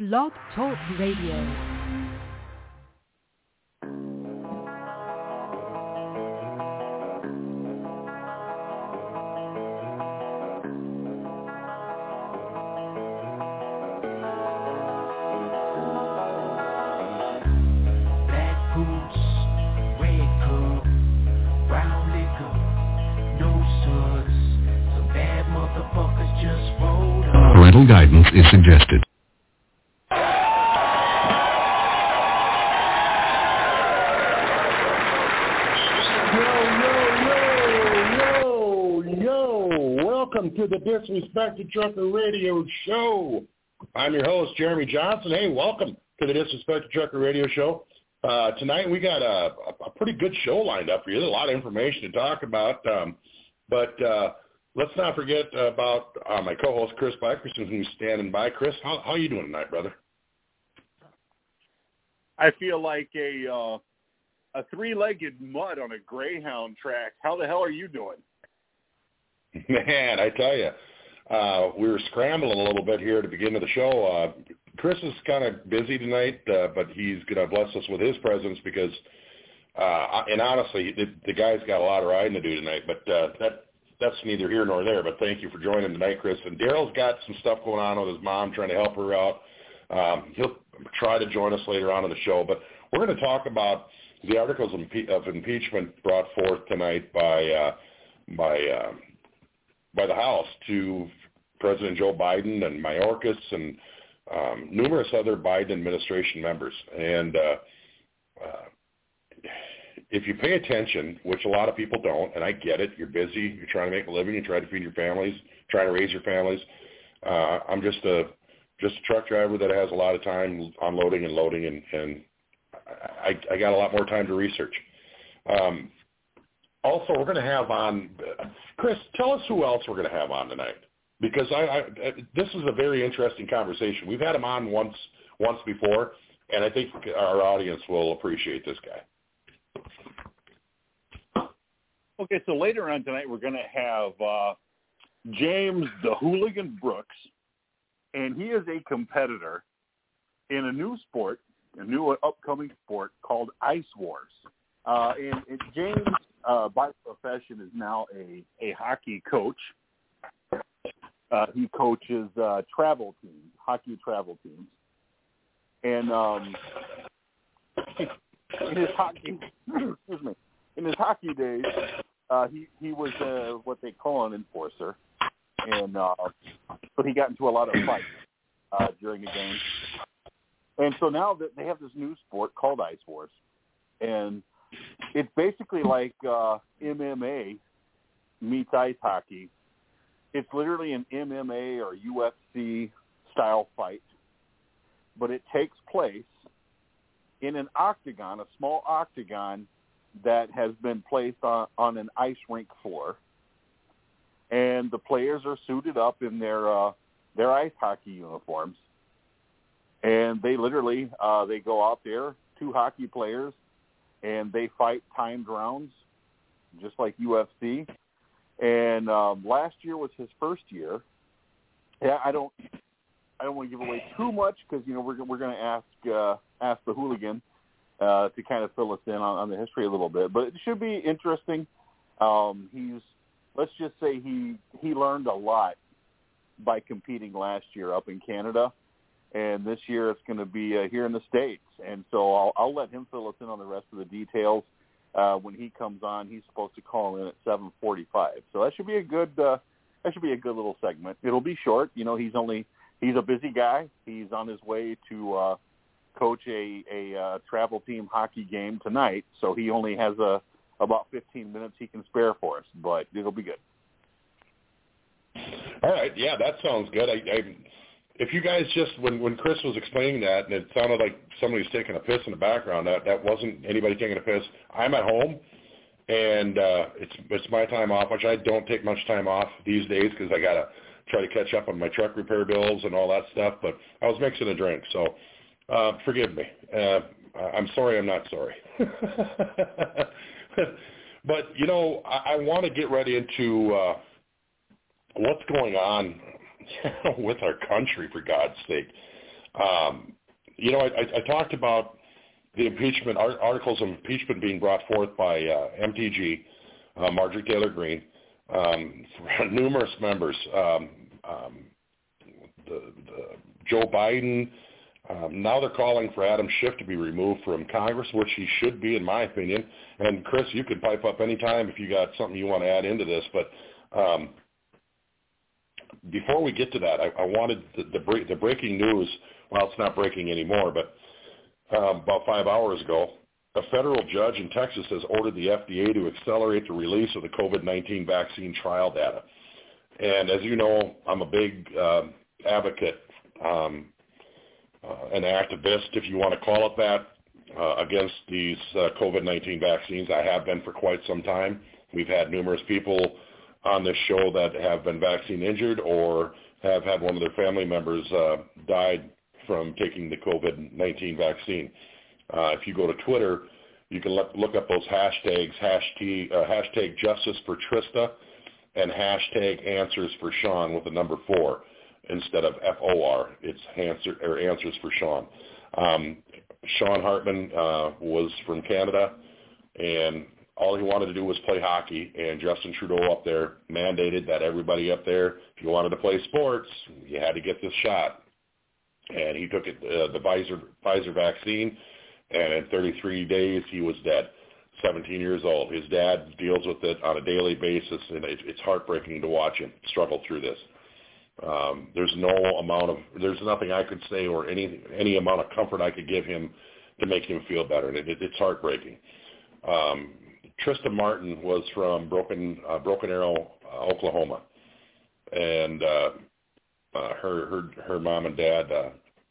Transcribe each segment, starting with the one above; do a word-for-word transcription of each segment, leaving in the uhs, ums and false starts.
Blog Talk Radio. Parental guidance is suggested. Welcome to the Disrespected Trucker Radio Show. I'm your host, Jeremy Johnson. Hey, welcome to the Disrespected Trucker Radio Show. Uh, tonight we got a, a pretty good show lined up for you. There's a lot of information to talk about, um, but uh, let's not forget about uh, my co-host, Chris Bikerson, who's standing by. Chris, how, how are you doing tonight, brother? I feel like a uh, a three-legged mutt on a Greyhound track. How the hell are you doing? Man, I tell you, uh, we were scrambling a little bit here at the beginning of the show. Uh, Chris is kind of busy tonight, uh, but he's going to bless us with his presence because, uh, and honestly, the, the guy's got a lot of riding to do tonight, but uh, that that's neither here nor there. But thank you for joining tonight, Chris. And Daryl's got some stuff going on with his mom, trying to help her out. Um, he'll try to join us later on in the show, but we're going to talk about the articles of, impe- of impeachment brought forth tonight by uh, by uh, by the House to President Joe Biden and Mayorkas and um, numerous other Biden administration members. And uh, uh, if you pay attention, which a lot of people don't, and I get it, you're busy, you're trying to make a living, you're trying to feed your families, trying to raise your families. Uh, I'm just a just a truck driver that has a lot of time unloading and loading, and, and I, I got a lot more time to research. Um, Also, we're going to have on, Chris, tell us who else we're going to have on tonight, because I, I, this is a very interesting conversation. We've had him on once once before, and I think our audience will appreciate this guy. Okay, so later on tonight we're going to have uh, James the Hooligan Brooks, and he is a competitor in a new sport, a new upcoming sport called Ice Wars. Uh, and, and James, uh, by profession, is now a, a hockey coach. Uh, he coaches uh, travel teams, hockey travel teams. And um, in his hockey, excuse me, in his hockey days, uh, he he was uh, what they call an enforcer, and uh, so he got into a lot of fights uh, during the game. And so now that they have this new sport called Ice Wars, and it's basically like uh, M M A meets ice hockey. It's literally an M M A or U F C style fight, but it takes place in an octagon, a small octagon that has been placed on, on an ice rink floor, and the players are suited up in their uh, their ice hockey uniforms, and they literally uh, they go out there, two hockey players, and they fight timed rounds, just like U F C. And um, last year was his first year. Yeah, I don't, I don't want to give away too much because you know we're we're going to ask uh, ask the hooligan uh, to kind of fill us in on, on the history a little bit. But it should be interesting. Um, he's let's just say he he learned a lot by competing last year up in Canada. And this year it's going to be uh, here in the States. And so I'll, I'll let him fill us in on the rest of the details uh, when he comes on. He's supposed to call in at seven forty-five. So that should be a good uh, that should be a good little segment. It'll be short. You know, he's only he's a busy guy. He's on his way to uh, coach a, a uh, travel team hockey game tonight. So he only has a, about fifteen minutes he can spare for us. But it'll be good. All right. Yeah, that sounds good. I, I If you guys just, when, when Chris was explaining that, and it sounded like somebody was taking a piss in the background, that, that wasn't anybody taking a piss. I'm at home, and uh, it's it's my time off, which I don't take much time off these days because I got to try to catch up on my truck repair bills and all that stuff, but I was mixing a drink, so uh, forgive me. Uh, I'm sorry I'm not sorry. But, you know, I, I want to get right into uh, what's going on with our country, for God's sake. Um, you know, I, I, I talked about the impeachment articles of impeachment being brought forth by uh, M T G, uh, Marjorie Taylor Greene, um, numerous members. Um, um, the, the Joe Biden. Um, now they're calling for Adam Schiff to be removed from Congress, which he should be, in my opinion. And Chris, you can pipe up anytime if you got something you want to add into this. But um, before we get to that, I, I wanted the, the, break, the breaking news. Well, it's not breaking anymore, but um, about five hours ago, a federal judge in Texas has ordered the F D A to accelerate the release of the COVID nineteen vaccine trial data. And as you know, I'm a big uh, advocate. Um, Uh, an activist, if you want to call it that, uh, against these uh, COVID nineteen vaccines. I have been for quite some time. We've had numerous people on this show that have been vaccine injured or have had one of their family members uh, died from taking the COVID nineteen vaccine. Uh, if you go to Twitter, you can look, look up those hashtags, hashtag, uh, hashtag Justice for Trista and hashtag Answers for Sean with the number four. Instead of F O R, it's answer, or Answers for Sean. Um, Sean Hartman uh, was from Canada, and all he wanted to do was play hockey, and Justin Trudeau up there mandated that everybody up there, if you wanted to play sports, you had to get this shot. And he took it, uh, the Pfizer, Pfizer vaccine, and in thirty-three days he was dead, seventeen years old. His dad deals with it on a daily basis, and it, it's heartbreaking to watch him struggle through this. Um, there's no amount of, there's nothing I could say or any any amount of comfort I could give him to make him feel better. And it, it, it's heartbreaking. Um, Trista Martin was from Broken uh, Broken Arrow, uh, Oklahoma, and uh, uh, her her her mom and dad uh,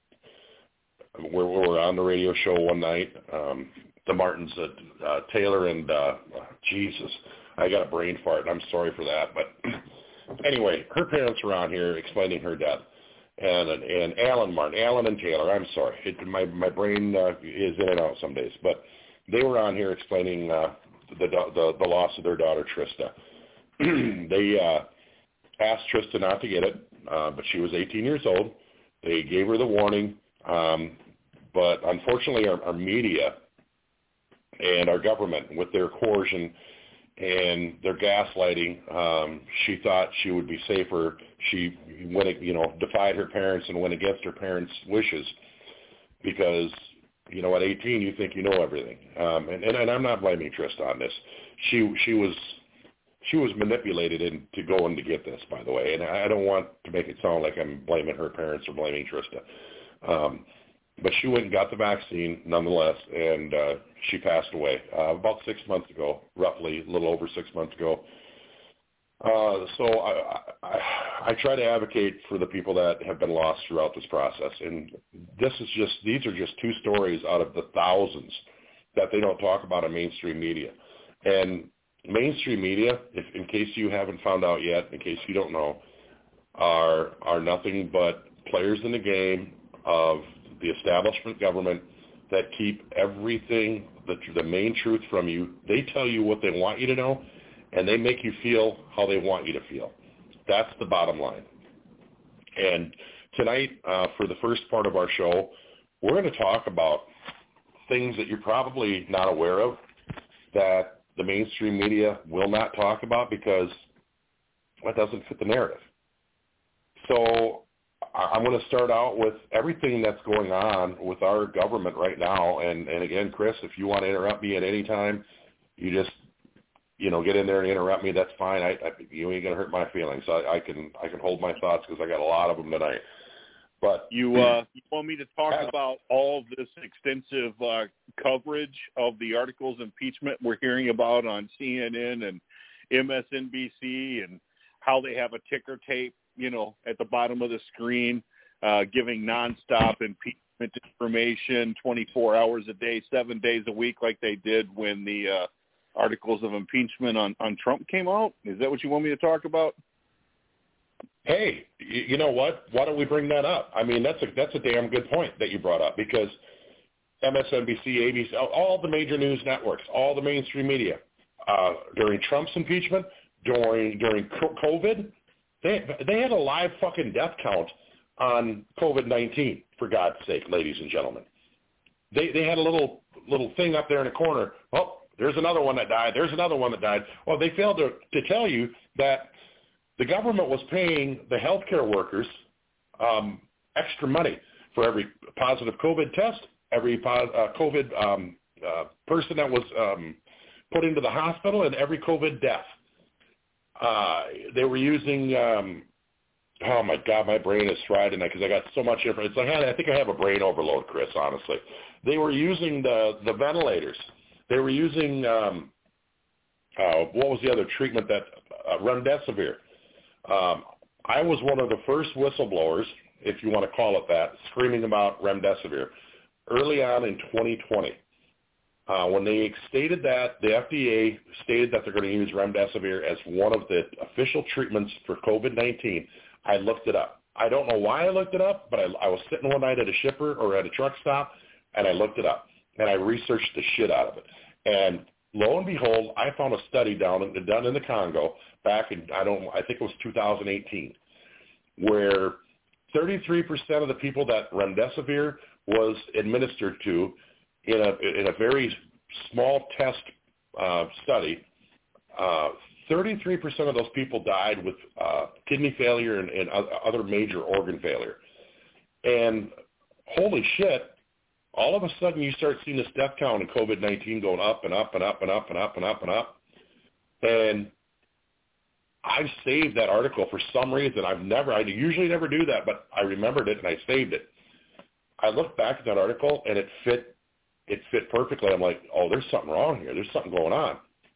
were, were on the radio show one night. Um, the Martins, uh, uh, Taylor and uh, Jesus, I got a brain fart. I'm sorry for that, but. Anyway, her parents were on here explaining her death, and and Alan Martin, Alan and Taylor. I'm sorry, it, my my brain uh, is in and out some days, but they were on here explaining uh, the, the the loss of their daughter Trista. They uh, asked Trista not to get it, uh, but she was eighteen years old. They gave her the warning, um, but unfortunately, our, our media and our government, with their coercion and their gaslighting, um, she thought she would be safer. She went, you know, defied her parents and went against her parents' wishes because, you know, at eighteen you think you know everything. Um, and, and, and I'm not blaming Trista on this. She she was she was manipulated into going to get this, by the way. And I don't want to make it sound like I'm blaming her parents or blaming Trista. Um, But she went and got the vaccine nonetheless, and uh, she passed away uh, about six months ago, roughly, a little over six months ago. Uh, so I, I, I try to advocate for the people that have been lost throughout this process. And this is just, these are just two stories out of the thousands that they don't talk about in mainstream media. And mainstream media, if, in case you haven't found out yet, in case you don't know, are are nothing but players in the game of the establishment government that keep everything, the, the main truth from you. They tell you what they want you to know, and they make you feel how they want you to feel. That's the bottom line. And tonight, uh, for the first part of our show, we're going to talk about things that you're probably not aware of that the mainstream media will not talk about because that doesn't fit the narrative. So I'm going to start out with everything that's going on with our government right now. And, and again, Chris, if you want to interrupt me at any time, you just, you know, get in there and interrupt me. That's fine. I, I you ain't going to hurt my feelings. I, I can I can hold my thoughts because I got a lot of them tonight. But you uh, you want me to talk yeah. about all of this extensive uh, coverage of the articles of impeachment we're hearing about on C N N and M S N B C and how they have a ticker tape, you know, at the bottom of the screen, uh, giving nonstop impeachment information twenty-four hours a day, seven days a week, like they did when the uh, articles of impeachment on, on Trump came out? Is that what you want me to talk about? Hey, you know what? Why don't we bring that up? I mean, that's a that's a damn good point that you brought up because M S N B C, A B C, all the major news networks, all the mainstream media, uh, during Trump's impeachment, during during COVID, they they had a live fucking death count on COVID nineteen, for God's sake, ladies and gentlemen. They they had a little little thing up there in the corner. Oh, there's another one that died. There's another one that died. Well, they failed to, to tell you that the government was paying the healthcare workers um, extra money for every positive COVID test, every pos- uh, COVID um, uh, person that was um, put into the hospital, and every COVID death. Uh, they were using, um, oh my God, my brain is fried tonight because I got so much information. It's like, I think I have a brain overload, Chris, honestly. They were using the, the ventilators. They were using, um, uh, what was the other treatment that, uh, remdesivir. Um, I was one of the first whistleblowers, if you want to call it that, screaming about remdesivir early on in twenty twenty. Uh, when they stated that, the F D A stated that they're going to use remdesivir as one of the official treatments for COVID nineteen, I looked it up. I don't know why I looked it up, but I, I was sitting one night at a shipper or at a truck stop, and I looked it up, and I researched the shit out of it. And lo and behold, I found a study down in, done in the Congo back in, I don't, I think it was two thousand eighteen, where thirty-three percent of the people that remdesivir was administered to in a in a very small test uh, study, uh, thirty-three percent of those people died with uh, kidney failure and, and other major organ failure. And holy shit, all of a sudden you start seeing this death count in COVID nineteen going up and up and up and up and up and up and up. And I've saved that article for some reason. I've never, I usually never do that, but I remembered it and I saved it. I looked back at that article and it fit, it fit perfectly. I'm like, oh, there's something wrong here. There's something going on.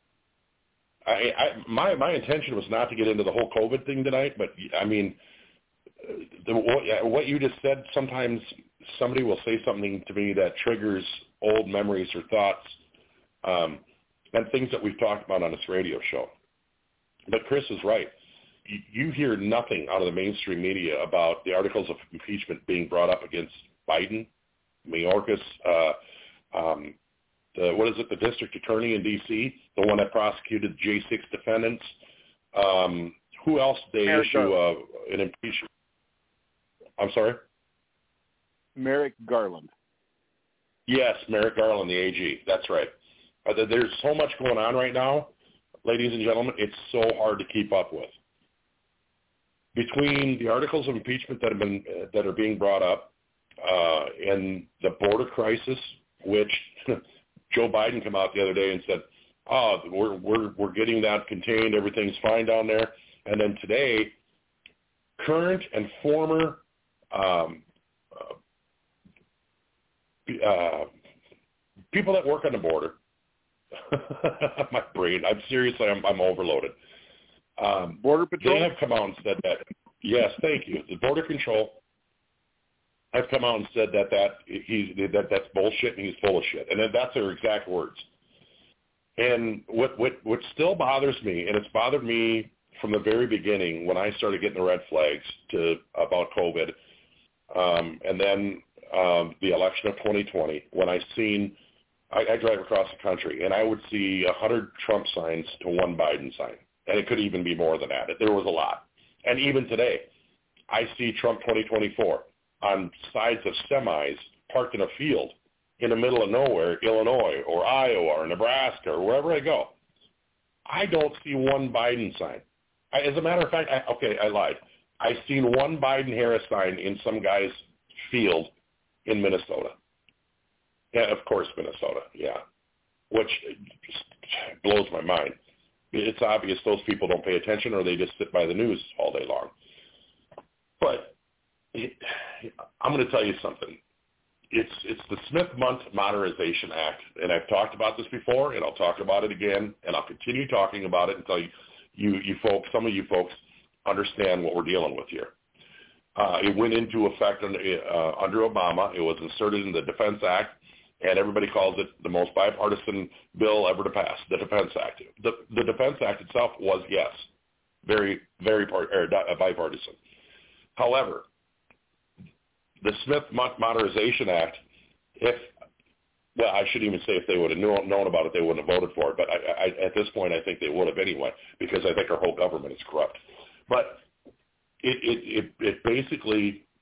I, I my my intention was not to get into the whole COVID thing tonight, but I mean, the, what, what you just said, sometimes somebody will say something to me that triggers old memories or thoughts, um, and things that we've talked about on this radio show. But Chris is right. You, you hear nothing out of the mainstream media about the articles of impeachment being brought up against Biden, Mayorkas, uh, um, the, what is it, the district attorney in D C, the one that prosecuted the J six defendants. Um, who else they Merrick issue uh, an impeachment? I'm sorry? Merrick Garland. Yes, Merrick Garland, the A G. That's right. Uh, there's so much going on right now, ladies and gentlemen, it's so hard to keep up with. Between the articles of impeachment that have been uh, that are being brought up uh, and the border crisis, which Joe Biden came out the other day and said, "Oh, we're we're we're getting that contained. Everything's fine down there." And then today, current and former um, uh, uh, people that work on the border. My brain. I'm seriously. I'm, I'm overloaded. Um, Border Patrol. They have come out and said that. Yes, thank you. The Border Control have come out and said that that he's that that's bullshit and he's full of shit, and that's their exact words. And what what what still bothers me, and it's bothered me from the very beginning when I started getting the red flags to about COVID, um, and then um, the election of twenty twenty when I seen. I, I drive across the country, and I would see a hundred Trump signs to one Biden sign, and it could even be more than that. There was a lot. And even today, I see Trump twenty twenty-four on sides of semis parked in a field in the middle of nowhere, Illinois or Iowa or Nebraska or wherever I go. I don't see one Biden sign. I, as a matter of fact, I, okay, I lied. I've seen one Biden-Harris sign in some guy's field in Minnesota. Yeah, of course, Minnesota, yeah, which just blows my mind. It's obvious those people don't pay attention or they just sit by the news all day long. But it, I'm going to tell you something. It's it's the Smith-Mundt Modernization Act, and I've talked about this before, and I'll talk about it again, and I'll continue talking about it until you, you, you folks, some of you folks, understand what we're dealing with here. Uh, it went into effect under, uh, under Obama. It was inserted in the Defense Act. And everybody calls it the most bipartisan bill ever to pass, the Defense Act. The, the Defense Act itself was, yes, very, very part, er, bipartisan. However, the Smith-Mundt Modernization Act, if, well, I shouldn't even say if they would have known, known about it, they wouldn't have voted for it. But I, I, at this point, I think they would have anyway, because I think our whole government is corrupt. But it, it, it, it basically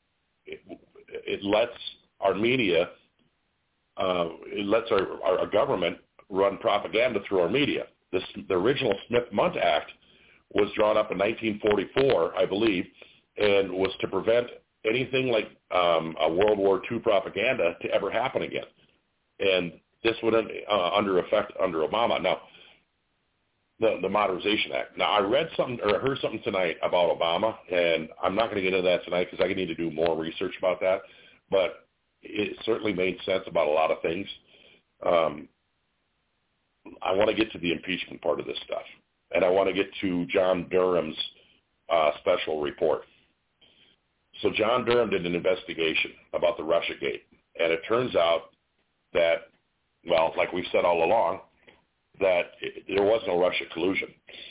it, it lets our media, uh, it lets our, our, our government run propaganda through our media. This, the original Smith-Mundt Act was drawn up in nineteen forty-four, I believe, and was to prevent anything like um, a World War Two propaganda to ever happen again. And this would uh, under effect under Obama. Now, the, the Modernization Act. Now, I read something or heard something tonight about Obama, and I'm not going to get into that tonight because I need to do more research about that. But it certainly made sense about a lot of things. Um, I want to get to the impeachment part of this stuff, and I want to get to John Durham's uh, special report. So John Durham did an investigation about the Russiagate, and it turns out that, well, like we've said all along, that it, there was no Russia collusion.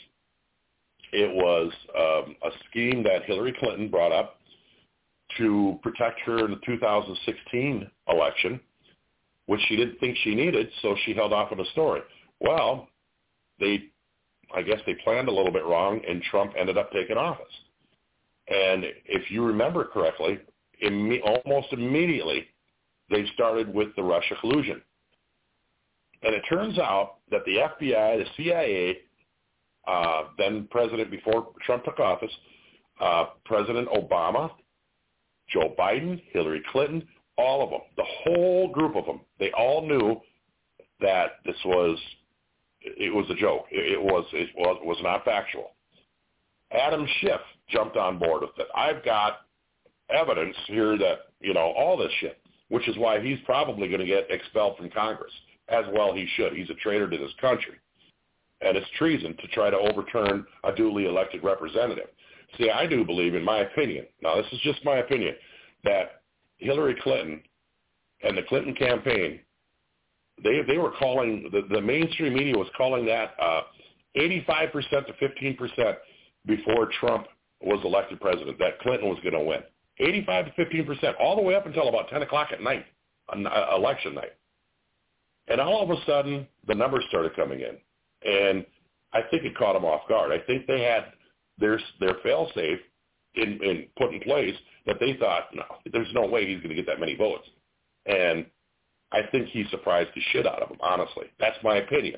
It was um, a scheme that Hillary Clinton brought up to protect her in the two thousand sixteen election, which she didn't think she needed, so she held off on the story. Well, they, I guess they planned a little bit wrong, and Trump ended up taking office. And if you remember correctly, imme- almost immediately, they started with the Russia collusion. And it turns out that the F B I, the C I A, uh, then President before Trump took office, uh, President Obama, Joe Biden, Hillary Clinton, all of them, the whole group of them, they all knew that this was, it was a joke. It, it was, it was, was not factual. Adam Schiff jumped on board with it. I've got evidence here that, you know, all this shit, which is why he's probably going to get expelled from Congress, as well he should. He's a traitor to this country. And it's treason to try to overturn a duly elected representative. See, I do believe, in my opinion, now this is just my opinion, that Hillary Clinton and the Clinton campaign, they they were calling, the, the mainstream media was calling that uh, eighty-five percent to fifteen percent before Trump was elected president, that Clinton was going to win. eighty-five to fifteen percent, all the way up until about ten o'clock at night, on uh, election night. And all of a sudden, the numbers started coming in. And I think it caught them off guard. I think they had their, their fail-safe in, in put in place that they thought, no, there's no way he's going to get that many votes. And I think he surprised the shit out of them, honestly. That's my opinion.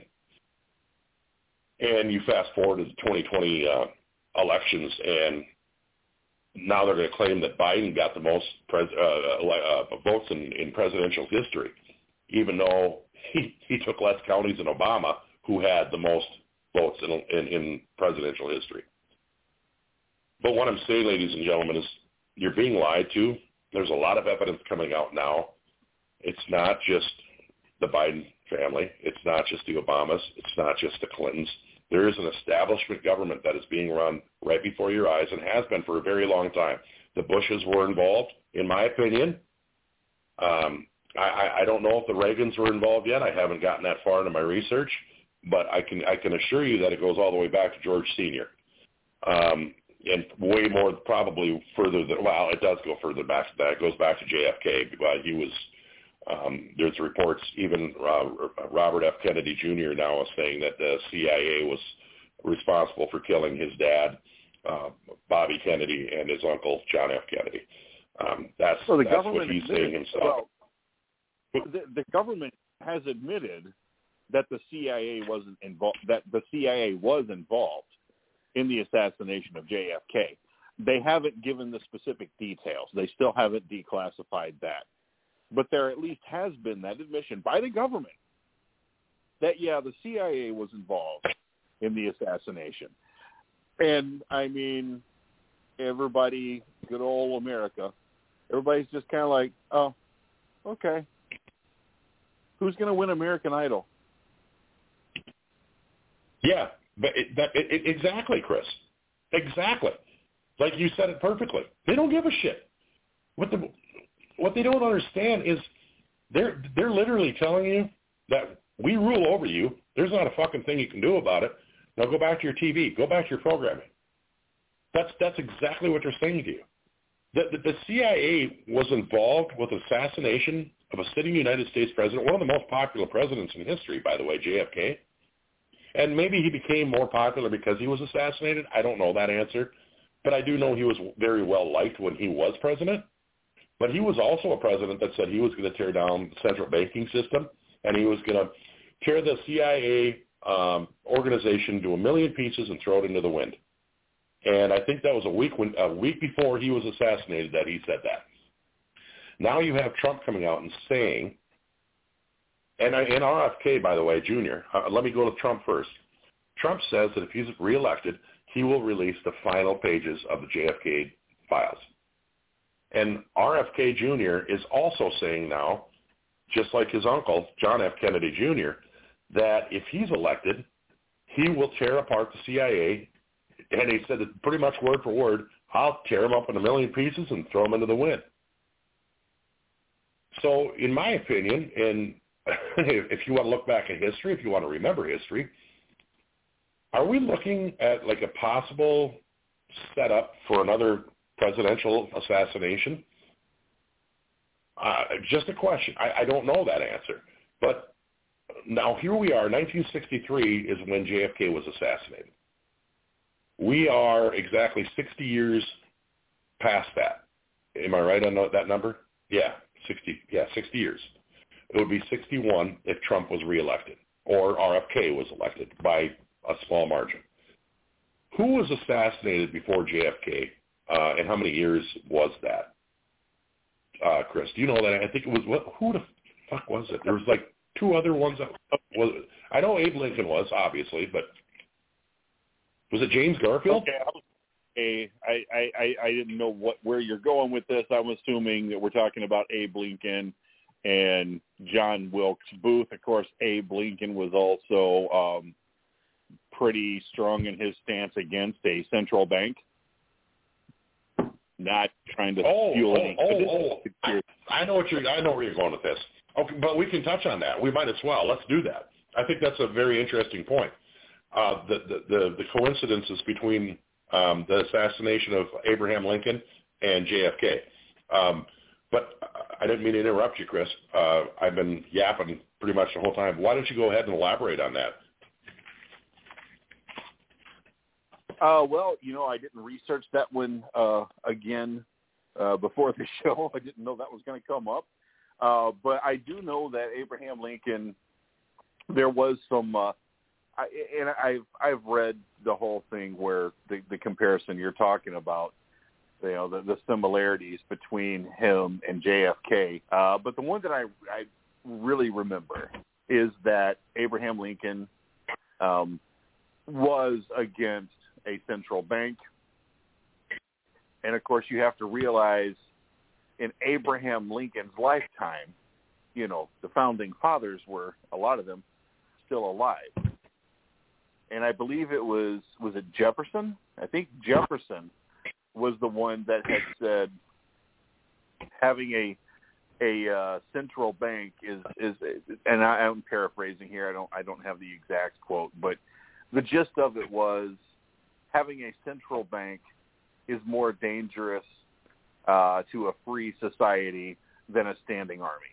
And you fast forward to the twenty twenty uh, elections, and now they're going to claim that Biden got the most pres- uh, uh, votes in, in presidential history, even though he, he took less counties than Obama, who had the most votes in, in, in presidential history. But what I'm saying, ladies and gentlemen, is you're being lied to. There's a lot of evidence coming out now. It's not just the Biden family. It's not just the Obamas. It's not just the Clintons. There is an establishment government that is being run right before your eyes and has been for a very long time. The Bushes were involved, in my opinion. Um, I, I don't know if the Reagans were involved yet. I haven't gotten that far into my research, but I can I can assure you that it goes all the way back to George Senior Um, and way more, probably further than, well, it does go further back than that. It goes back to J F K. Uh, he was, um, there's reports, even uh, Robert F. Kennedy Junior now is saying that the C I A was responsible for killing his dad, uh, Bobby Kennedy, and his uncle, John F. Kennedy. Um, that's so the that's government what he's admitted, saying himself. Well, the, the government has admitted that the C I A wasn't involved, that the C I A was involved in the assassination of J F K. They haven't given the specific details. They still haven't declassified that. But there at least has been that admission by the government that, yeah, the C I A was involved in the assassination. And, I mean, everybody, good old America, everybody's just kind of like, oh, okay. Who's going to win American Idol? Yeah, but it, that, it, it, exactly, Chris. Exactly. Like you said it perfectly. They don't give a shit. What the what they don't understand is they're they're literally telling you that we rule over you. There's not a fucking thing you can do about it. Now go back to your T V. Go back to your programming. That's that's exactly what they're saying to you. The, the, the C I A was involved with the assassination of a sitting United States president, one of the most popular presidents in history, by the way, J F K. And maybe he became more popular because he was assassinated. I don't know that answer. But I do know he was very well liked when he was president. But he was also a president that said he was going to tear down the central banking system, and he was going to tear the C I A um, organization to a million pieces and throw it into the wind. And I think that was a week when a week before he was assassinated that he said that. Now you have Trump coming out and saying, and, I, and R F K, by the way, Junior, uh, let me go to Trump first. Trump says that if he's reelected, he will release the final pages of the J F K files. And R F K Junior is also saying now, just like his uncle, John F. Kennedy Junior, that if he's elected, he will tear apart the C I A. And he said it pretty much word for word, I'll tear them up in a million pieces and throw them into the wind. So in my opinion, and if you want to look back at history, if you want to remember history, are we looking at like a possible setup for another presidential assassination? Uh, just a question. I, I don't know that answer. But now here we are. nineteen sixty-three is when J F K was assassinated. We are exactly sixty years past that. Am I right on that number? Yeah, sixty. Yeah, sixty years. It would be sixty-one if Trump was reelected or R F K was elected by a small margin. Who was assassinated before J F K, uh, and how many years was that? Uh, Chris, do you know that? I think it was, what, who the fuck was it? There was like two other ones. That was, I know Abe Lincoln was, obviously, but was it James Garfield? Okay, I, was, a, I, I, I didn't know what where you're going with this. I'm assuming that we're talking about Abe Lincoln and John Wilkes Booth. Of course, Abe Lincoln was also um, pretty strong in his stance against a central bank, not trying to oh, fuel oh, any. Oh, oh, I, I know what you're. I know where you're going with this. Okay, but we can touch on that. We might as well. Let's do that. I think that's a very interesting point. Uh, the, the, the, the coincidences between um, the assassination of Abraham Lincoln and J F K. Um, but I didn't mean to interrupt you, Chris. Uh, I've been yapping pretty much the whole time. Why don't you go ahead and elaborate on that? Uh, well, you know, I didn't research that one uh, again uh, before the show. I didn't know that was going to come up. Uh, but I do know that Abraham Lincoln, there was some uh, I, and I've I've read the whole thing where the, the comparison you're talking about, you know, the, the similarities between him and J F K. Uh, but the one that I I really remember is that Abraham Lincoln um, was against a central bank, and of course you have to realize in Abraham Lincoln's lifetime, you know, the founding fathers were, a lot of them, still alive. And I believe it was, was it Jefferson? I think Jefferson was the one that had said having a a uh, central bank is, is and I, I'm paraphrasing here. I don't I don't have the exact quote, but the gist of it was having a central bank is more dangerous uh, to a free society than a standing army.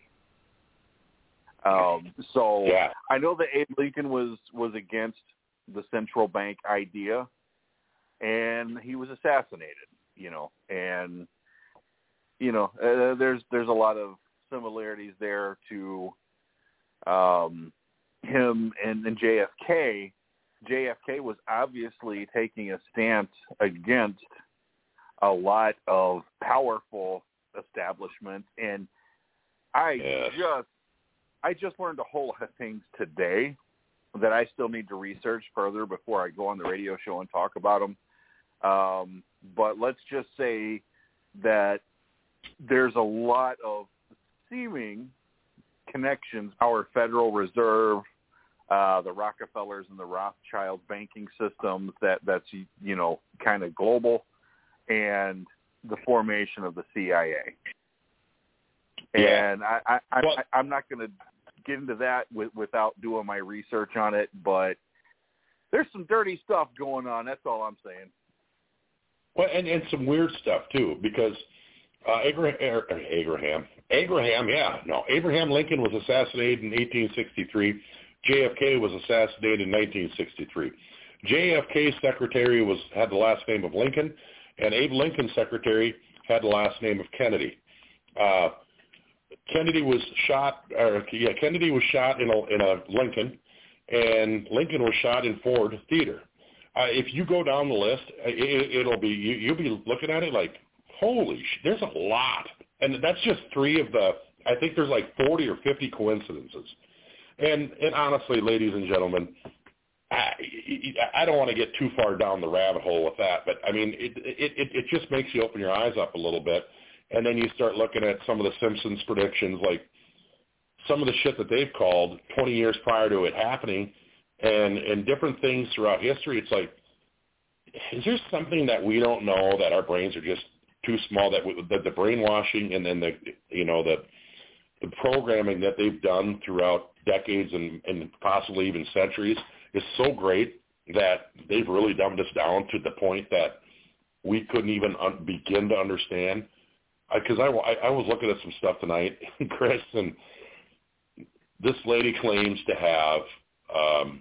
Um, so yeah. I know that Abe Lincoln was, was against the central bank idea, and he was assassinated, you know, and, you know, uh, there's, there's a lot of similarities there to um, him and, and J F K. J F K was obviously taking a stance against a lot of powerful establishments, and I yes. just I just learned a whole lot of things today that I still need to research further before I go on the radio show and talk about them. Um, but let's just say that there's a lot of seeming connections. Our Federal Reserve, uh, the Rockefellers and the Rothschild banking systems, that that's, you know, kind of global, and the formation of the C I A. Yeah. And I, I, I, well, I, I'm not going to get into that with, without doing my research on it, but there's some dirty stuff going on. That's all I'm saying. Well, and, and some weird stuff, too, because uh, Abraham, Abraham, Abraham, yeah, no, Abraham Lincoln was assassinated in eighteen sixty-three. J F K was assassinated in nineteen sixty-three. J F K's secretary was had the last name of Lincoln, and Abe Lincoln's secretary had the last name of Kennedy. Uh, Kennedy was shot, or yeah, Kennedy was shot in a in a Lincoln, and Lincoln was shot in Ford Theater. Uh, if you go down the list, it, it'll be you, you'll be looking at it like, holy sh! There's a lot, and that's just three of the. I think there's like forty or fifty coincidences. And and honestly, ladies and gentlemen, I, I don't want to get too far down the rabbit hole with that, but I mean, it, it it it just makes you open your eyes up a little bit, and then you start looking at some of the Simpsons predictions, like some of the shit that they've called twenty years prior to it happening, and and different things throughout history. It's like, is there something that we don't know, that our brains are just too small, that, we, that the brainwashing and then the you know the the programming that they've done throughout decades and, and possibly even centuries is so great that they've really dumbed us down to the point that we couldn't even un- begin to understand. Because I, I, I was looking at some stuff tonight, Chris, and this lady claims to have, um,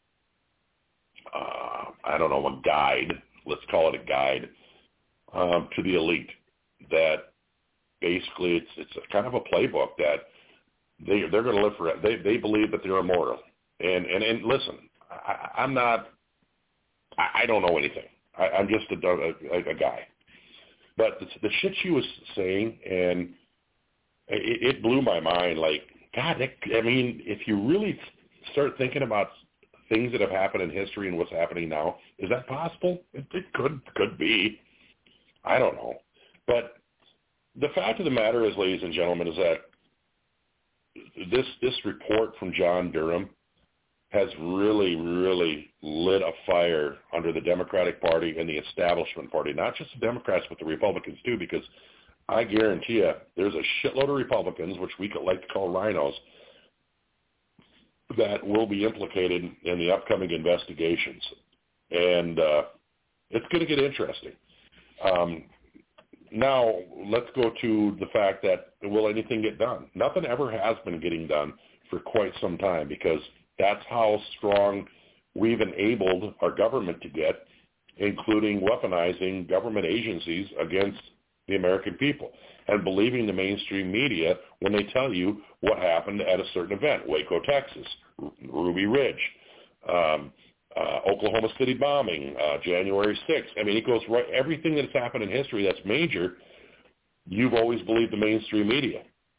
uh, I don't know, a guide, let's call it a guide, um, to the elite, that basically it's it's a kind of a playbook that they, they're going to live forever. They, they believe that they're immortal. And, and, and listen, I, I'm not, I, I don't know anything. I, I'm just a, a, a guy. But the, the shit she was saying, and it, it blew my mind. Like, God, that, I mean, if you really start thinking about things that have happened in history and what's happening now, is that possible? It, it could could be. I don't know. But the fact of the matter is, ladies and gentlemen, is that this this report from John Durham has really, really lit a fire under the Democratic Party and the establishment party, not just the Democrats, but the Republicans too, because I guarantee you there's a shitload of Republicans, which we could like to call rhinos, that will be implicated in the upcoming investigations. And uh, it's going to get interesting. Um, now, let's go to the fact that, will anything get done? Nothing ever has been getting done for quite some time, because that's how strong we've enabled our government to get, including weaponizing government agencies against the American people and believing the mainstream media when they tell you what happened at a certain event. Waco, Texas, Ruby Ridge, um, uh, Oklahoma City bombing, uh, January sixth. I mean, it goes right, everything that's happened in history that's major, you've always believed the mainstream media.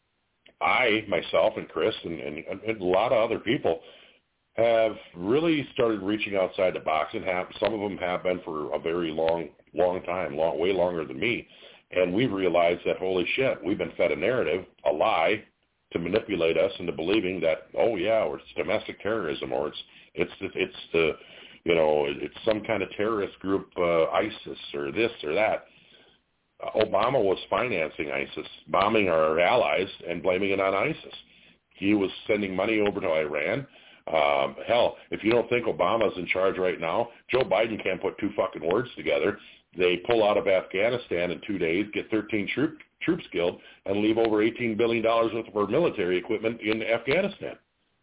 I, myself, and Chris, and, and, and a lot of other people have really started reaching outside the box, and have, some of them have been for a very long, long time, long, way longer than me. And we've realized that, holy shit, we've been fed a narrative, a lie, to manipulate us into believing that, oh yeah, or it's domestic terrorism, or it's it's it's the, you know, it's some kind of terrorist group, uh, ISIS, or this or that. Uh, Obama was financing ISIS, bombing our allies and blaming it on ISIS. He was sending money over to Iran. Um, hell, if you don't think Obama's in charge right now, Joe Biden can't put two fucking words together. They pull out of Afghanistan in two days, get thirteen troop, troops killed, and leave over eighteen billion dollars worth of our military equipment in Afghanistan.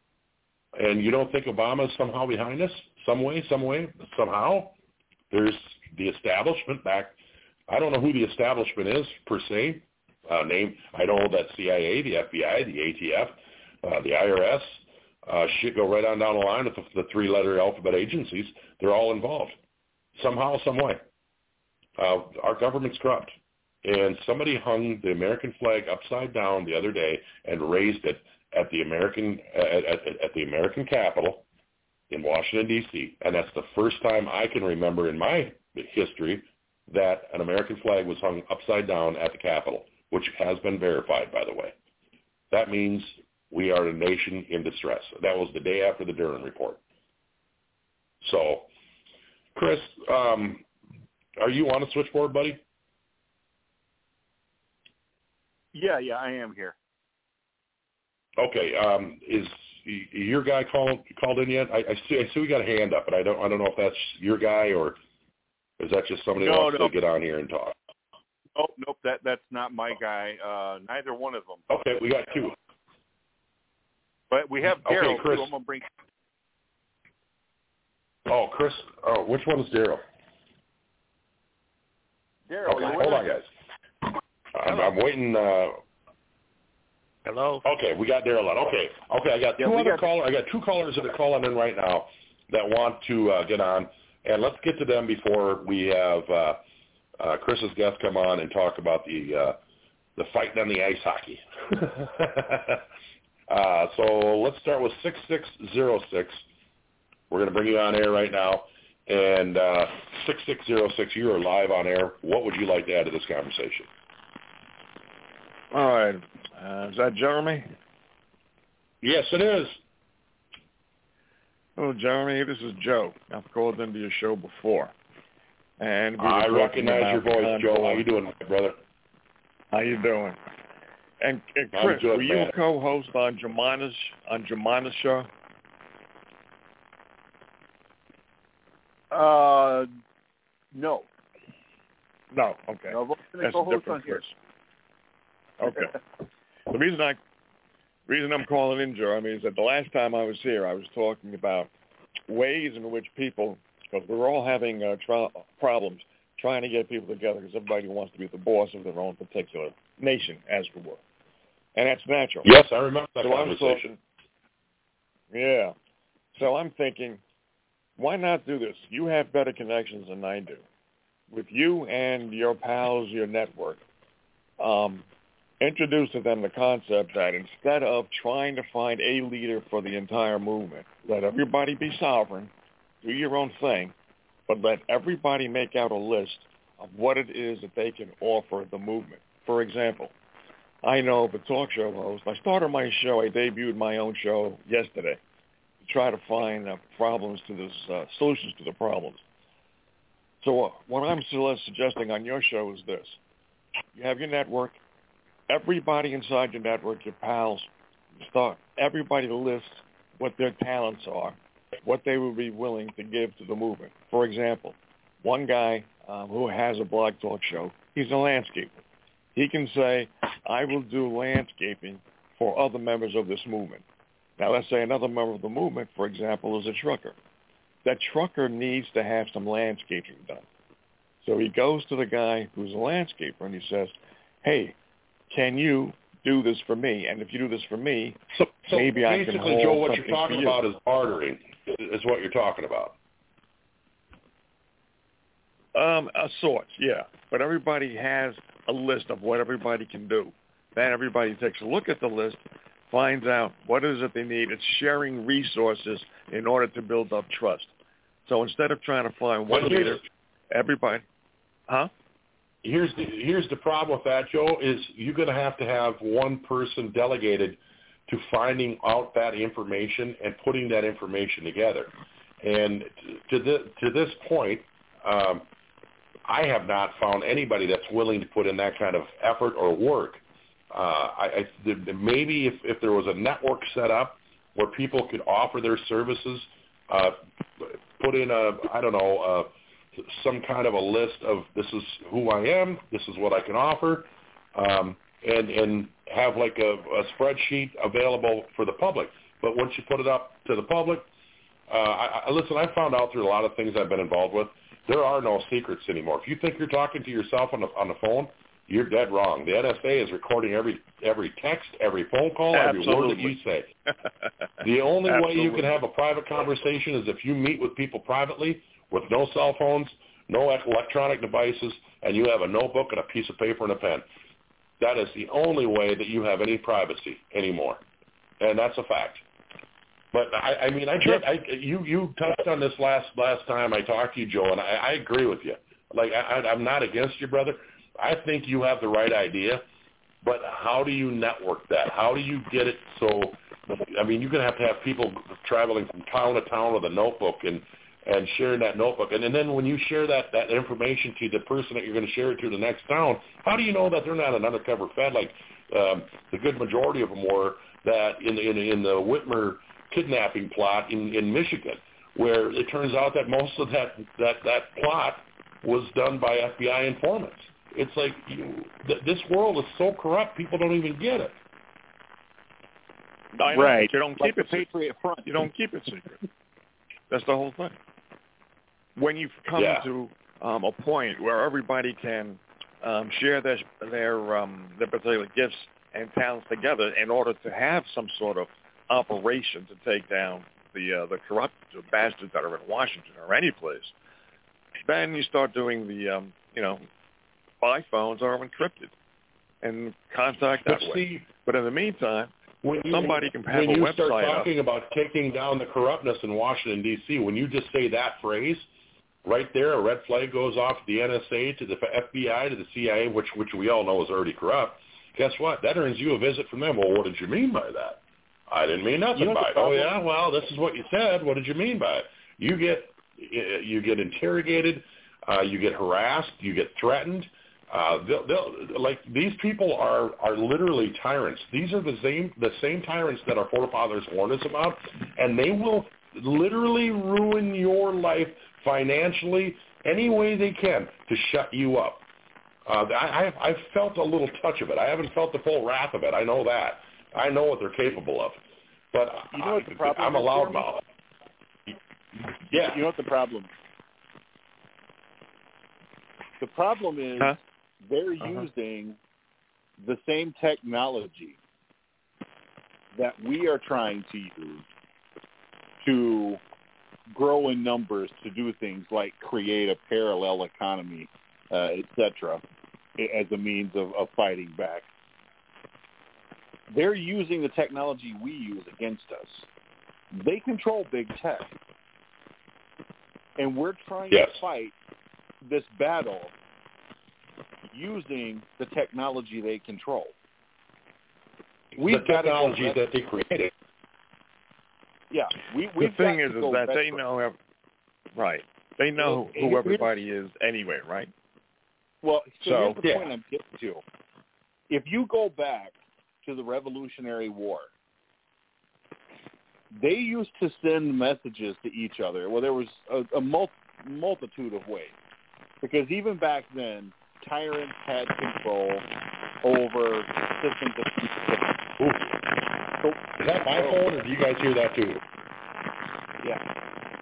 And you don't think Obama's somehow behind us? Some way, some way, somehow? There's the establishment back. I don't know who the establishment is, per se. Uh, name, I know that C I A, the F B I, the A T F, uh, the I R S, uh, shit, go right on down the line with the, the three-letter alphabet agencies. They're all involved, somehow, some way. Uh, our government's corrupt. And somebody hung the American flag upside down the other day and raised it at the American at, at, at the American Capitol in Washington, D C And that's the first time I can remember in my history that an American flag was hung upside down at the Capitol, which has been verified, by the way. That means we are a nation in distress. That was the day after the Durham report. So, Chris, um, are you on the switchboard, buddy? Yeah, yeah, I am here. Okay, um, is your guy called called in yet? I, I see. I see we got a hand up, but I don't. I don't know if that's your guy or is that just somebody no, who wants no. to get on here and talk. Oh, nope, that that's not my guy. Uh, neither one of them. Okay, we got two. But we have Daryl. Okay, Chris. I'm gonna bring. Oh, Chris. Oh, which one is Daryl? Daryl, Okay, hold on, guys. I'm, I'm waiting. Uh, Hello? Okay, we got Daryl on. Okay, okay, I got two Yeah, we other got- callers. I got two callers that are calling in right now that want to uh, get on, and let's get to them before we have uh, uh, Chris's guest come on and talk about the uh, the fighting on the ice hockey. uh, so let's start with six six zero six. We're going to bring you on air right now, and uh, six six zero six, you are live on air. What would you like to add to this conversation? All right. Uh, is that Jeremy? Yes, it is. Hello, Jeremy. This is Joe. I've called into your show before. And we were I talking recognize about your voice, Contour. Joe. How you doing, my brother? How you doing? And, and I'm Chris, good, were you man. a co-host on Jemima's on Jemima's show? Uh, no. No. Okay. No, what's the That's co-host different, on here? Chris. Okay. The reason I, reason I'm calling in, Jeremy, is that the last time I was here, I was talking about ways in which people, because we're all having uh, tra- problems trying to get people together, because everybody wants to be the boss of their own particular nation, as it were, and that's natural. Yes, I remember that so conversation. I'm talking, yeah. So I'm thinking, why not do this? You have better connections than I do. With you and your pals, your network, um, introduce to them the concept that instead of trying to find a leader for the entire movement, let everybody be sovereign, do your own thing, but let everybody make out a list of what it is that they can offer the movement. For example, I know of a talk show host. I started my show, I debuted my own show yesterday to try to find uh, problems to this, uh, solutions to the problems. So uh, what I'm suggesting on your show is this. You have your network. Everybody inside your network, your pals, start, everybody lists what their talents are, what they would be willing to give to the movement. For example, one guy um, who has a blog talk show, he's a landscaper. He can say, I will do landscaping for other members of this movement. Now, let's say another member of the movement, for example, is a trucker. That trucker needs to have some landscaping done. So he goes to the guy who's a landscaper and he says, hey, can you do this for me? And if you do this for me, So, so maybe I can basically, hold Joe, what something you're talking for you. about is bartering, is what you're talking about. Um, of sorts, yeah. But everybody has a list of what everybody can do. Then everybody takes a look at the list, finds out what is it they need. It's sharing resources in order to build up trust. So instead of trying to find one But here's- leader, everybody, huh? Here's the, here's the problem with that, Joe, is you're going to have to have one person delegated to finding out that information and putting that information together. And to, the, to this point, um, I have not found anybody that's willing to put in that kind of effort or work. Uh, I, I, maybe if, if there was a network set up where people could offer their services, uh, put in a, I don't know, uh, some kind of a list of this is who I am, this is what I can offer, um, and, and have like a, a spreadsheet available for the public. But once you put it up to the public, uh, I, I, listen, I found out through a lot of things I've been involved with, there are no secrets anymore. If you think you're talking to yourself on the, on the phone, you're dead wrong. The N S A is recording every every text, every phone call, every word that you say. The only way you can have a private conversation is if you meet with people privately with no cell phones, no electronic devices, and you have a notebook and a piece of paper and a pen. That is the only way that you have any privacy anymore, and that's a fact. But I, I mean, I did. I, you you touched on this last last time I talked to you, Joe, and I, I agree with you. Like I, I'm not against you, brother. I think you have the right idea, but how do you network that? How do you get it so? I mean, you're going to have to have people traveling from town to town with a notebook and and sharing that notebook. And, and then when you share that, that information to the person that you're going to share it to the next town, how do you know that they're not an undercover Fed like um, the good majority of them were that in, in, in the Whitmer kidnapping plot in, in Michigan, where it turns out that most of that, that, that plot was done by F B I informants. It's like you, th- this world is so corrupt, people don't even get it. I know, Right. but you don't Like keep the it Patriot Front. You don't keep it secret. That's the whole thing. When you come Yeah. to um, a point where everybody can um, share their their um, their particular gifts and towns together in order to have some sort of operation to take down the uh, the corrupt bastards that are in Washington or any place. Then you start doing the, um, you know, by phones are encrypted and contact that but way. See, but in the meantime, when you, somebody can have when a you website start talking up. about taking down the corruptness in Washington, D C, when you just say that phrase, right there, a red flag goes off to the N S A, to the F B I, to the C I A, which which we all know is already corrupt. Guess what? That earns you a visit from them. Well, what did you mean by that? I didn't mean nothing You know by it. the Oh, problem- yeah? Well, this is what you said. What did you mean by it? You get you get interrogated. Uh, you get harassed. You get threatened. Uh, they'll, they'll, like these people are are literally tyrants. These are the same the same tyrants that our forefathers warned us about, and they will literally ruin your life financially any way they can to shut you up. Uh, I, I've, I've felt a little touch of it. I haven't felt the full wrath of it. I know that. I know what they're capable of. But You know what the problem I'm a is, Jeremy? loudmouth. Yeah. You know what the problem? The problem is Huh? they're Uh-huh. using the same technology that we are trying to use to grow in numbers, to do things like create a parallel economy, uh, et cetera, as a means of, of fighting back. They're using the technology we use against us. They control big tech. And we're trying Yes. to fight this battle using the technology they control. We've the got to go technologies rest- that they created. Yeah, we, The we've thing got is, to is go that they retro. know, ev- right? They know Here- who here- everybody is anyway, right? Well, so, So, here's the yeah. point I'm getting to. If you go back to the Revolutionary War, they used to send messages to each other. Well, there was a, a mul- multitude of ways. Because even back then, tyrants had control over systems of Ooh. so, Is that my phone, or do you guys hear that too? yeah.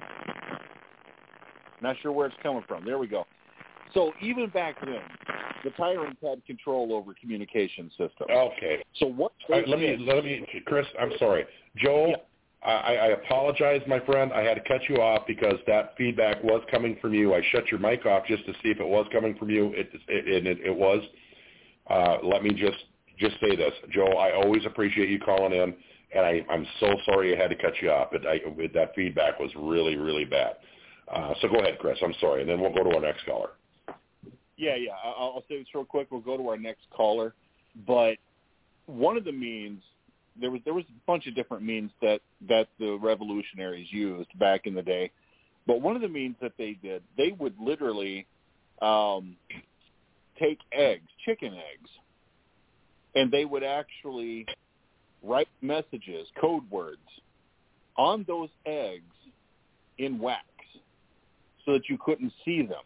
Not sure where it's coming from. There we go. So even back then, the tyrants had control over communication systems. Okay. So what All they right, let me, did, let me, Chris, I'm sorry. Joe, Yeah. I, I apologize, my friend. I had to cut you off because that feedback was coming from you. I shut your mic off just to see if it was coming from you, it, it, it, it was. Uh, let me just, just say this. Joe, I always appreciate you calling in, and I, I'm so sorry I had to cut you off. It, I, it, that feedback was really, really bad. Uh, so go ahead, Chris. I'm sorry, and then we'll go to our next caller. yeah, yeah, I'll, I'll say this real quick. We'll go to our next caller. But one of the means, there was there was a bunch of different means that, that the revolutionaries used back in the day. But one of the means that they did, they would literally um, take eggs, chicken eggs, and they would actually write messages, code words, on those eggs in wax so that you couldn't see them.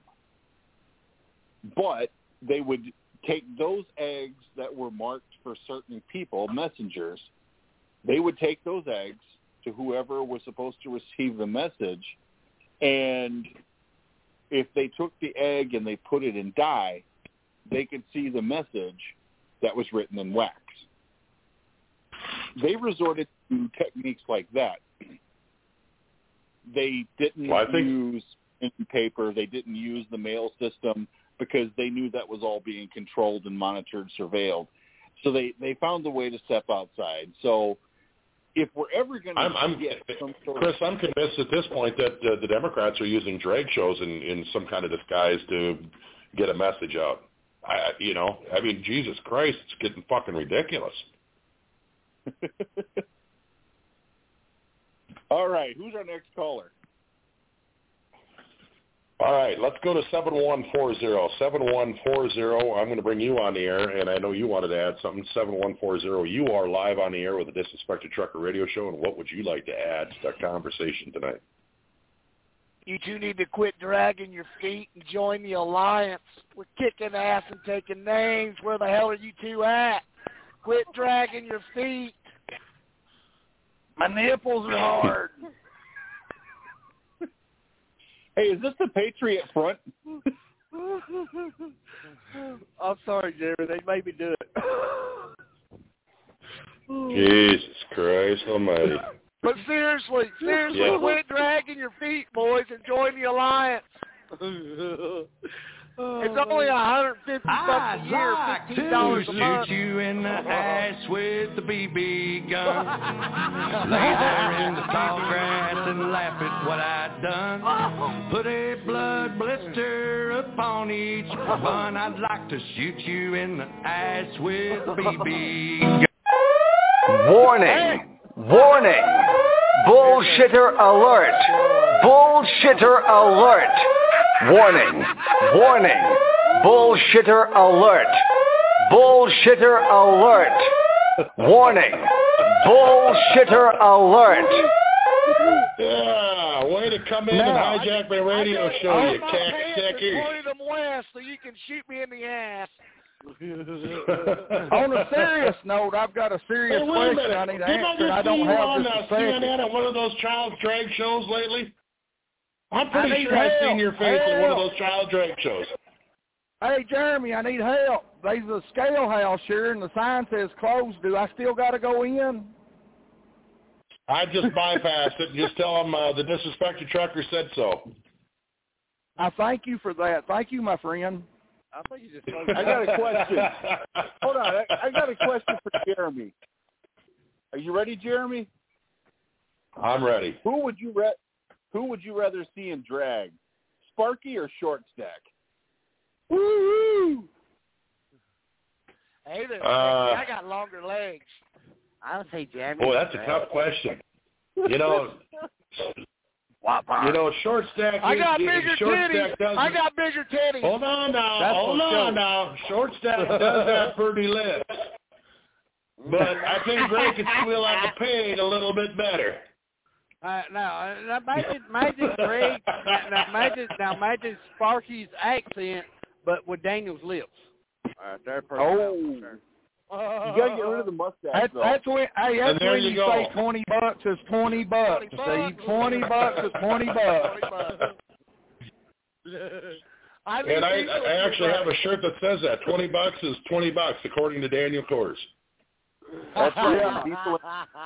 But they would take those eggs that were marked for certain people, messengers, they would take those eggs to whoever was supposed to receive the message, and if they took the egg and they put it in dye, they could see the message that was written in wax. They resorted to techniques like that. They didn't Well, I think- use ink and paper. They didn't use the mail system because they knew that was all being controlled and monitored, surveilled. So they, they found a way to step outside. So if we're ever going I'm, I'm, to get some sort Chris, of... I'm convinced at this point that uh, the Democrats are using drag shows in, in some kind of disguise to get a message out. I, you know, I mean, Jesus Christ, it's getting fucking ridiculous. All right, who's our next caller? All right, let's go to seven one four zero. seven one four zero, I'm going to bring you on the air, and I know you wanted to add something. seven one four zero, you are live on the air with the Disrespected Trucker Radio Show, and what would you like to add to that conversation tonight? You two need to quit dragging your feet and join the alliance. We're kicking ass and taking names. Where the hell are you two at? Quit dragging your feet. My nipples are hard. Hey, is this the Patriot Front? I'm sorry, Jerry. They made me do it. Jesus Christ almighty. But seriously, seriously, Yeah. quit dragging your feet, boys, and join the alliance. It's only one hundred fifty bucks a year, fifteen dollars a month. Shoot you in the ass with the B B gun. Lay there in the tall grass and laugh at what I've done. Put a blood blister upon each one. I'd like to shoot you in the ass with the B B gun. Warning! Warning! Bullshitter alert! Bullshitter alert! Warning! Warning! Bullshitter alert! Bullshitter alert! Warning! Bullshitter alert! Yeah, way to come in No. and hijack my radio show, All you my hands are cacksucker. pointed them west so you can shoot me in the ass. On a serious note, I've got a serious Hey, wait a question minute. I need to Didn't I answer. just I see don't you have on just uh, a C N N second. at one of those child drag shows lately? I'm I pretty need sure I've help. seen your face at one of Help. those child drag shows. Hey, Jeremy, I need help. There's a scale house here, and the sign says closed. Do I still got to go in? I just bypassed it and just tell them uh, the disrespected trucker said so. I thank you for that. Thank you, my friend. I think you just. I got a question. Hold on, I, I got a question for Jeremy. Are you ready, Jeremy? I'm ready. Who would you re- Who would you rather see in drag, Sparky or Short Stack? Woo! Hey there, Uh, I got longer legs. I would say Jeremy. Oh, that's a tough question. You know, you know, short stack. I got is- bigger short titties. stack does. I got bigger titties. Hold on now. That's hold what's on good. now. Short stack does have pretty lips, but I think Greg could squeal out the pain a little bit better. Uh, now, uh, imagine, imagine Greg. now, now imagine, now imagine Sparky's accent, but with Daniel's lips. All right, there. Oh. You gotta get rid of the mustache, That's, though. that's when, hey, And that's there when you you go. say twenty bucks is twenty bucks. See, twenty bucks is twenty bucks. I think And I, these I are- actually have a shirt that says that twenty bucks is twenty bucks according to Daniel Kors. That's right. Diesel-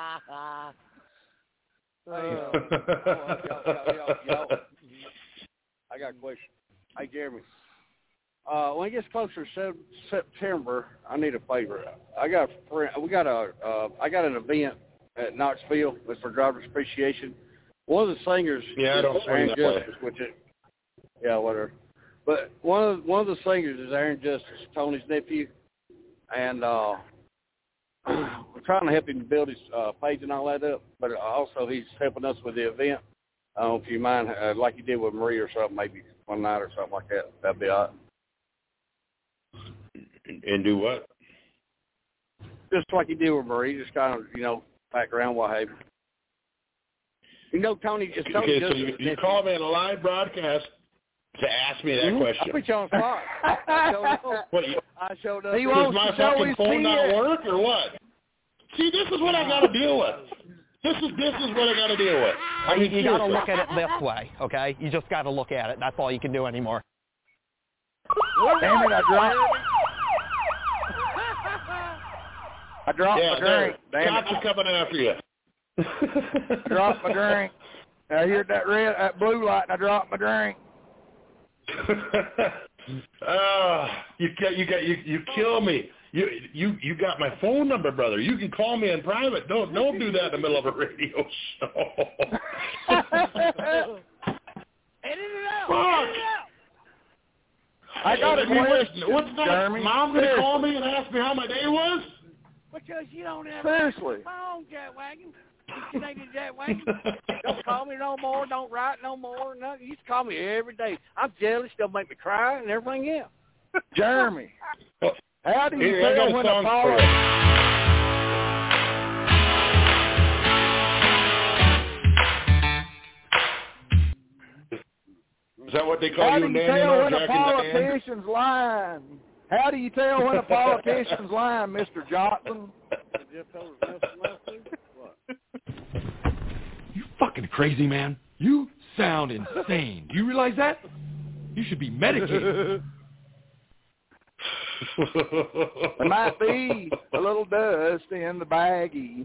Uh, oh, yo, yo, yo, yo. I got a question. Hey, Jeremy. Uh, when it gets closer to se- September, I need a favor. I got a friend. We got a. Uh, I got an event at Knoxville. It's for Drivers Appreciation. One of the singers. Yeah, I is don't swing Aaron that way. Justice, which is, yeah, whatever. But one of one of the singers is Aaron Justice, Tony's nephew, and uh, we're trying to help him build his uh, page and all that up. But also he's helping us with the event. I don't know if you mind, uh, like you did with Marie or something, maybe one night or something like that. That'd be all right. And do what? Just like you did with Marie, just kind of, you know, background, what have you. You know, Tony, it's Tony Okay, so Justice's you, you nephew. call me on a live broadcast to ask me that Mhm. I question. put you on the spot. I showed up. What, you, I showed up. He does wants my to show fucking his phone not penis. work or what? See, this is what I got to deal with. This is this is what I got to deal with. I You, mean, you got to seriously. look at it this way, okay? You just got to look at it. That's all you can do anymore. Damn it, I dropped. I dropped Yeah, my drink. there. Damn Cops it. are coming after you. I dropped my drink. I heard that red, that blue light, and I dropped my drink. uh, you get you got you you kill me. You you you got my phone number, brother. You can call me in private. Don't don't do that in the middle of a radio show. Edit it out. Fuck. Edit it out. I got a I mean, what's- question, What's that? Jeremy. Mom gonna call me and ask me how my day was? Because you don't have Seriously. a phone, Jack Wagon. You ain't a Jack Wagon. Don't call me no more. Don't write no more. No, you used to call me every day. I'm jealous. They'll make me cry and everything else. Jeremy, how do you Here, I got tell a when song a for follow? Is that what they call How you do and you Daniel tell now, when a Jack in the hand? politician's lying? How do you tell when a politician's lying, Mister Johnson? You fucking crazy, man. You sound insane. Do you realize that? You should be medicated. There might be a little dust in the baggie.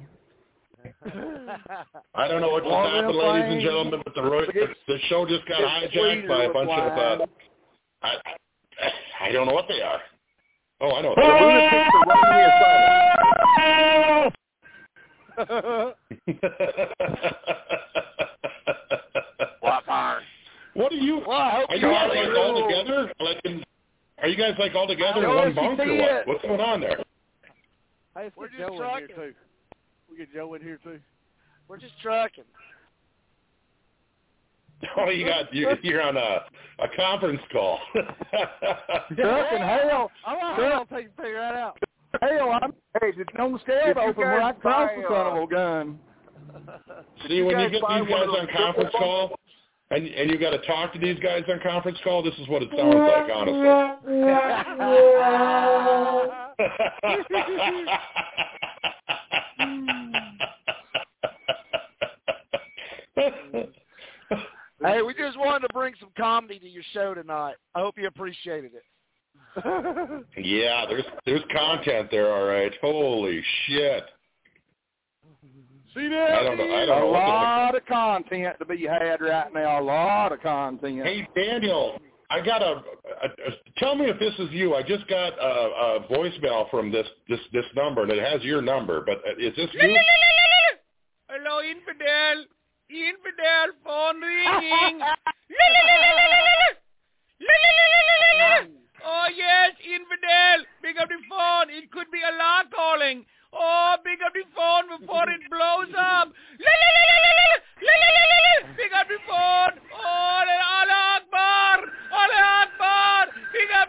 I don't know what just One of happened, them ladies and things gentlemen, but the, ro- gets- the show just got gets hijacked by a sweeter bunch with of, uh, wine. I, I don't know what they are. Oh, I know. The lunatics are running the asylum. What What are you? Well, I hope are you you guys are like all together? Like, in, are you guys like all together in Joe, one if you bunk or see what? it- What's going on there? Hey, let's We're get just Joe in here trucking. too. We get Joe in here too. We're just trucking. Oh, you got you, you're on a a conference call. Trucking, hell. I'm all Truck- right. I'll take figure that out. Hell, I'm hey, did you know the scale Did you open where I guys cross buy, the son uh, of a gun? See, when you guys get buy these one guys of those on conference triple call, and and you got to talk to these guys on conference call, this is what it sounds like, honestly. Hey, we just wanted to bring some comedy to your show tonight. I hope you appreciated it. Yeah, there's there's content there, all right. Holy shit! See that? I don't know. I don't a know what to lot of content to be had right now. A lot of content. Hey, Daniel, I got a, a, a. Tell me if this is you. I just got a, a voicemail from this this this number, and it has your number. But is this you? Hello, infidel. Infidel, phone ringing. Oh, yes, infidel. Pick up the phone. It could be Allah calling. Oh, pick up the phone before it blows up. Pick up the phone. Oh, Allah Akbar. Allah Akbar. Pick up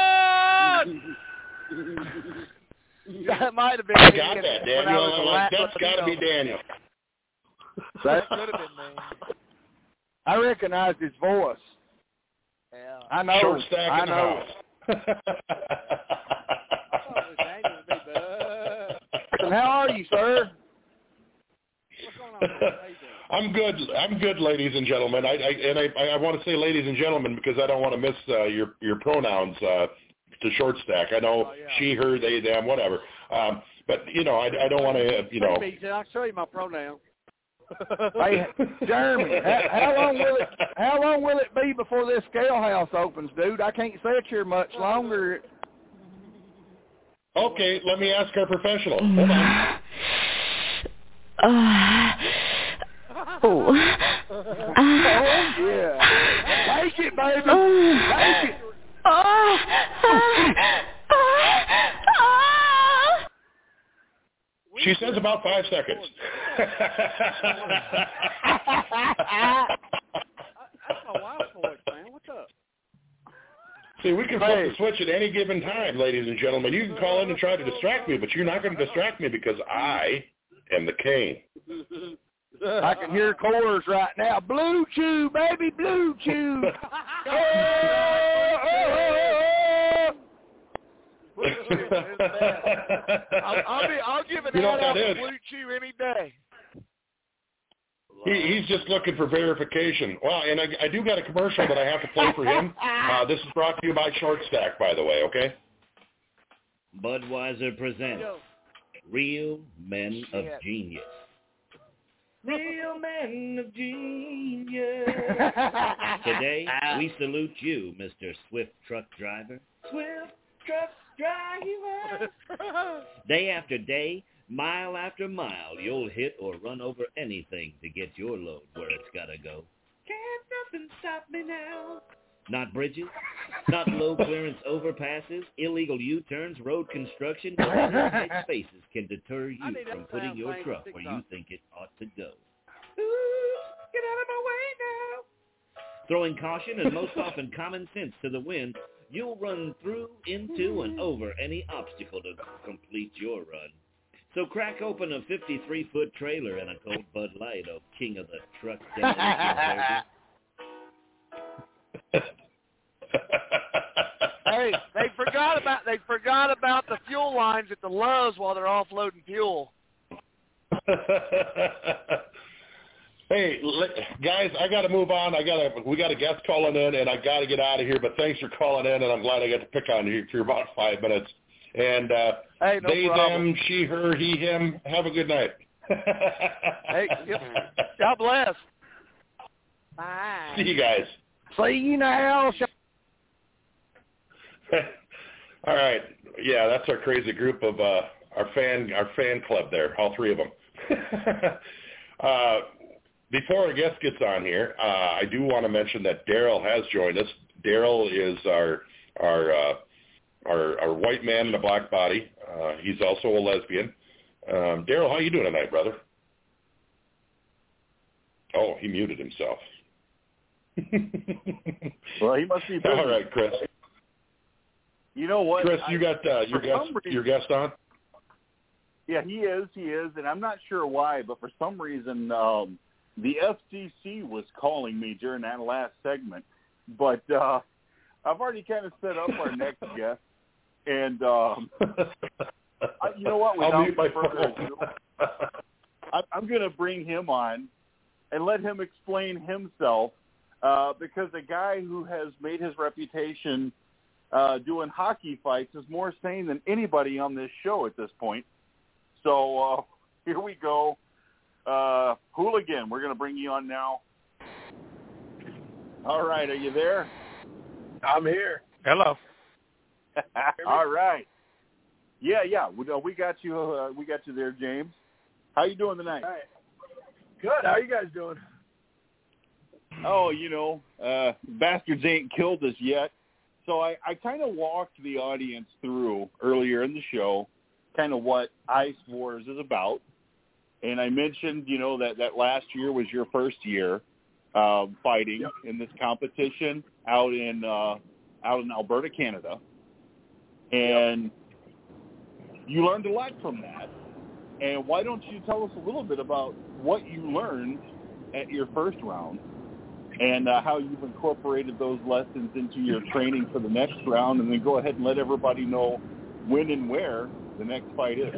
the phone. That might have been I me got when that, I Daniel. was a I'm like, lap that's got to be Latino. Daniel. That could have been me. I recognized his voice. Yeah. I know. Short stack I in the know. house. And how are you, sir? I'm good. I'm good, ladies and gentlemen. I, I and I, I want to say ladies and gentlemen because I don't want to miss uh, your your pronouns uh, to short stack. I know Oh, yeah. she, her, they, them, whatever. Um, but you know, I, I don't want to, you know. I'll show you my pronoun. Hey, Jeremy, how, how long will it? How long will it be before this scale house opens, dude? I can't sit here much longer. Okay, let me ask our professional. Hold on. Uh, oh. Oh yeah, take it, baby, take it. Uh, She says about five seconds. That's my wife's voice, man. What's up? See, we can flip the switch at any given time, ladies and gentlemen. You can call in and try to distract me, but you're not going to distract me because I am the king. I can hear chorus right now. Blue Chew, baby, Blue Chew. Oh, oh, oh, I'll, I'll, be, I'll give an You know ad what out that for is? Blue Chew any day. He, he's just looking for verification. Well, and I, I do got a commercial that I have to play for him. Uh, this is brought to you by Short Stack, by the way, okay? Budweiser presents Real Men of Genius. Real Men of Genius. Today, we salute you, Mister Swift Truck Driver. Swift Truck Driver. Day after day, mile after mile, you'll hit or run over anything to get your load where it's gotta go. Can't nothing stop me now. Not bridges, not low-clearance overpasses, illegal U-turns, road construction, or interstate spaces can deter you from putting your truck where you think it ought to go. Ooh, get out of my way now. Throwing caution and most often common sense to the wind, you'll run through, into, and over any obstacle to complete your run. So crack open a fifty-three foot trailer and a cold Bud Light, oh king of the truck demolition. Hey, they forgot about they forgot about the fuel lines at the Lowe's while they're offloading fuel. Hey, let, guys, I got to move on. I got to. We got a guest calling in, and I got to get out of here. But thanks for calling in, and I'm glad I got to pick on you for about five minutes. And uh, hey, no they, problem. them, she, her, he, him. Have a good night. Hey, God bless. Bye. See you guys. See you now. All right. Yeah, that's our crazy group of uh, our fan our fan club there. All three of them. uh, Before our guest gets on here, uh, I do want to mention that Daryl has joined us. Daryl is our our, uh, our our white man in a black body. Uh, he's also a lesbian. Um, Daryl, how you doing tonight, brother? Oh, he muted himself. Well, he must be busy. All right, Chris. You know what? Chris, you I, got uh, your guest reason, your guest on? Yeah, he is. He is, and I'm not sure why, but for some reason. Um, The F C C was calling me during that last segment, but uh, I've already kind of set up our next guest, and um, I, you know what? I'll Without mute my further phone. ado, I, I'm going to bring him on and let him explain himself, uh, because a guy who has made his reputation uh, doing hockey fights is more sane than anybody on this show at this point. So uh, here we go. Uh, Hooligan, we're going to bring you on now. All right, are you there? I'm here. Hello. All right. Yeah, yeah, we, uh, we got you. Uh, we got you there, James. How you doing tonight? All right. Good. How are you guys doing? Oh, you know, uh, bastards ain't killed us yet. So I, I kind of walked the audience through earlier in the show, kind of what Ice Wars is about. And I mentioned, you know, that, that last year was your first year uh, fighting yep. in this competition out in uh, out in Alberta, Canada. And yep. you learned a lot from that. And why don't you tell us a little bit about what you learned at your first round and uh, how you've incorporated those lessons into your training for the next round, and then go ahead and let everybody know when and where the next fight is.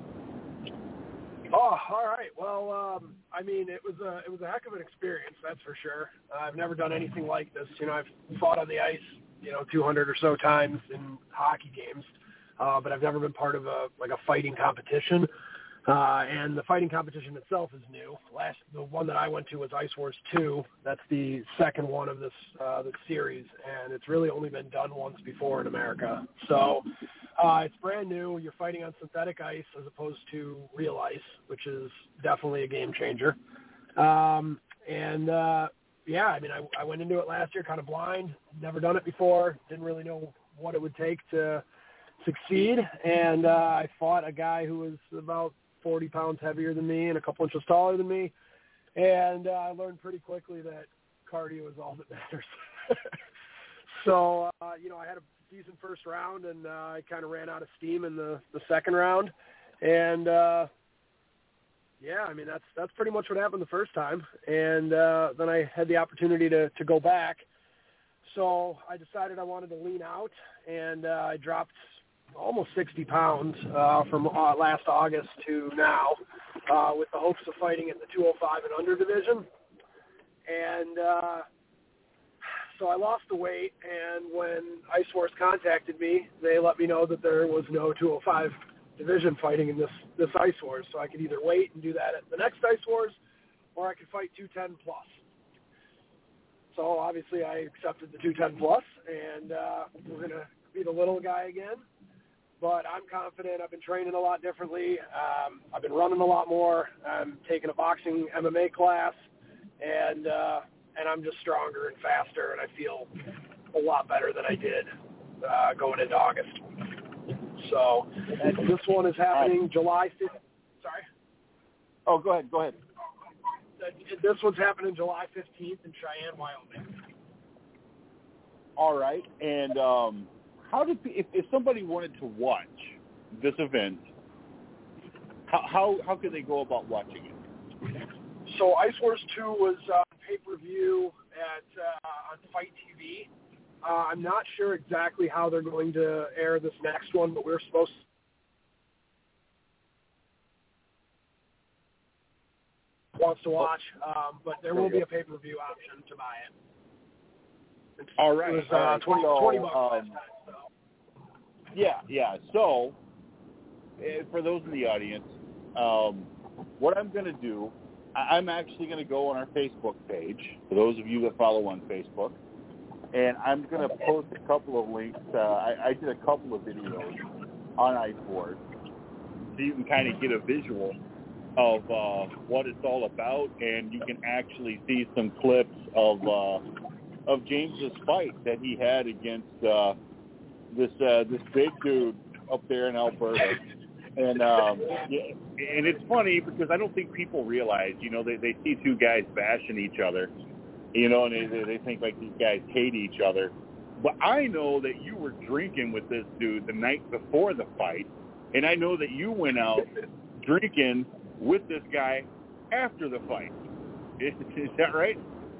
Oh, all right. Well, um, I mean, it was a it was a heck of an experience, that's for sure. Uh, I've never done anything like this. You know, I've fought on the ice, you know, two hundred or so times in hockey games, uh, but I've never been part of a like a fighting competition. Uh, and the fighting competition itself is new. Last, the one that I went to was Ice Wars two. That's the second one of this uh, this series, and it's really only been done once before in America. So uh, it's brand new. You're fighting on synthetic ice as opposed to real ice, which is definitely a game changer. Um, and uh, yeah, I mean, I, I went into it last year kind of blind, never done it before, didn't really know what it would take to succeed, and uh, I fought a guy who was about forty pounds heavier than me and a couple inches taller than me. And uh, I learned pretty quickly that cardio is all that matters. so, uh, you know, I had a decent first round, and uh, I kind of ran out of steam in the, the second round. And, uh, yeah, I mean, that's that's pretty much what happened the first time. And uh, then I had the opportunity to, to go back. So I decided I wanted to lean out, and uh, I dropped almost sixty pounds uh, from uh, last August to now, uh, with the hopes of fighting at the two oh five and under division. And uh, so I lost the weight, and when Ice Wars contacted me, they let me know that there was no two oh five division fighting in this, this Ice Wars, so I could either wait and do that at the next Ice Wars, or I could fight two ten plus. So obviously I accepted the two ten plus, and uh, we're going to be the little guy again. But I'm confident. I've been training a lot differently. Um, I've been running a lot more. I'm taking a boxing M M A class, and uh, and I'm just stronger and faster, and I feel a lot better than I did uh, going into August. So this one is happening July fifteenth. Sorry? Oh, go ahead. Go ahead. This one's happening July fifteenth in Cheyenne, Wyoming. All right. And um, how did if, if somebody wanted to watch this event, how how, how could they go about watching it? So Ice Wars two was uh, pay-per-view at uh, on Fight T V. Uh, I'm not sure exactly how they're going to air this next one, but we're supposed to wants to watch. Um, but there will be a pay-per-view option to buy it. It's, all right. It was all uh, right. twenty, so, twenty bucks um, last time. So. Yeah, yeah. So, uh, for those in the audience, um, what I'm going to do, I- I'm actually going to go on our Facebook page, for those of you that follow on Facebook, and I'm going to post a couple of links. Uh, I, I did a couple of videos on Ice Wars, so you can kind of get a visual of uh, what it's all about, and you can actually see some clips of uh, of James's fight that he had against uh, this uh, this big dude up there in Alberta. And um, yeah, and it's funny because I don't think people realize, you know, they, they see two guys bashing each other, you know, and they, they think like these guys hate each other. But I know that you were drinking with this dude the night before the fight, and I know that you went out drinking with this guy after the fight. Is, is that right?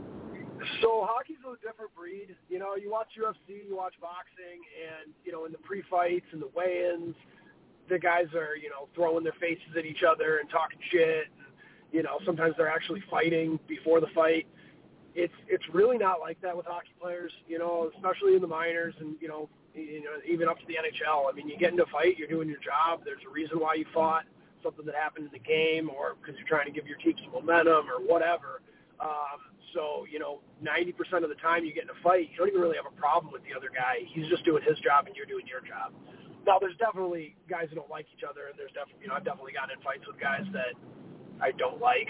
So hockey's a different breed. You know, you watch U F C, you watch boxing, and, you know, in the pre-fights and the weigh-ins, the guys are, you know, throwing their faces at each other and talking shit. And, you know, sometimes they're actually fighting before the fight. It's it's really not like that with hockey players, you know, especially in the minors and, you know, you know, even up to the N H L. I mean, you get into a fight, you're doing your job. There's a reason why you fought, something that happened in the game, or because you're trying to give your team some momentum or whatever. Um, so, you know, ninety percent of the time you get in a fight, you don't even really have a problem with the other guy. He's just doing his job and you're doing your job. Now, there's definitely guys who don't like each other, and there's definitely, you know, I've definitely gotten in fights with guys that I don't like.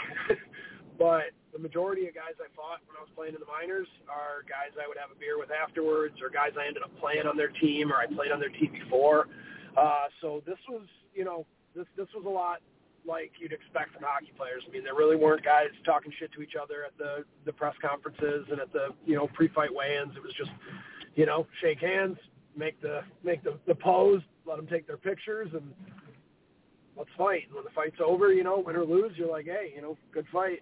But the majority of guys I fought when I was playing in the minors are guys I would have a beer with afterwards, or guys I ended up playing on their team, or I played on their team before. Uh, so this was, you know, this this was a lot like you'd expect from hockey players. I mean, there really weren't guys talking shit to each other at the, the press conferences and at the, you know, pre-fight weigh-ins. It was just, you know, shake hands, make the make the, the pose, let them take their pictures, and let's fight. And when the fight's over, you know, win or lose, you're like, hey, you know, good fight.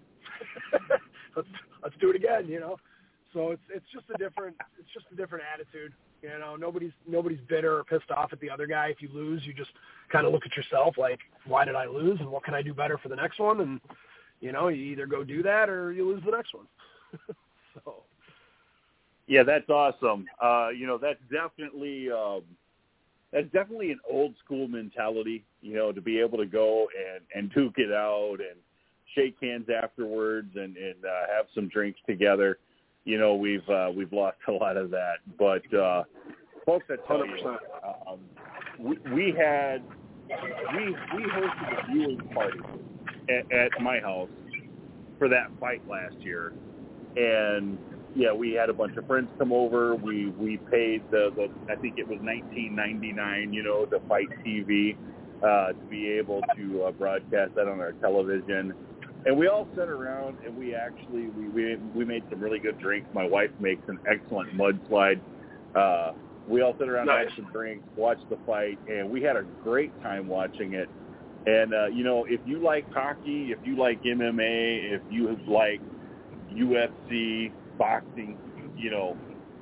let's let's do it again, you know. So it's it's just a different it's just a different attitude. You know, nobody's nobody's bitter or pissed off at the other guy. If you lose, you just kind of look at yourself like, why did I lose, and what can I do better for the next one? And you know, you either go do that or you lose the next one. So. Yeah, that's awesome. Uh, you know, that's definitely um, that's definitely an old school mentality. You know, to be able to go and, and duke it out and shake hands afterwards and, and uh, have some drinks together. You know, we've uh, we've lost a lot of that. But uh, folks, I tell you, um, we, we had we we hosted a viewing party at, at my house for that fight last year, and yeah, we had a bunch of friends come over. We we paid the, the I think it was nineteen ninety-nine, you know, the Fight T V uh, to be able to uh, broadcast that on our television. And we all sat around and we actually we, we we made some really good drinks. My wife makes an excellent mudslide. Uh, we all sat around, nice. Had some drinks, watched the fight, and we had a great time watching it. And uh, you know, if you like hockey, if you like M M A, if you like U F C, boxing, you know,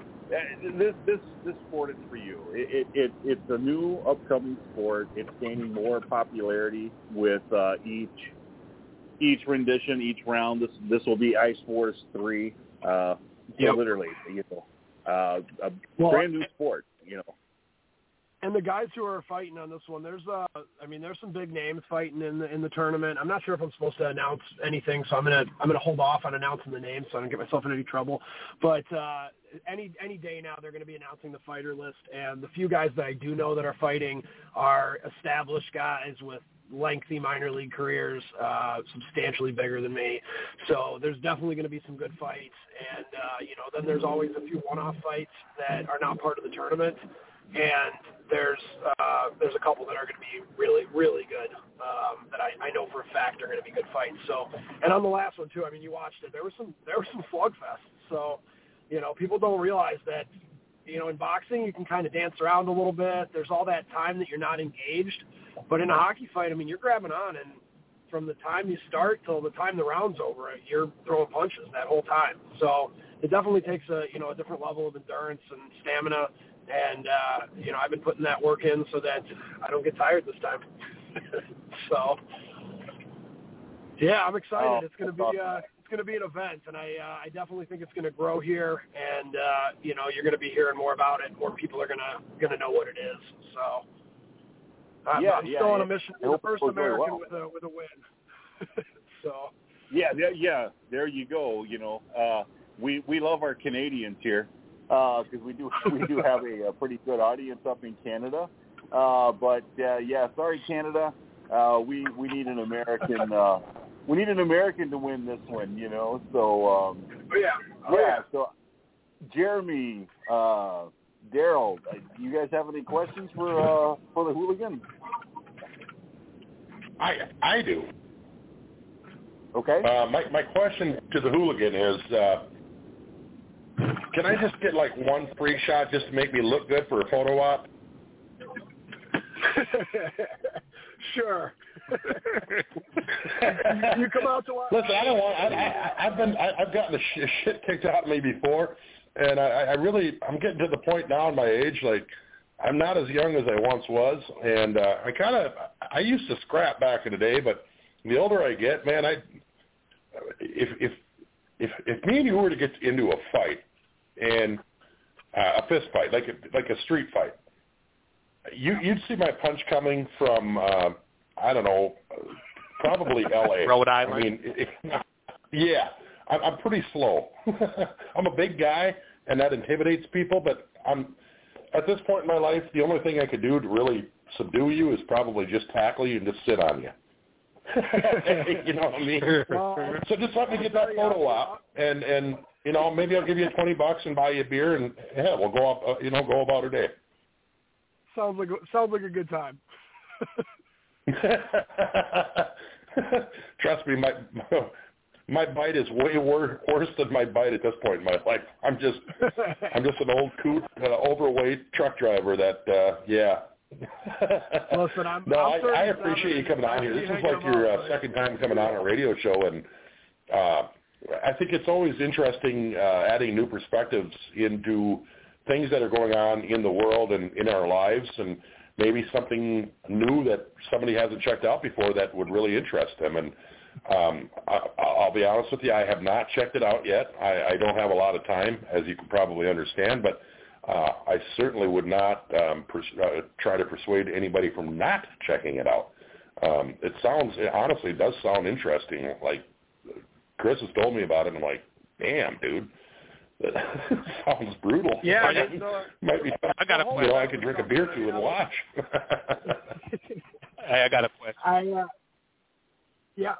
this this this sport is for you. It, it, it it's a new upcoming sport. It's gaining more popularity with uh, each each rendition, each round. This this will be Ice Wars three. Uh, so yep. Literally, you know, uh, a well, brand new sport. You know. And the guys who are fighting on this one, there's, uh, I mean, there's some big names fighting in the in the tournament. I'm not sure if I'm supposed to announce anything, so I'm gonna I'm gonna hold off on announcing the names so I don't get myself in any trouble. But uh, any any day now, they're going to be announcing the fighter list, and the few guys that I do know that are fighting are established guys with lengthy minor league careers, uh, substantially bigger than me. So there's definitely going to be some good fights, and uh, you know, then there's always a few one-off fights that are not part of the tournament. And there's uh, there's a couple that are going to be really, really good um, that I, I know for a fact are going to be good fights. So, and on the last one too, I mean, you watched it. There was some there were some slugfests. So, you know, people don't realize that, you know, in boxing you can kind of dance around a little bit. There's all that time that you're not engaged. But in a hockey fight, I mean, you're grabbing on, and from the time you start till the time the round's over, you're throwing punches that whole time. So it definitely takes a you know a different level of endurance and stamina. And, uh, you know, I've been putting that work in so that I don't get tired this time. So. Yeah, I'm excited. Oh, it's going to be uh, it's going to be an event, and I uh, I definitely think it's going to grow here. And uh, you know, you're going to be hearing more about it. More people are going to going to know what it is. So I'm, yeah, I'm yeah, still on yeah. a mission I to be the hope it first goes very American well. with a with a win. so yeah, yeah, yeah. There you go. You know, uh, we we love our Canadians here because uh, we do we do have a, a pretty good audience up in Canada. Uh, but uh, yeah, sorry, Canada. Uh, we we need an American. Uh, we need an American to win this one. You know. So um, oh, yeah, oh, yeah, yeah. So Jeremy, uh, Daryl, uh, do you guys have any questions for uh, for the hooligan? I I do. Okay. Uh, my my question to the hooligan is, uh, can I just get like one free shot just to make me look good for a photo op? Sure. you come out to watch. Listen, I don't want. I, I, I've been. I, I've gotten the sh- shit kicked out of me before, and I, I really. I'm getting to the point now in my age, like I'm not as young as I once was, and uh, I kind of. I used to scrap back in the day, but the older I get, man, I. If if if if me and you were to get into a fight, and uh, a fist fight, like a, like a street fight. You, you'd see my punch coming from, uh, I don't know, probably L A Rhode Island? I mean, if, yeah, I'm, I'm pretty slow. I'm a big guy, and that intimidates people, but I'm at this point in my life, the only thing I could do to really subdue you is probably just tackle you and just sit on you. You know what I mean? So just let me get that photo op, and, and you know, maybe I'll give you twenty bucks and buy you a beer, and, yeah, we'll go up, uh, you know, go about our day. Sounds like sounds like a good time. Trust me, my my bite is way wor- worse than my bite at this point in my life. I'm just I'm just an old coot, uh, overweight truck driver. That uh, yeah. Listen, I'm, no, I'm I, I appreciate you coming on here. This is like your uh, second time coming on a radio show, and uh, I think it's always interesting uh, adding new perspectives into things that are going on in the world and in our lives, and maybe something new that somebody hasn't checked out before that would really interest them. And um, I, I'll be honest with you, I have not checked it out yet. I, I don't have a lot of time, as you can probably understand, but uh, I certainly would not um, pers- uh, try to persuade anybody from not checking it out. Um, it sounds, it honestly does sound interesting. Like, Chris has told me about it, and I'm like, damn, dude. That sounds brutal. Yeah, I it's, uh, might be. I got a You know, I could drink a beer to and watch. Hey, I got a question. I uh, yeah.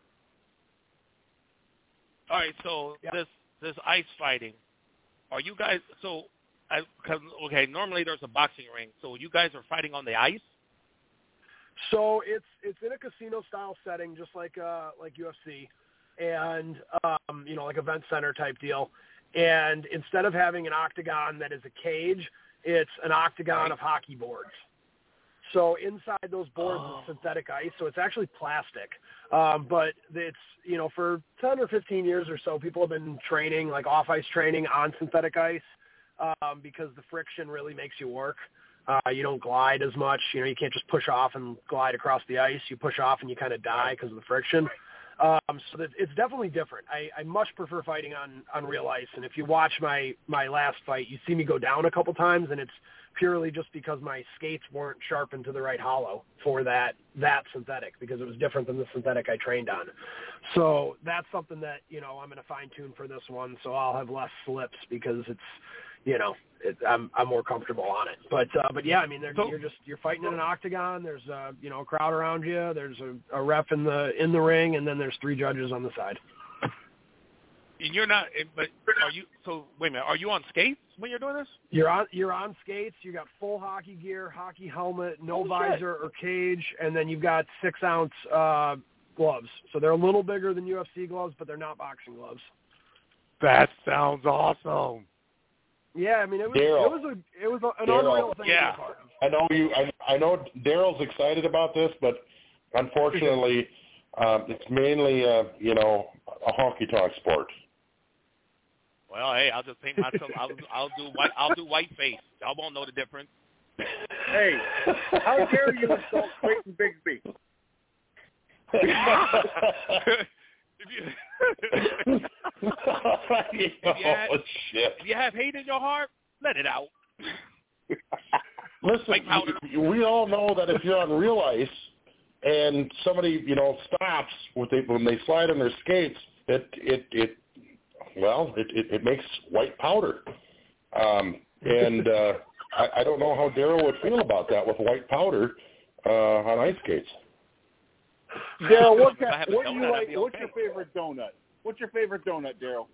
All right, so yeah. this this ice fighting, are you guys so? I, cause, okay, normally there's a boxing ring, so you guys are fighting on the ice. So it's it's in a casino style setting, just like uh, like U F C, and um, you know, like event center type deal. And instead of having an octagon that is a cage, it's an octagon right. of hockey boards. So inside those boards oh. is synthetic ice, so it's actually plastic. Um, but it's, you know, for ten or fifteen years or so, people have been training, like off-ice training on synthetic ice um, because the friction really makes you work. Uh, you don't glide as much. You know, you can't just push off and glide across the ice. You push off and you kind of die because of the friction. Um, so that it's definitely different. I, I much prefer fighting on, on real ice. And if you watch my, my last fight, you see me go down a couple times, and it's purely just because my skates weren't sharpened to the right hollow for that, that synthetic, because it was different than the synthetic I trained on. So that's something that, you know, I'm going to fine tune for this one. So I'll have less slips because it's, you know, it, I'm I'm more comfortable on it. But uh, but yeah, I mean, So, you're just you're fighting in an octagon. There's uh, you know, a crowd around you. There's a, a ref in the in the ring, and then there's three judges on the side. And you're not, but are you? So wait a minute, are you on skates when you're doing this? You're on you're on skates. You got full hockey gear, hockey helmet, no oh, visor or cage, and then you've got six ounce uh, gloves. So they're a little bigger than U F C gloves, but they're not boxing gloves. That sounds awesome. Yeah, I mean, it was Daryl. it was a it was a, an Daryl. unreal thing Yeah. to be a part of. I know you. I, I know Daryl's excited about this, but unfortunately, um, it's mainly uh, you know, a honky tonk sport. Well, hey, I'll just paint myself. I'll, I'll do white. I'll do white face. Y'all won't know the difference. Hey, how dare you insult Clayton Bigsby? if you, if you have, oh, shit. If you have hate in your heart, let it out. Listen, we all know that if you're on real ice and somebody, you know, stops when they, when they slide on their skates, it, it, it well, it, it, it makes white powder. Um, and uh, I, I don't know how Daryl would feel about that with white powder uh, on ice skates. Daryl, what, kind, what do you like? What's your favorite donut? What's your favorite donut, Daryl?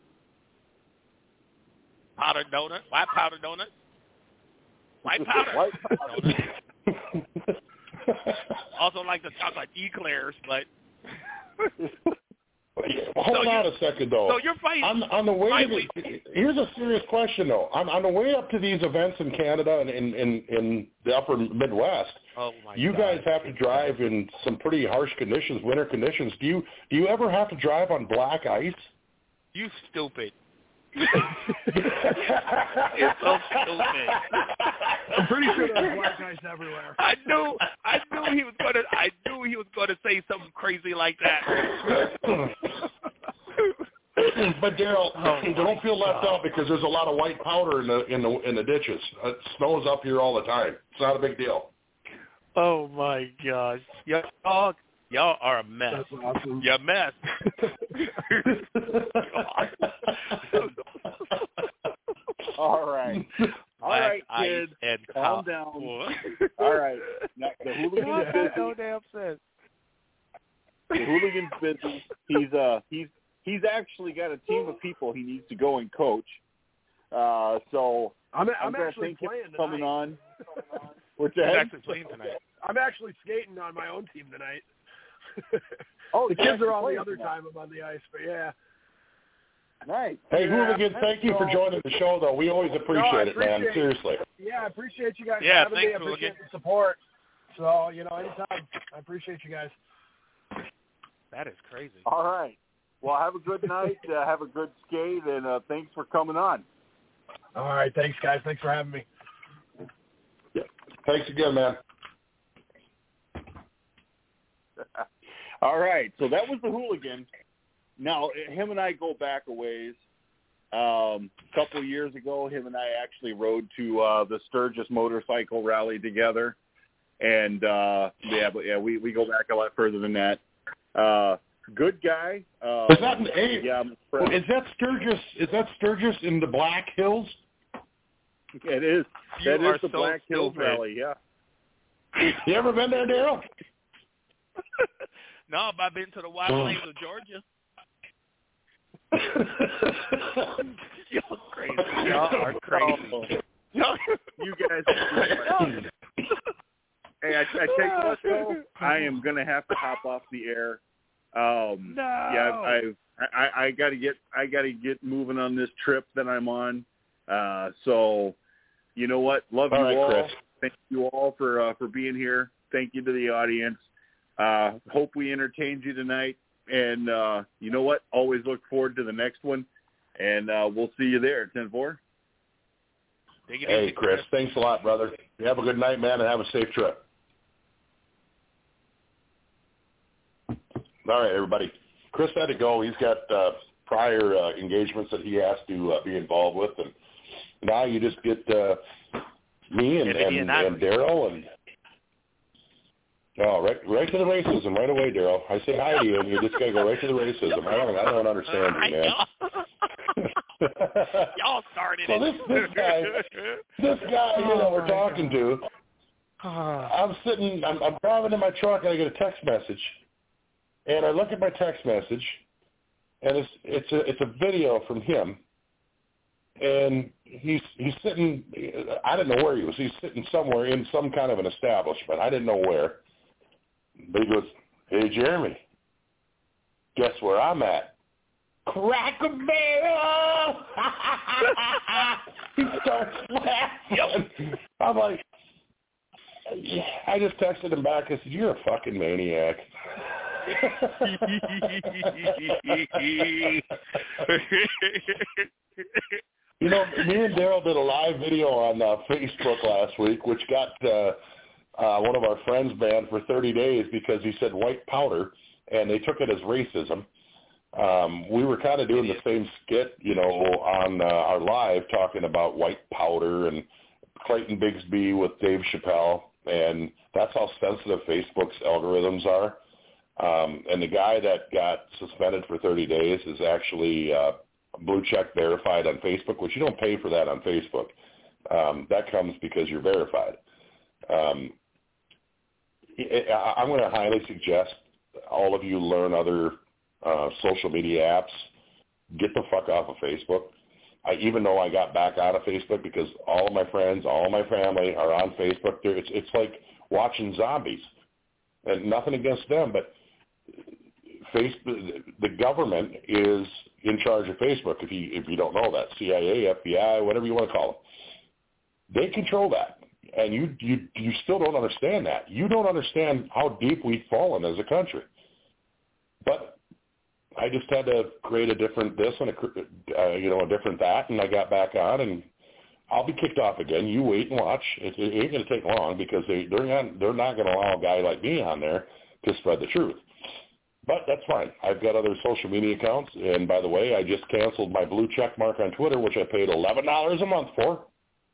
Powdered donut, white powder donut. White powder. White powder. Also like the chocolate eclairs, but. Hold so on you, a second, though. So you're fighting. On, on the way, to the, here's a serious question, though. On, on the way up to these events in Canada and in, in, in the upper Midwest, oh my you God. guys have to drive in some pretty harsh conditions, winter conditions. Do you do you ever have to drive on black ice? You stupid. It's so stupid. I'm pretty sure there's black ice everywhere. I knew, I knew he was gonna, I knew he was gonna say something crazy like that. But Daryl, oh don't feel left out because there's a lot of white powder in the in the in the ditches. It snows up here all the time. It's not a big deal. Oh my gosh, y'all, y'all are a mess. That's awesome. You're a mess. All right. All right, kids. Calm down. All right. Now, the hooligan's busy. No damn sense. The hooligan's busy. He's uh he's he's actually got a team of people he needs to go and coach. Uh, so I'm I'm, I'm actually playing tonight. Coming on. What's I'm that? actually playing tonight. I'm actually skating on my own team tonight. Oh, the kids are on the other tonight. time I'm on the ice, but yeah. Nice. Hey, yeah, hooligans, thank you for joining the show, though. We always appreciate, no, I it, appreciate man. Seriously. Yeah, I appreciate you guys Yeah, having thanks, me. I appreciate hooligan. the support. So, you know, anytime. I appreciate you guys. That is crazy. All right. Well, have a good night. Uh, have a good skate, and uh, thanks for coming on. All right. Thanks, guys. Thanks for having me. Yeah. Thanks again, man. All right. So that was the hooligan. Now, him and I go back a ways. Um, a couple of years ago, him and I actually rode to uh, the Sturgis Motorcycle Rally together. And, uh, yeah, but yeah, we, we go back a lot further than that. Uh, good guy. Uh, is that hey, yeah, is that Sturgis? Is that Sturgis in the Black Hills? It is. You that are is the so Black Hills stupid. Rally. Yeah. You ever been there, Daryl? No, but I've been to the Wild Plains of Georgia. Y'all crazy. Y'all are crazy. You guys. Hey, I, I tell you what, though, I am gonna have to hop off the air. Um, no. Yeah, I I, I got to get I got to get moving on this trip that I'm on. Uh, so, you know what? Love all you right, all. Chris. Thank you all for uh, for being here. Thank you to the audience. Uh, hope we entertained you tonight. And uh, you know what? Always look forward to the next one. And uh, we'll see you there, ten four. Hey, Chris. Thanks a lot, brother. You have a good night, man, and have a safe trip. All right, everybody. Chris had to go. He's got uh, prior uh, engagements that he has to uh, be involved with. And now you just get uh, me and, and, and Daryl and oh, right, right to the racism right away, Daryl. I say hi to you, and you just got to go right to the racism. I don't, I don't understand you, man. Y'all started so it. This, this guy, this guy here that we're talking to, I'm sitting, I'm, I'm driving in my truck, and I get a text message, and I look at my text message, and it's it's a it's a video from him, and he's he's sitting, I didn't know where he was. He's sitting somewhere in some kind of an establishment. I didn't know where. But he goes, "Hey, Jeremy, guess where I'm at?" Crack-a-barrel! He starts laughing. I'm like, I just texted him back. I said, "You're a fucking maniac." You know, me and Daryl did a live video on uh, Facebook last week, which got uh, uh, one of our friends banned for thirty days because he said white powder. and they took it as racism. Um, we were kind of doing the same skit, you know, on uh, our live talking about white powder and Clayton Bigsby with Dave Chappelle, and that's how sensitive Facebook's algorithms are. Um, and the guy that got suspended for thirty days is actually uh, blue check verified on Facebook, which you don't pay for that on Facebook. Um, that comes because you're verified. Um, I'm going to highly suggest all of you learn other uh, social media apps. Get the fuck off of Facebook. I, even though I got back out of Facebook because all of my friends, all of my family are on Facebook. They're, it's, it's like watching zombies. And nothing against them, but Facebook, the government is in charge of Facebook. If you if you don't know that, C I A, F B I, whatever you want to call them, they control that, and you you you still don't understand that. You don't understand how deep we've fallen as a country. But I just had to create a different this and a uh, you know a different that, and I got back on, and I'll be kicked off again. You wait and watch. It, it ain't going to take long because they they're not they're not going to allow a guy like me on there to spread the truth. But that's fine. I've got other social media accounts, and by the way, I just canceled my blue check mark on Twitter, which I paid eleven dollars a month for,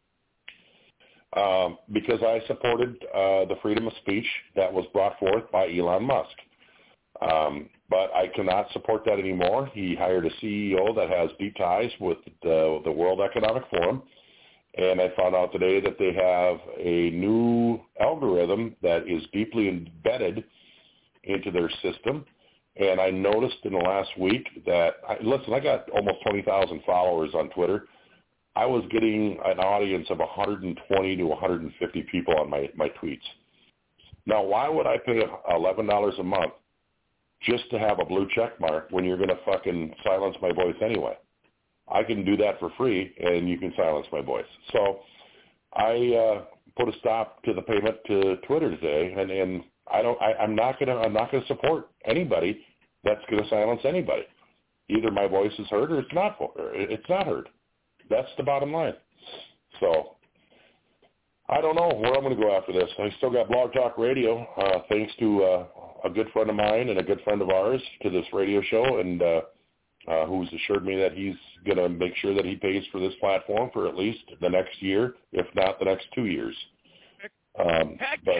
um, because I supported uh, the freedom of speech that was brought forth by Elon Musk. Um, but I cannot support that anymore. He hired a C E O that has deep ties with the, the World Economic Forum, and I found out today that they have a new algorithm that is deeply embedded into their system. And I noticed in the last week that, I, listen, I got almost twenty thousand followers on Twitter. I was getting an audience of one hundred twenty to one hundred fifty people on my, my tweets. Now, why would I pay eleven dollars a month just to have a blue check mark when you're going to fucking silence my voice anyway? I can do that for free, and you can silence my voice. So I uh, put a stop to the payment to Twitter today, and, and I don't. I, I'm not gonna. I'm not gonna support anybody that's gonna silence anybody. Either my voice is heard or it's not. Or it's not heard. That's the bottom line. So I don't know where I'm gonna go after this. I still got Blog Talk Radio, uh, thanks to uh, a good friend of mine and a good friend of ours to this radio show, and uh, uh, who's assured me that he's gonna make sure that he pays for this platform for at least the next year, if not the next two years. Um, Heck but, yeah.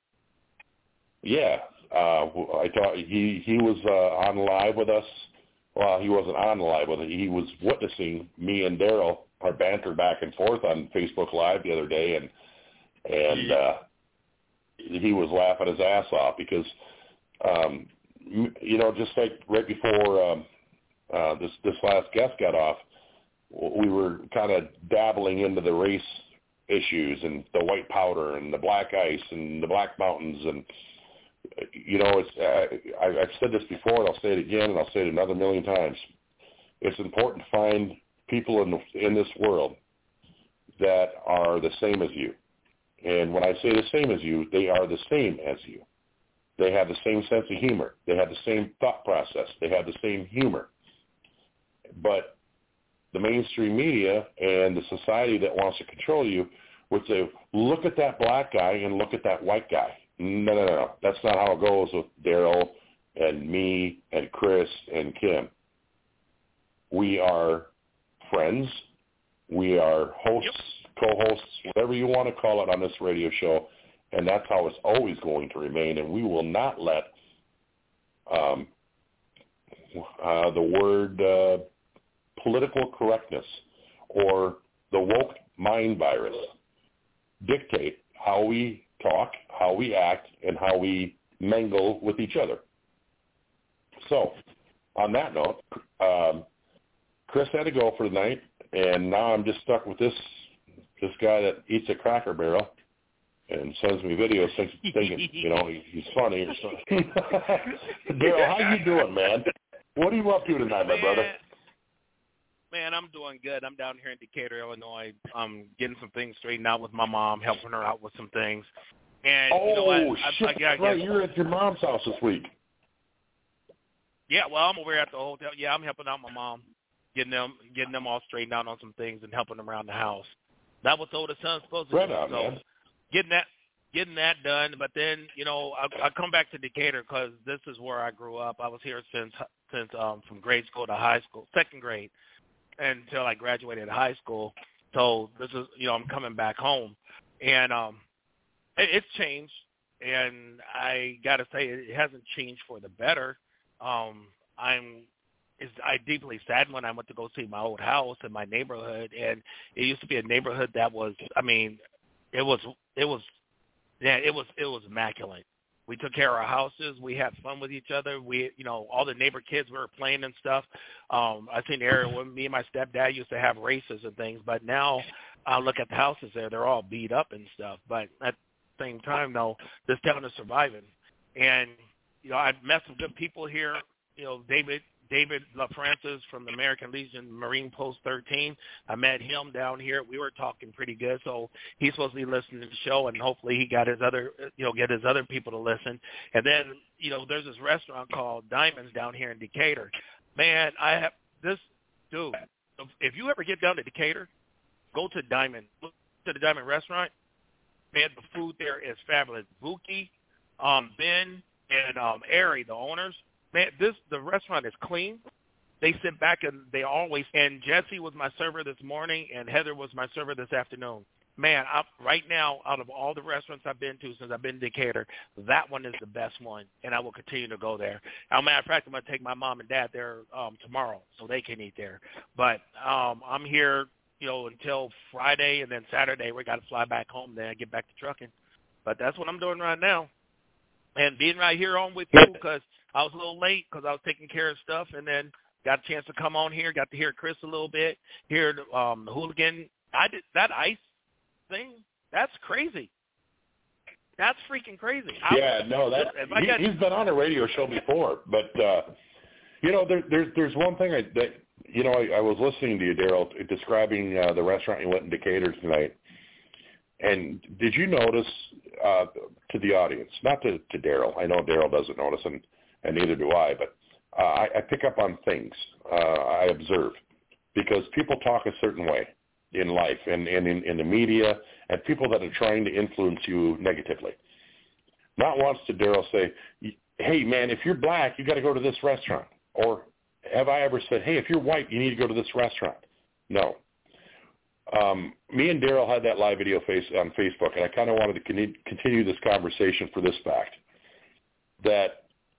Yeah, uh, I thought he he was uh, on live with us. Well, he wasn't on live with us. He was witnessing me and Daryl our banter back and forth on Facebook Live the other day, and and uh, he was laughing his ass off because, um, you know, just like right before um, uh, this this last guest got off, we were kind of dabbling into the race issues and the white powder and the black ice and the black mountains and. You know, it's, uh, I, I've said this before, and I'll say it again, and I'll say it another million times. It's important to find people in the, in this world that are the same as you. And when I say the same as you, they are the same as you. They have the same sense of humor. They have the same thought process. They have the same humor. But the mainstream media and the society that wants to control you would say, look at that black guy and look at that white guy. No, no, no, no. That's not how it goes with Daryl and me and Chris and Kim. We are friends. We are hosts, co-hosts, whatever you want to call it on this radio show, and that's how it's always going to remain, and we will not let um, uh, the word uh, political correctness or the woke mind virus dictate how we talk, how we act, and how we mingle with each other. So, on that note, um, Chris had to go for the night, and now I'm just stuck with this this guy that eats a Cracker Barrel and sends me videos thinking, thinking you know, he, he's funny or something. Daryl, how you doing, man? What are you up to tonight, my brother? Man, I'm doing good. I'm down here in Decatur, Illinois. I'm getting some things straightened out with my mom, helping her out with some things. And oh, you know what? shit, I, I, I right. guess, You're at your mom's house this week. Yeah, well, I'm over at the hotel. Yeah, I'm helping out my mom, getting them getting them all straightened out on some things and helping them around the house. That was the oldest son's supposed to right do. on, so man. getting that getting that done. But then, you know, I, I come back to Decatur because this is where I grew up. I was here since since um, from grade school to high school, second grade, until I graduated high school. So this is, you know, I'm coming back home, and um, it, it's changed. And I got to say, it hasn't changed for the better. Um, I'm Is I deeply saddened when I went to go see my old house in my neighborhood, and it used to be a neighborhood that was, I mean, it was, it was, yeah, it was, it was immaculate. We took care of our houses. We had fun with each other. We, you know, all the neighbor kids we were playing and stuff. Um, I seen the area where me and my stepdad used to have races and things, but now I look at the houses there; they're all beat up and stuff. But at the same time, though, this town is surviving, and you know, I've met some good people here. You know, David. David LaFrancis from the American Legion Marine Post thirteen. I met him down here. We were talking pretty good, so he's supposed to be listening to the show, and hopefully he got his other, you know, get his other people to listen. And then, you know, there's this restaurant called Diamonds down here in Decatur. Man, I have this dude. If you ever get down to Decatur, go to Diamond. Look to the Diamond restaurant. Man, the food there is fabulous. Buki, um, Ben, and um, Ari, the owners. Man, this the restaurant is clean. They sit back and they always. And Jesse was my server this morning, and Heather was my server this afternoon. Man, I, right now, out of all the restaurants I've been to since I've been in Decatur, that one is the best one, and I will continue to go there. As a matter of fact, I'm going to take my mom and dad there um, tomorrow so they can eat there. But um, I'm here, you know, until Friday, and then Saturday we got to fly back home. Then I get back to trucking. But that's what I'm doing right now, and being right here on with you because I was a little late because I was taking care of stuff, and then got a chance to come on here, got to hear Chris a little bit, hear um, the hooligan. I did that ice thing. That's crazy. That's freaking crazy. Yeah, no, that he, got, he's been on a radio show before, but uh, you know, there, there's there's one thing I, that you know I, I was listening to you, Daryl, describing uh, the restaurant you went in Decatur tonight, and did you notice uh, to the audience, not to, to Daryl? I know Daryl doesn't notice, and and neither do I, but uh, I, I pick up on things. Uh, I observe because people talk a certain way in life and, and in, in the media and people that are trying to influence you negatively. Not once did Daryl say, hey, man, if you're black, you got to go to this restaurant. Or have I ever said, hey, if you're white, you need to go to this restaurant. No. Um, me and Daryl had that live video face on Facebook, and I kind of wanted to con- continue this conversation for this fact, that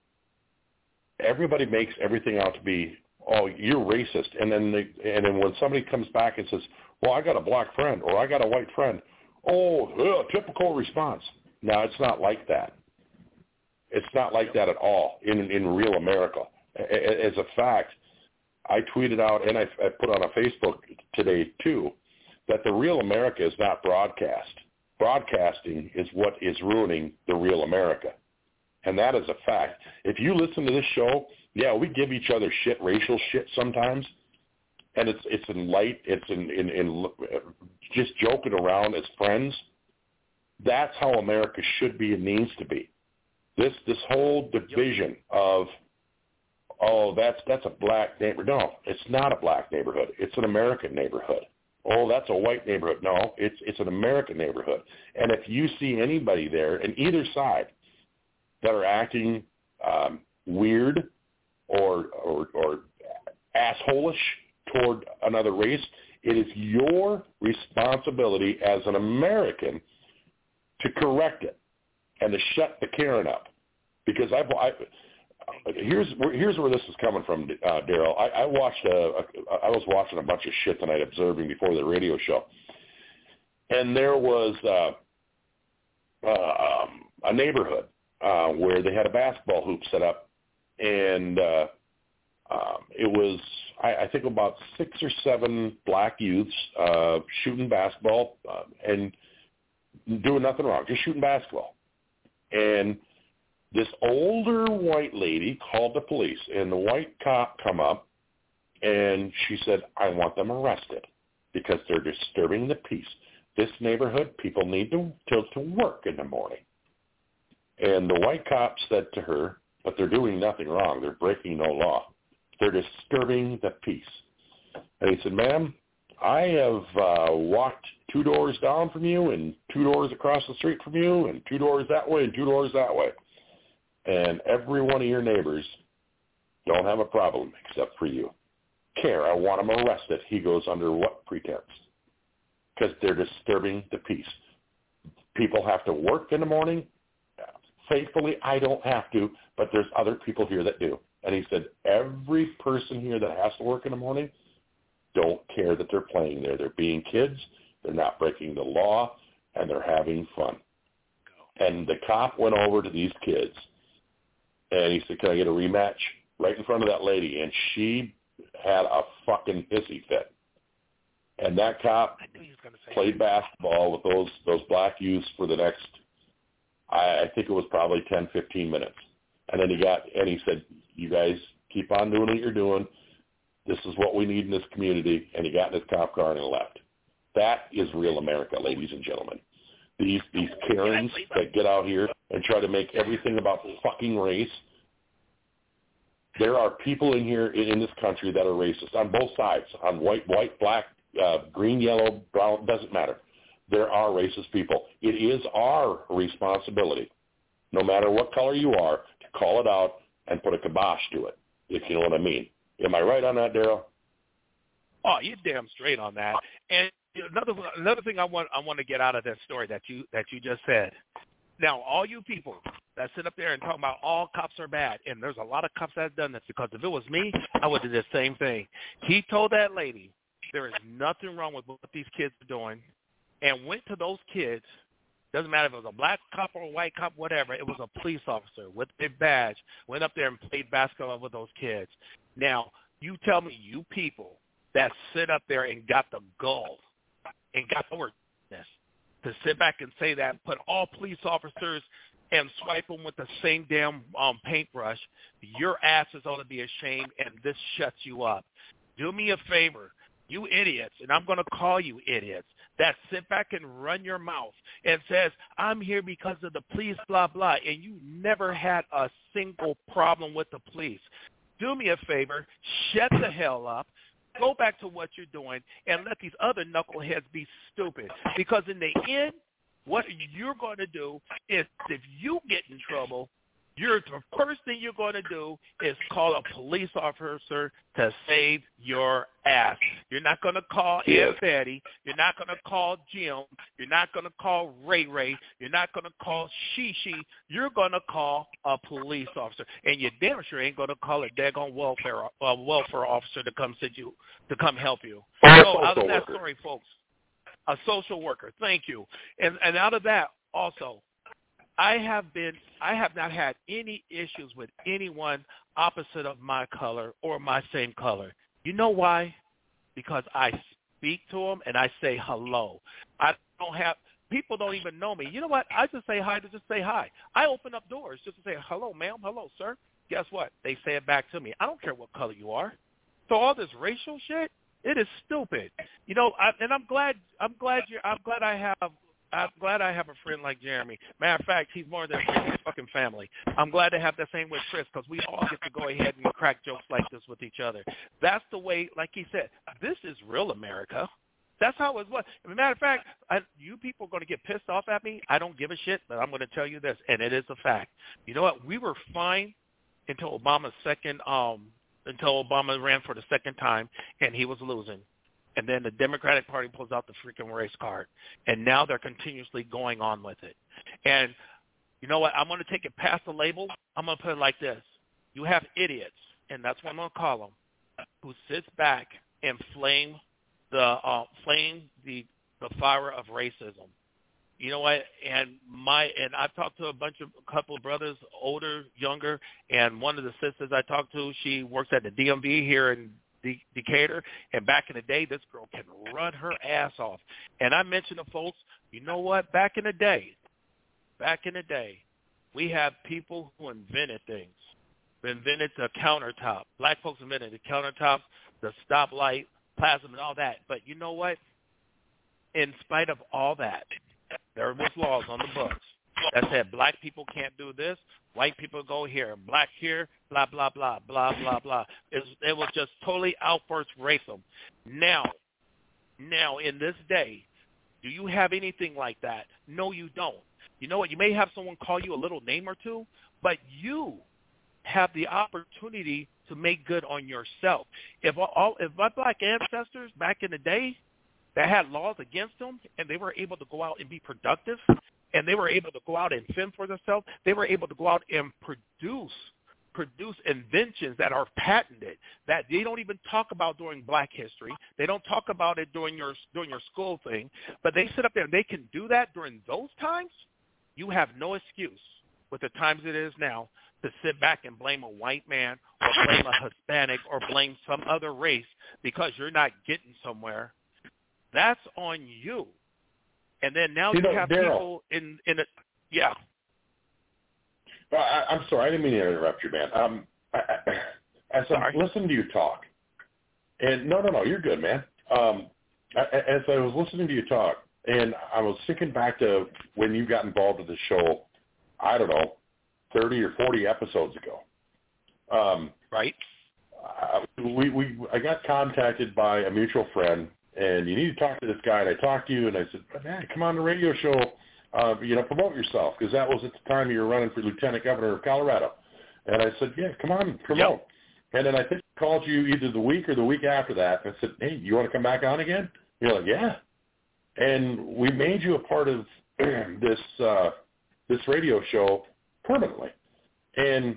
everybody makes everything out to be, oh, you're racist. And then they, and then when somebody comes back and says, well, I got a black friend or I got a white friend, oh, ugh, typical response. No, it's not like that. It's not like that at all in in real America. As a fact, I tweeted out and I, I put on a Facebook today too that the real America is not broadcast. Broadcasting is what is ruining the real America. And that is a fact. If you listen to this show, yeah, we give each other shit, racial shit sometimes, and it's it's in light, it's in, in, in just joking around as friends. That's how America should be and needs to be. This this whole division of, oh, that's that's a black neighborhood. No, it's not a black neighborhood. It's an American neighborhood. Oh, that's a white neighborhood. No, it's it's an American neighborhood. And if you see anybody there, in either side, that are acting um, weird or, or or asshole-ish toward another race, it is your responsibility as an American to correct it and to shut the Karen up. Because I, I here's here's where this is coming from, uh, Daryl. I, I watched a, a I was watching a bunch of shit tonight, observing before the radio show, and there was uh, uh, um, a neighborhood. Uh, where they had a basketball hoop set up, and uh, um, it was, I, I think, about six or seven black youths uh, shooting basketball uh, and doing nothing wrong, just shooting basketball. And this older white lady called the police, and the white cop come up, and she said, I want them arrested because they're disturbing the peace. This neighborhood, people need to, to, to work in the morning. And the white cop said to her, but they're doing nothing wrong. They're breaking no law. They're disturbing the peace. And he said, ma'am, I have uh, walked two doors down from you and two doors across the street from you and two doors that way and two doors that way. And every one of your neighbors don't have a problem except for you. Care, I want him arrested. He goes, under what pretense? Because they're disturbing the peace. People have to work in the morning. Thankfully, I don't have to, but there's other people here that do. And he said, every person here that has to work in the morning don't care that they're playing there. They're being kids. They're not breaking the law, and they're having fun. And the cop went over to these kids, and he said, can I get a rematch? Right in front of that lady, and she had a fucking hissy fit. And that cop played basketball with those those black youths for the next, I, I think it was probably ten, fifteen minutes. And then he got, and he said, you guys keep on doing what you're doing. This is what we need in this community. And he got in his cop car and left. That is real America, ladies and gentlemen. These these Karens that get out here and try to make everything about fucking race. There are people in here in this country that are racist on both sides, on white, white, black, uh, green, yellow, brown, doesn't matter. There are racist people. It is our responsibility, no matter what color you are, to call it out and put a kibosh to it, if you know what I mean. Am I right on that, Daryl? Oh, you're damn straight on that. And another another thing I want I want to get out of that story that you that you just said. Now, all you people that sit up there and talk about all cops are bad, and there's a lot of cops that have done this, because if it was me, I would do the same thing. He told that lady there is nothing wrong with what these kids are doing, and went to those kids. Doesn't matter if it was a black cop or a white cop, whatever. It was a police officer with a badge. Went up there and played basketball with those kids. Now, you tell me, you people that sit up there and got the gall and got the wordness to sit back and say that, put all police officers and swipe them with the same damn um, paintbrush, your asses ought to be ashamed, and this shuts you up. Do me a favor, you idiots, and I'm going to call you idiots, that sit back and run your mouth and says, I'm here because of the police, blah, blah, and you never had a single problem with the police. Do me a favor, shut the hell up. Go back to what you're doing and let these other knuckleheads be stupid. Because in the end, what you're going to do is, if you get in trouble, you're, the first thing you're going to do is call a police officer to save your ass. You're not going to call Aunt Betty. You're not going to call Jim. You're not going to call Ray Ray. You're not going to call Shishi. You're going to call a police officer, and you damn sure ain't going to call a daggone welfare uh, welfare officer to come sit you to come help you. So out of that story, folks, a social worker. Thank you. And and out of that also, I have been, I have not had any issues with anyone opposite of my color or my same color. You know why? Because I speak to them and I say hello. I don't have, people don't even know me. You know what? I just say hi to just say hi. I open up doors just to say, hello, ma'am, hello, sir. Guess what? They say it back to me. I don't care what color you are. So all this racial shit, it is stupid. You know, I, and I'm glad, I'm glad you, I'm glad I have, I'm glad I have a friend like Jeremy. Matter of fact, he's more than a friend, he's fucking family. I'm glad to have the same with Chris, because we all get to go ahead and crack jokes like this with each other. That's the way, like he said, this is real America. That's how it was. As a matter of fact, I, you people are going to get pissed off at me. I don't give a shit, but I'm going to tell you this, and it is a fact. You know what? We were fine until Obama's second, um, until Obama ran for the second time, and he was losing. And then the Democratic Party pulls out the freaking race card. And now they're continuously going on with it. And you know what? I'm going to take it past the label. I'm going to put it like this. You have idiots, and that's what I'm going to call them, who sits back and flame the uh, flame the the fire of racism. You know what? And my and I've talked to a bunch of a couple of brothers, older, younger, and one of the sisters I talked to, she works at the D M V here in Decatur, and back in the day, this girl can run her ass off. And I mentioned to folks, you know what? Back in the day, back in the day, we have people who invented things. We invented the countertop. Black folks invented the countertops, the stoplight, plasma, and all that. But you know what? In spite of all that, there was laws on the books that said black people can't do this, white people go here, black here, blah, blah, blah, blah, blah, blah. It was, it was just totally outburst racism. Now, Now, in this day, do you have anything like that? No, you don't. You know what? You may have someone call you a little name or two, but you have the opportunity to make good on yourself. If all, if my black ancestors back in the day that had laws against them and they were able to go out and be productive and they were able to go out and fend for themselves, they were able to go out and produce produce inventions that are patented that they don't even talk about during Black History. They don't talk about it during your during your school thing, but they sit up there and they can do that during those times. You have no excuse with the times it is now to sit back and blame a white man or blame a Hispanic or blame some other race because you're not getting somewhere. That's on you. And then now you, you know, have Daryl, people in in a yeah. I, I'm sorry, I didn't mean to interrupt you, man. Um, I, I, as I listened to you talk, and no, no, no, you're good, man. Um, I, as I was listening to you talk, and I was thinking back to when you got involved with the show, I don't know, thirty or forty episodes ago. Um, right. Uh, we, we, I got contacted by a mutual friend, and you need to talk to this guy. And I talked to you, and I said, man, come on the radio show. Uh, you know, promote yourself, because that was at the time you were running for lieutenant governor of Colorado. And I said, yeah, come on, promote. Yep. And then I think I called you either the week or the week after that. And I said, hey, you want to come back on again? You're like, yeah. And we made you a part of this uh, this radio show permanently. And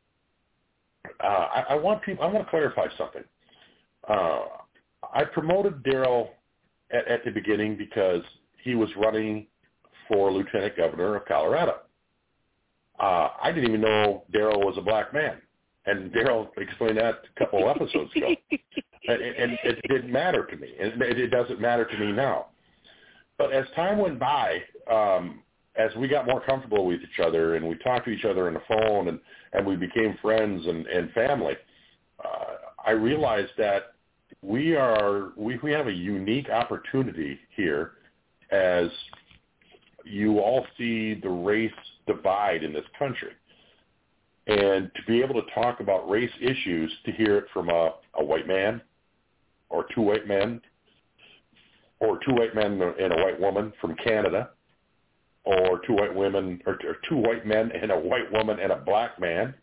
uh, I, I want people. I want to clarify something. Uh, I promoted Daryl at, at the beginning because he was running for lieutenant governor of Colorado. Uh, I didn't even know Daryl was a black man, and Daryl explained that a couple of episodes ago. and, and it didn't matter to me, and it doesn't matter to me now. But as time went by, um, as we got more comfortable with each other, and we talked to each other on the phone, and, and we became friends and, and family, uh, I realized that we are we, we have a unique opportunity here as you all see the race divide in this country. And to be able to talk about race issues, to hear it from a, a white man or two white men or two white men and a white woman from Canada or two white women or, or two white men and a white woman and a black man,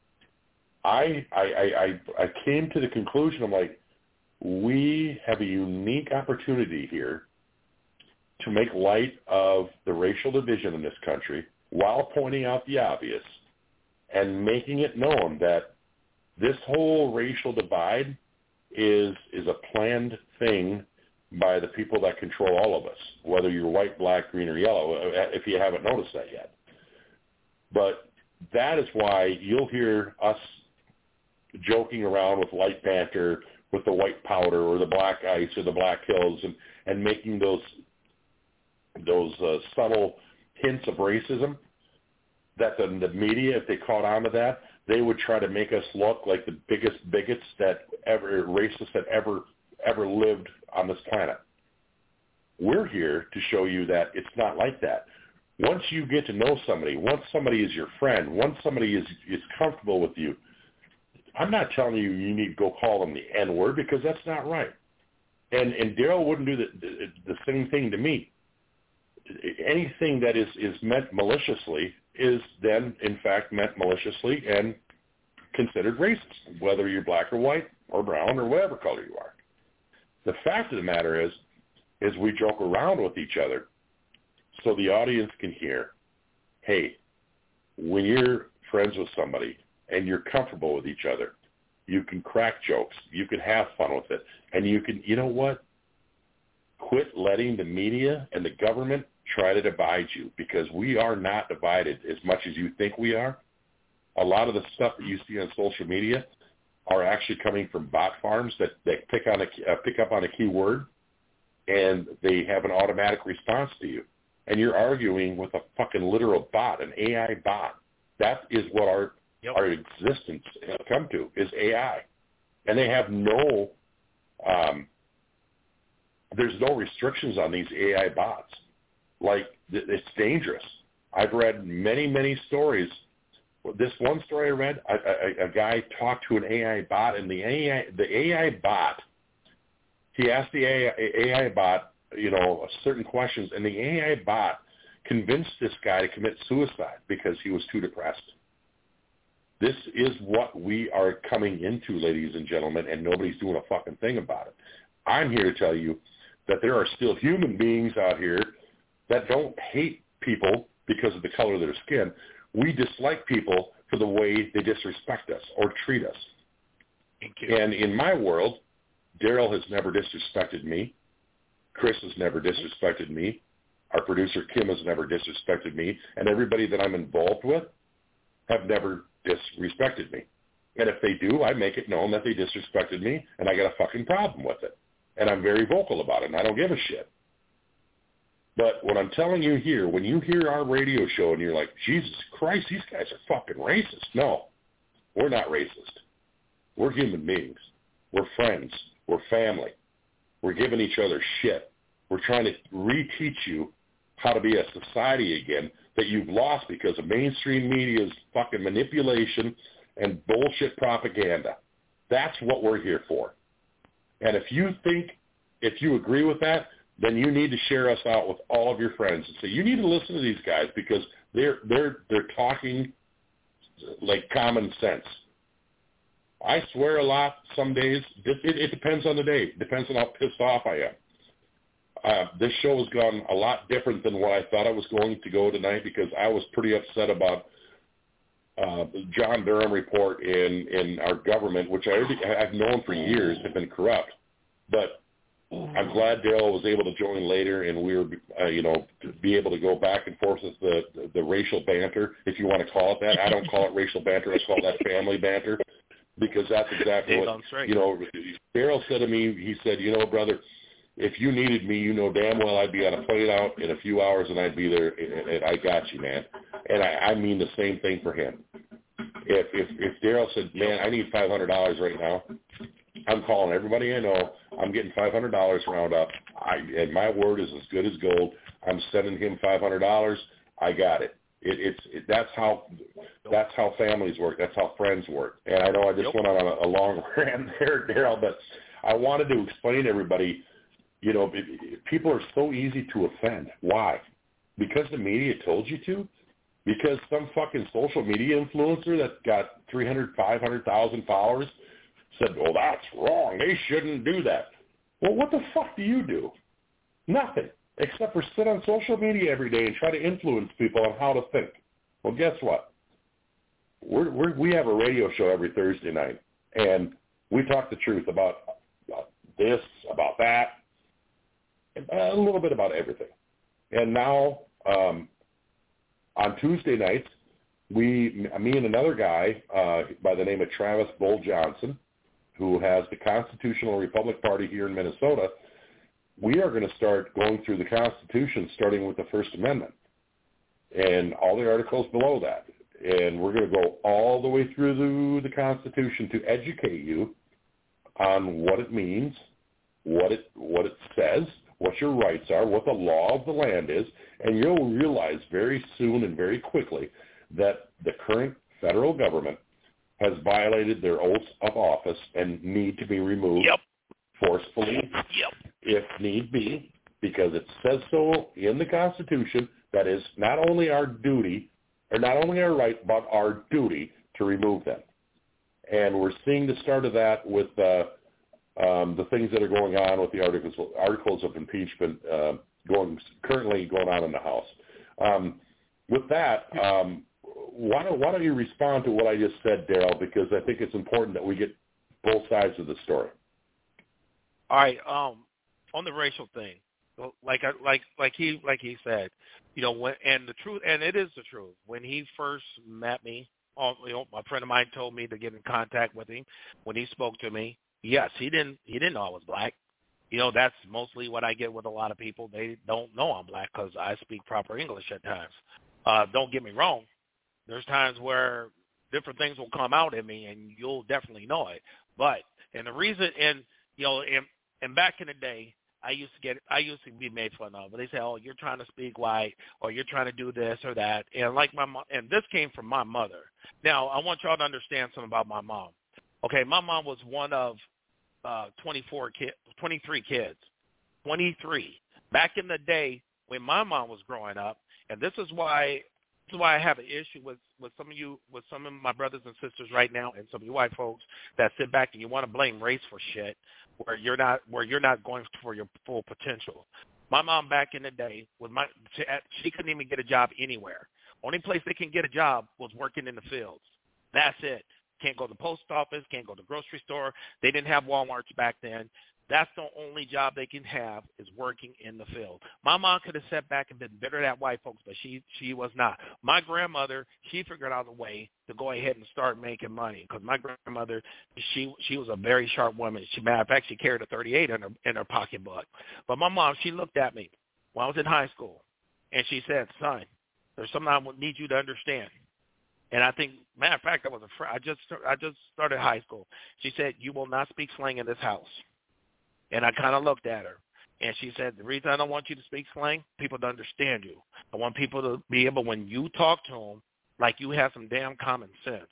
I, I, I, I came to the conclusion, I'm like, we have a unique opportunity here to make light of the racial division in this country while pointing out the obvious and making it known that this whole racial divide is is a planned thing by the people that control all of us, whether you're white, black, green, or yellow, if you haven't noticed that yet. But that is why you'll hear us joking around with light banter, with the white powder or the black ice or the black hills, and, and making those those uh, subtle hints of racism that the, the media, if they caught on to that, they would try to make us look like the biggest bigots that ever, racists that ever, ever lived on this planet. We're here to show you that it's not like that. Once you get to know somebody, once somebody is your friend, once somebody is, is comfortable with you, I'm not telling you you need to go call them the N-word, because that's not right. And, and Daryl wouldn't do the, the, the same thing to me. Anything that is, is meant maliciously is then, in fact, meant maliciously and considered racist, whether you're black or white or brown or whatever color you are. The fact of the matter is, is we joke around with each other so the audience can hear, hey, when you're friends with somebody and you're comfortable with each other, you can crack jokes, you can have fun with it, and you can, you know what? Quit letting the media and the government try to divide you, because we are not divided as much as you think we are. A lot of the stuff that you see on social media are actually coming from bot farms that, that pick on a uh, pick up on a key word, and they have an automatic response to you. And you're arguing with a fucking literal bot, an A I bot. That is what our yep. our existence has come to, is A I. And they have no, um, there's no restrictions on these A I bots. Like, it's dangerous. I've read many, many stories. This one story I read, a, a, a guy talked to an A I bot, and the A I, the A I bot, He asked the A I bot, you know, certain questions, and the A I bot convinced this guy to commit suicide because he was too depressed. This is what we are coming into, ladies and gentlemen, and nobody's doing a fucking thing about it. I'm here to tell you that there are still human beings out here that don't hate people because of the color of their skin. We dislike people for the way they disrespect us or treat us. Thank you. And in my world, Daryl has never disrespected me. Chris has never disrespected me. Our producer, Kim, has never disrespected me. And everybody that I'm involved with have never disrespected me. And if they do, I make it known that they disrespected me, and I got a fucking problem with it. And I'm very vocal about it, and I don't give a shit. But what I'm telling you here, when you hear our radio show and you're like, Jesus Christ, these guys are fucking racist. No, we're not racist. We're human beings. We're friends. We're family. We're giving each other shit. We're trying to reteach you how to be a society again that you've lost because of mainstream media's fucking manipulation and bullshit propaganda. That's what we're here for. And if you think, if you agree with that, then you need to share us out with all of your friends and say, you need to listen to these guys because they're they're they're talking like common sense. I swear a lot some days. It, it, it depends on the day. It depends on how pissed off I am. Uh, this show has gone a lot different than what I thought it was going to go tonight because I was pretty upset about uh, the John Durham report in, in our government, which I already, I've known for years have been corrupt. But I'm glad Daryl was able to join later, and we were, uh, you know, to be able to go back and forth with the, the, the racial banter, if you want to call it that. I don't call it racial banter. I call that family banter because that's exactly what, you know, Daryl said to me. He said, you know, brother, if you needed me, you know damn well I'd be on a plane out in a few hours, and I'd be there, and I got you, man. And I, I mean the same thing for him. If if, if Daryl said, man, I need five hundred dollars right now, I'm calling everybody I know. I'm getting five hundred dollars round up, I, and my word is as good as gold. I'm sending him five hundred dollars. I got it. It, it's it, that's how that's how families work. That's how friends work. And I know I just yep. went on a, a long rant there, Daryl, but I wanted to explain to everybody. You know, it, it, people are so easy to offend. Why? Because the media told you to? Because some fucking social media influencer that got three hundred, five hundred thousand followers said, well, that's wrong. They shouldn't do that. Well, what the fuck do you do? Nothing, except for sit on social media every day and try to influence people on how to think. Well, guess what? We're, we're, we have a radio show every Thursday night, and we talk the truth about, about this, about that, a little bit about everything. And now um, on Tuesday nights, we, me and another guy uh, by the name of Travis Bull Johnson, who has the Constitutional Republic Party here in Minnesota, we are going to start going through the Constitution starting with the First Amendment and all the articles below that. And we're going to go all the way through the, the Constitution to educate you on what it means, what it what it says, what your rights are, what the law of the land is, and you'll realize very soon and very quickly that the current federal government has violated their oaths of office and need to be removed yep. forcefully yep. if need be, because it says so in the Constitution that is not only our duty, or not only our right, but our duty to remove them. And we're seeing the start of that with uh, Um, the things that are going on with the articles articles of impeachment uh, going currently going on in the House. Um, with that, um, why don't why don't you respond to what I just said, Daryl? Because I think it's important that we get both sides of the story. All right. Um, on the racial thing, like I, like like he like he said, you know, when and the truth, and it is the truth. When he first met me, um, you know, a friend of mine told me to get in contact with him. When he spoke to me. Yes, he didn't. He didn't know I was black. You know, that's mostly what I get with a lot of people. They don't know I'm black because I speak proper English at times. Uh, don't get me wrong. There's times where different things will come out in me, and you'll definitely know it. But and the reason, and you know, and, and back in the day, I used to get, I used to be made fun of. But they say, oh, you're trying to speak white, or you're trying to do this or that. And like my mom, and this came from my mother. Now, I want y'all to understand something about my mom. Okay, my mom was one of uh, twenty-four kids, twenty-three kids, twenty-three. Back in the day when my mom was growing up, and this is why this is why I have an issue with, with some of you, with some of my brothers and sisters right now, and some of you white folks that sit back and you want to blame race for shit, where you're not where you're not going for your full potential. My mom back in the day, with my she couldn't even get a job anywhere. Only place they can get a job was working in the fields. That's it. Can't go to the post office, can't go to the grocery store. They didn't have Walmarts back then. That's the only job they can have is working in the field. My mom could have sat back and been bitter at white folks, but she she was not. My grandmother, she figured out a way to go ahead and start making money because my grandmother, she she was a very sharp woman. She, matter of fact, she carried a thirty-eight in her in her pocketbook. But my mom, she looked at me when I was in high school, and she said, "Son, there's something I need you to understand." And I think, matter of fact, I was a fr- I just I just started high school. She said, "You will not speak slang in this house." And I kind of looked at her, and she said, "The reason I don't want you to speak slang, people to understand you. I want people to be able, when you talk to them, like you have some damn common sense.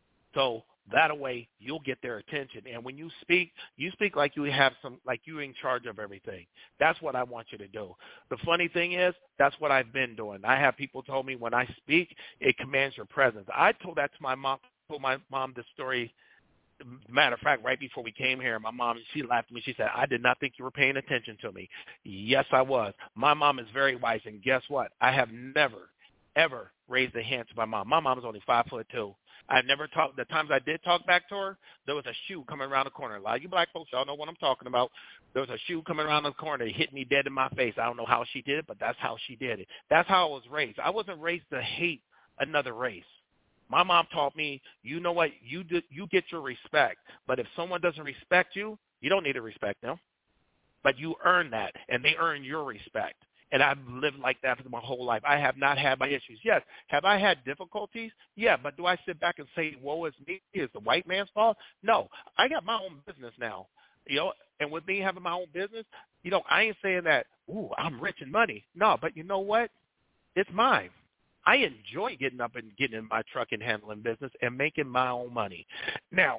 So that way you'll get their attention. And when you speak, you speak like you have some, like you're in charge of everything. That's what I want you to do." The funny thing is, that's what I've been doing. I have people told me when I speak, it commands your presence. I told that to my mom. Told my mom this story. Matter of fact, right before we came here, my mom, she laughed at me. She said, "I did not think you were paying attention to me." Yes, I was. My mom is very wise, and guess what? I have never, ever raised a hand to my mom. My mom is only five foot two. I never talked. The times I did talk back to her, there was a shoe coming around the corner. A lot of you black folks, y'all know what I'm talking about. There was a shoe coming around the corner. It hit me dead in my face. I don't know how she did it, but that's how she did it. That's how I was raised. I wasn't raised to hate another race. My mom taught me, you know what, you do, you get your respect. But if someone doesn't respect you, you don't need to respect them. But you earn that, and they earn your respect. And I've lived like that for my whole life. I have not had my issues. Yes, have I had difficulties? Yeah, but do I sit back and say, woe is me, it's the white man's fault? No, I got my own business now. You know, and with me having my own business, you know, I ain't saying that, ooh, I'm rich in money. No, but you know what? It's mine. I enjoy getting up and getting in my truck and handling business and making my own money. Now,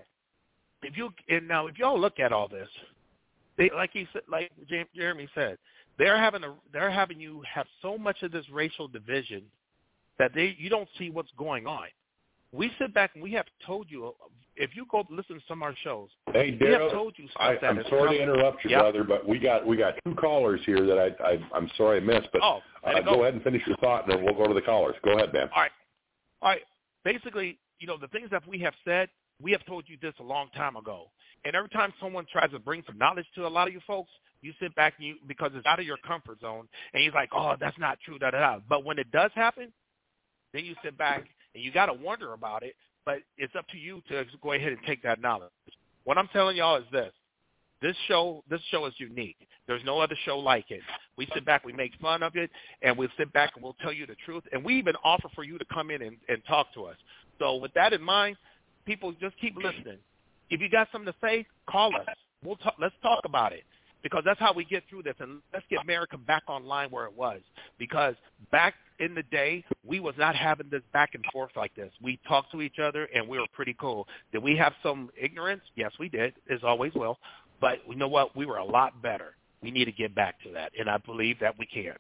if you and now if y'all look at all this, they, like he said, like Jeremy said, they're having a they're having you have so much of this racial division that they you don't see what's going on. We sit back and we have told you, if you go listen to some of our shows, hey, we Daryl, have told you stuff I, that I'm is sorry coming. to interrupt you, yep. brother, but we got we got two callers here that I, I I'm sorry I missed. But oh, uh, go. go ahead and finish your thought, and then we'll go to the callers. Go ahead, man. All right, all right. Basically, you know, the things that we have said, we have told you this a long time ago. And every time someone tries to bring some knowledge to a lot of you folks, you sit back and you because it's out of your comfort zone, and you're like, oh, that's not true, da da da. But when it does happen, then you sit back and you got to wonder about it. But it's up to you to go ahead and take that knowledge. What I'm telling y'all is this. This show this show is unique. There's no other show like it. We sit back, we make fun of it, and we'll sit back and we'll tell you the truth. And we even offer for you to come in and, and talk to us. So with that in mind, people just keep listening. If you got something to say, call us. We'll talk, let's talk about it. Because that's how we get through this, and let's get America back online where it was. Because back in the day, we was not having this back and forth like this. We talked to each other, and we were pretty cool. Did we have some ignorance? Yes, we did, as always will. But you know what? We were a lot better. We need to get back to that, and I believe that we can.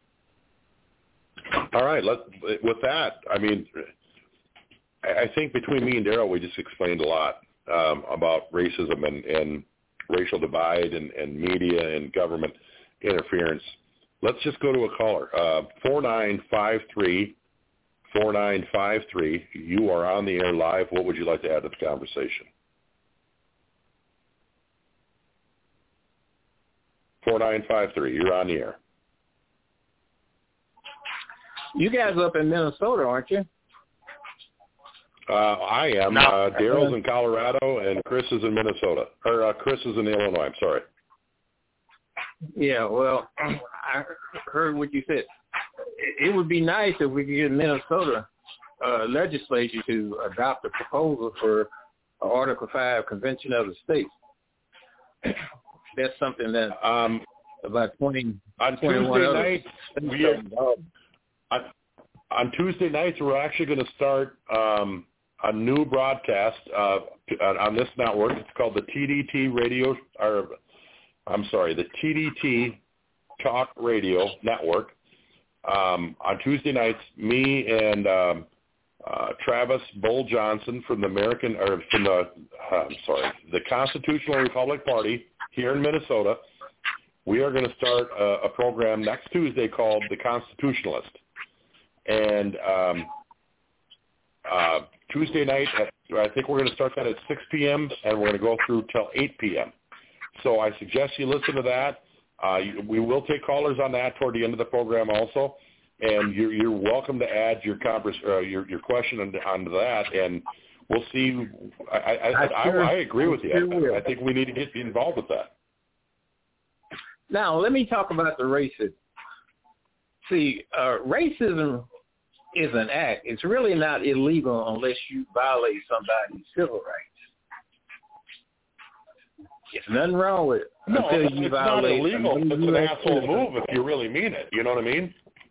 All right. Let, with that, I mean, I think between me and Daryl, we just explained a lot um, about racism and, and racial divide and, and media and government interference. Let's just go to a caller. Uh, four nine five three, four nine five three. You are on the air live. What would you like to add to the conversation? four nine five three. You're on the air. You guys up in Minnesota, aren't you? Uh, I am. No. Uh, Daryl's in Colorado, and Chris is in Minnesota. Or uh, Chris is in Illinois. I'm sorry. Yeah, well, I heard what you said. It would be nice if we could get Minnesota uh, legislature to adopt a proposal for Article five Convention of the States. That's something that um, about twenty on Tuesday night. We are, on, on Tuesday nights, we're actually going to start um, a new broadcast uh, on this network. It's called the T D T Radio, or I'm sorry, the T D T Talk Radio Network. Um, on Tuesday nights, me and um, uh, Travis Bull Johnson from the American, or from the, uh, I'm sorry, the Constitutional Republic Party here in Minnesota, we are going to start a, a program next Tuesday called The Constitutionalist. And um, uh, Tuesday night, at, I think we're going to start that at six p.m., and we're going to go through till eight p.m. So I suggest you listen to that. Uh, we will take callers on that toward the end of the program also, and you're, you're welcome to add your, converse, uh, your your question onto, onto that, and we'll see. I, I, I, I, I agree with you. I, I think we need to get involved with that. Now, let me talk about the racism. See, uh, racism is an act. It's really not illegal unless you violate somebody's civil rights. There's nothing wrong with it. No, until it's, you it's violate not illegal. It's an asshole move if you really mean it. You know what I mean?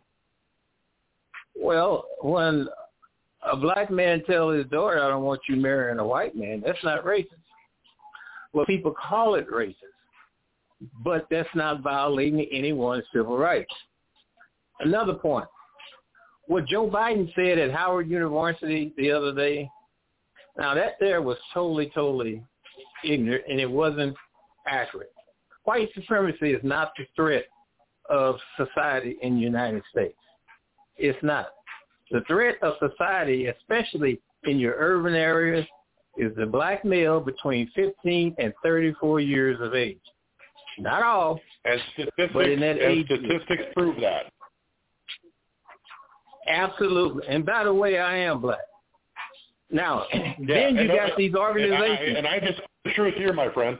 Well, when a black man tells his daughter, I don't want you marrying a white man, that's not racist. Well, people call it racist, but that's not violating anyone's civil rights. Another point. What Joe Biden said at Howard University the other day, now that there was totally, totally ignorant, and it wasn't accurate. White supremacy is not the threat of society in the United States. It's not. The threat of society, especially in your urban areas, is the black male between fifteen and thirty-four years of age. Not all, and statistics, but in that and age statistics group. prove that. Absolutely. And by the way, I am black. Now, Yeah, then you and, got these organizations. And I, and I just the truth here, my friend.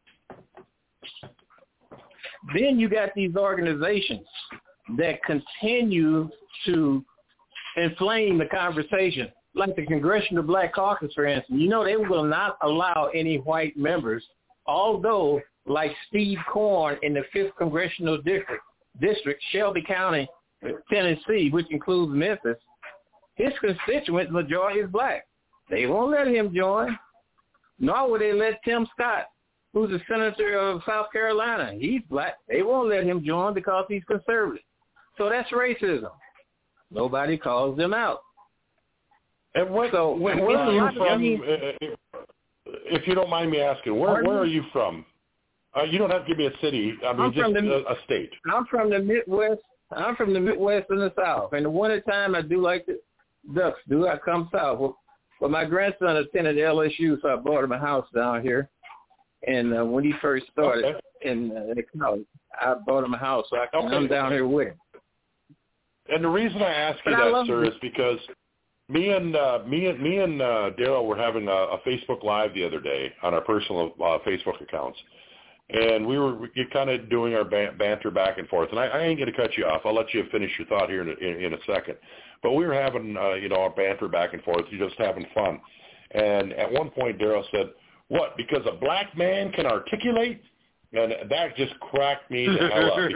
Then you got these organizations that continue to inflame the conversation, like the Congressional Black Caucus, for instance. You know, they will not allow any white members, although, like Steve Korn in the fifth Congressional District, district Shelby County, Tennessee, which includes Memphis, his constituent majority is black. They won't let him join, nor will they let Tim Scott, who's the senator of South Carolina. He's black. They won't let him join because he's conservative. So that's racism. Nobody calls them out. And what, so, where, where are you from, uh, if you don't mind me asking, where, where are you from? Uh, you don't have to give me a city. I mean, I'm just from the, a, a state. I'm from the Midwest. I'm from the Midwest and the South. In the wintertime, I do like the ducks. Do I come south? Well, well, my grandson attended L S U, so I bought him a house down here. And uh, when he first started okay. in uh, college, I bought him a house, so I can okay. come down here with him. And the reason I ask you But that, sir, you. is because me and uh, me and me and uh, Daryl were having a, a Facebook Live the other day on our personal uh, Facebook accounts, and we were kind of doing our ban- banter back and forth. And I, I ain't going to cut you off. I'll let you finish your thought here in a, in, in a second. But we were having uh, you know our banter back and forth, just having fun. And at one point, Daryl said, "What? Because a black man can articulate?" And that just cracked me the hell up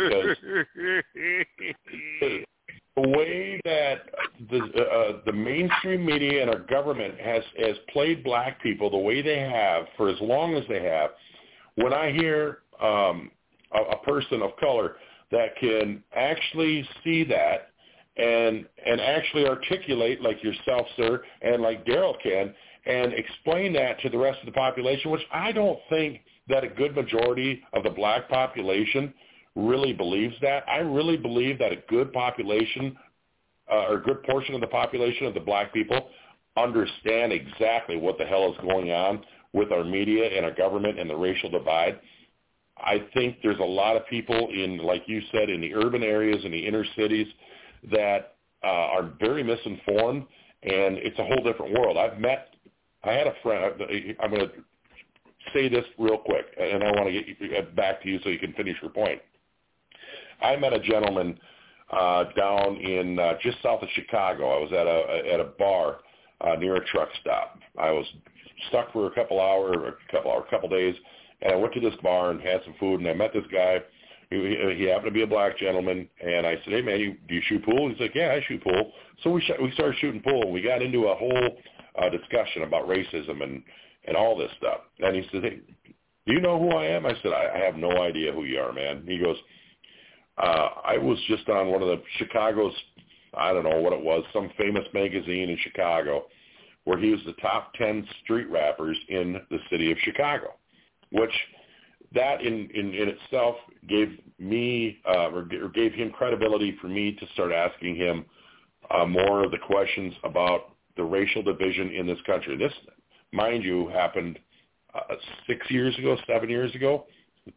because the way that the uh, the mainstream media and our government has has played black people the way they have for as long as they have, when I hear um, a, a person of color that can actually see that and and actually articulate like yourself, sir, and like Daryl can, and explain that to the rest of the population, which I don't think that a good majority of the black population really believes that. I really believe that a good population uh, or a good portion of the population of the black people understand exactly what the hell is going on with our media and our government and the racial divide. I think there's a lot of people in, like you said, in the urban areas and the inner cities that uh, are very misinformed, and it's a whole different world. I've met, I had a friend, I'm going to say this real quick, and I want to get you, back to you so you can finish your point. I met a gentleman uh, down in uh, just south of Chicago. I was at a at a bar uh, near a truck stop. I was stuck for a couple hours, a couple hours, a couple days, and I went to this bar and had some food. And I met this guy. He, he happened to be a black gentleman, and I said, "Hey man, you, do you shoot pool?" He's like, "Yeah, I shoot pool." So we sh- we started shooting pool. We got into a whole uh, discussion about racism and, and all this stuff. And he said, hey, do you know who I am? I said, I, I have no idea who you are, man. He goes, uh, I was just on one of the Chicago's, I don't know what it was, some famous magazine in Chicago, where he was the top ten street rappers in the city of Chicago, which that in, in, in itself gave me, uh, or, or gave him credibility for me to start asking him uh, more of the questions about the racial division in this country. This, mind you, happened uh, six years ago, seven years ago.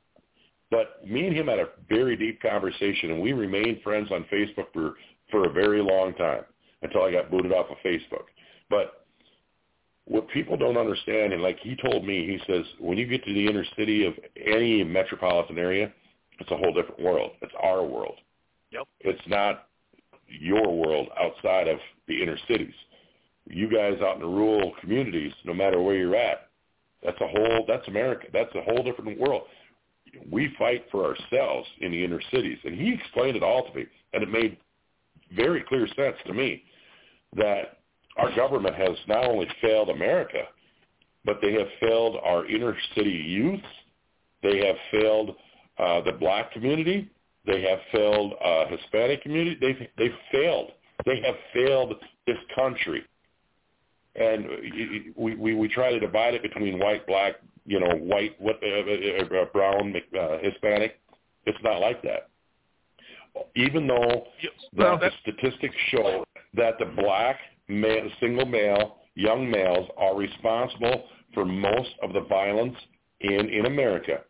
But me and him had a very deep conversation, and we remained friends on Facebook for, for a very long time until I got booted off of Facebook. But what people don't understand, and like he told me, he says, when you get to the inner city of any metropolitan area, it's a whole different world. It's our world. Yep. It's not your world outside of the inner cities. You guys out in the rural communities, no matter where you're at, that's a whole, that's America. That's a whole different world. We fight for ourselves in the inner cities. And he explained it all to me, and it made very clear sense to me that our government has not only failed America, but they have failed our inner city youth. They have failed uh, the black community. They have failed uh, Hispanic community. They've, they've failed. They have failed this country. And we, we, we try to divide it between white, black, you know, white, what, uh, uh, brown, uh, Hispanic. It's not like that. Even though well, the statistics show that the black male, single male, young males are responsible for most of the violence in, in America,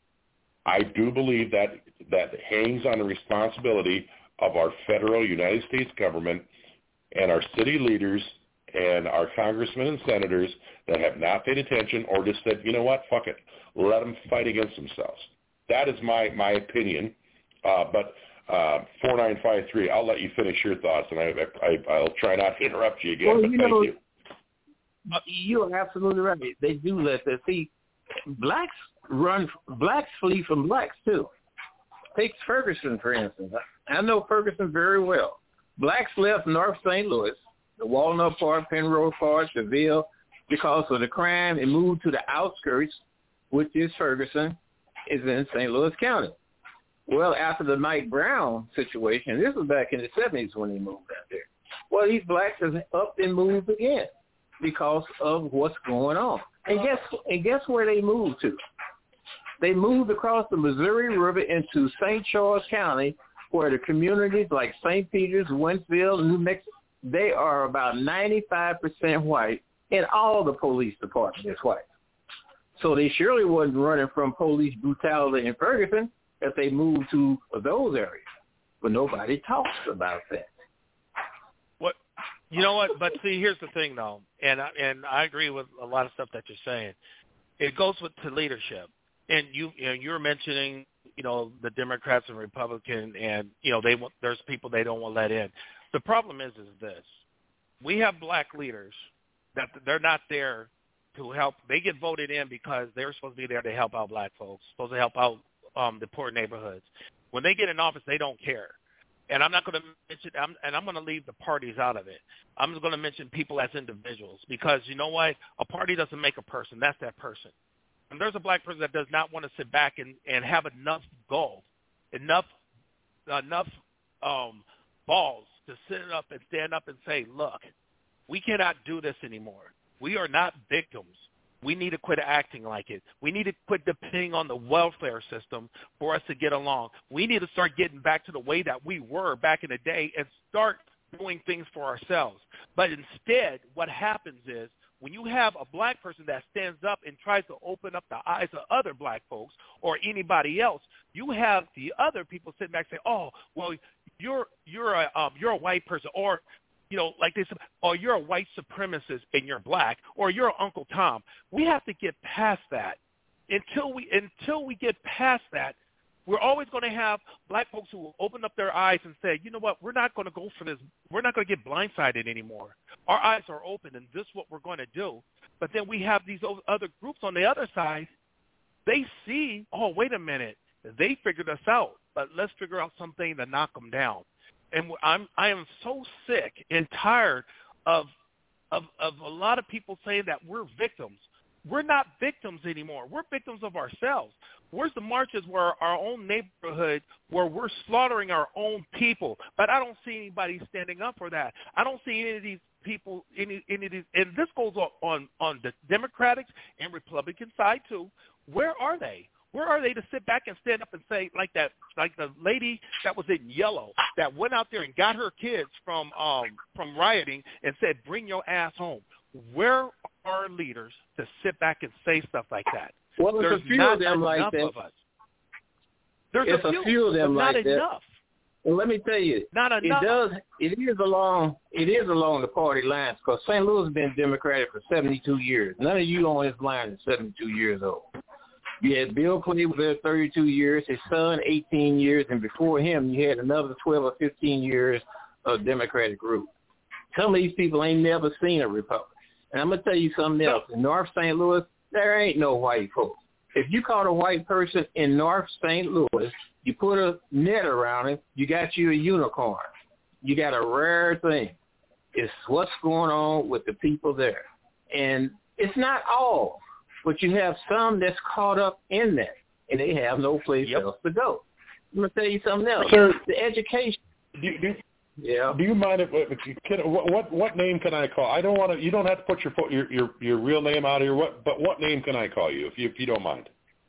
I do believe that that hangs on the responsibility of our federal United States government and our city leaders and our congressmen and senators that have not paid attention or just said, you know what, fuck it, let them fight against themselves. That is my, my opinion. Uh, but uh, four nine five three, I'll let you finish your thoughts, and I, I, I'll try not to interrupt you again, well, but you thank know, you. You're absolutely right. They do let that. See, blacks run, blacks flee from blacks, too. Take Ferguson, for instance. I know Ferguson very well. Blacks left North Saint Louis, the Walnut Park, Penrose Park, Seville, because of the crime, and moved to the outskirts, which is Ferguson, is in Saint Louis County. Well, after the Mike Brown situation, this was back in the seventies when he moved out there. Well, these blacks have up and moved again because of what's going on. And guess and guess where they moved to? They moved across the Missouri River into Saint Charles County, where the communities like Saint Peters, Wentzville, New Mexico, they are about ninety-five percent white, and all the police department is white. So they surely wasn't running from police brutality in Ferguson if they moved to those areas. But nobody talks about that. What, you know what? But see, here's the thing, though, and I, and I agree with a lot of stuff that you're saying. It goes with to leadership, and you you know, you're mentioning you know the Democrats and Republicans, and you know they want, there's people they don't want to let in. The problem is is this: we have black leaders that they're not there to help. They get voted in because they're supposed to be there to help out black folks, supposed to help out um, the poor neighborhoods. When they get in office, they don't care. And I'm not going to mention, I'm, and I'm going to leave the parties out of it. I'm just going to mention people as individuals because, you know what, a party doesn't make a person. That's that person. And there's a black person that does not want to sit back and, and have enough gold, enough enough um, balls to sit up and stand up and say, look, we cannot do this anymore. We are not victims. We need to quit acting like it. We need to quit depending on the welfare system for us to get along. We need to start getting back to the way that we were back in the day and start doing things for ourselves. But instead, what happens is when you have a black person that stands up and tries to open up the eyes of other black folks or anybody else, you have the other people sitting back saying, "Oh, well, you're you're a um, you're a white person," or you know, like they said, "Oh, you're a white supremacist and you're black," or "You're Uncle Tom." We have to get past that. Until we until we get past that, we're always going to have black folks who will open up their eyes and say, "You know what? We're not going to go for this. We're not going to get blindsided anymore. Our eyes are open, and this is what we're going to do." But then we have these other groups on the other side. They see, "Oh, wait a minute. They figured us out, but let's figure out something to knock them down." And I'm I am so sick and tired of of, of a lot of people saying that we're victims. We're not victims anymore. We're victims of ourselves. Where's the marches where our own neighborhood, where we're slaughtering our own people? But I don't see anybody standing up for that. I don't see any of these people, any, any of these, and this goes on, on, on the Democratic and Republican side too. Where are they? Where are they to sit back and stand up and say, like that, like the lady that was in yellow that went out there and got her kids from um, from rioting and said, "Bring your ass home." Where are leaders to sit back and say stuff like that? Well, there's There's a few not of them like enough that. of us. There's It's a a few, few of them but not like that. enough. Well, let me tell you, Not it enough. does. It is along. It is along the party lines because Saint Louis has been Democratic for seventy-two years. None of you on this line is seventy-two years old. You had Bill Clinton was there thirty-two years, his son eighteen years, and before him you had another twelve or fifteen years of Democratic group. Some of these people ain't never seen a Republican. And I'm going to tell you something else. In North Saint Louis, there ain't no white folks. If you caught a white person in North Saint Louis, you put a net around him, you got you a unicorn. You got a rare thing. It's what's going on with the people there. And it's not all. But you have some that's caught up in that, and they have no place yep. else to go. I'm going to tell you something else. Sir, the education. Do, do, yeah. Do you mind if, if you can, what, what what name can I call? I don't want to. You don't have to put your your your, your real name out here. What but what name can I call you if you if you don't mind?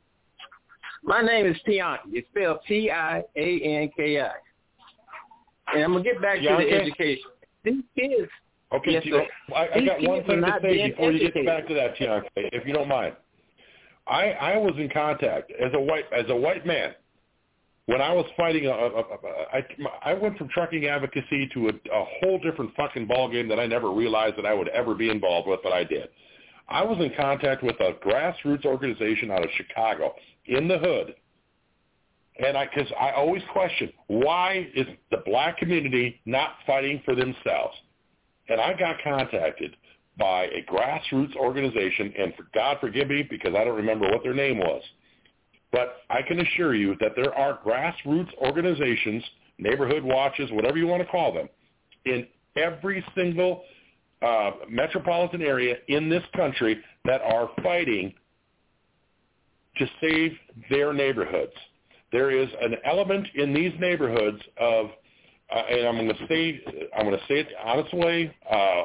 My name is Tianke. It's spelled T I A N K I. And I'm gonna get back Tianke? to the education. These kids. Okay, yes, you, I, I got one thing to say before educated. you get back to that, Tianke, if you don't mind. I I was in contact as a white as a white man when I was fighting. A, a, a, a, I I went from trucking advocacy to a, a whole different fucking ballgame that I never realized that I would ever be involved with, but I did. I was in contact with a grassroots organization out of Chicago in the hood. And I, because I always question, why is the black community not fighting for themselves? And I got contacted by a grassroots organization, and for God forgive me because I don't remember what their name was. But I can assure you that there are grassroots organizations, neighborhood watches, whatever you want to call them, in every single uh, metropolitan area in this country that are fighting to save their neighborhoods. There is an element in these neighborhoods of, uh, and I'm going to say, I'm going to say it the honest way. Uh,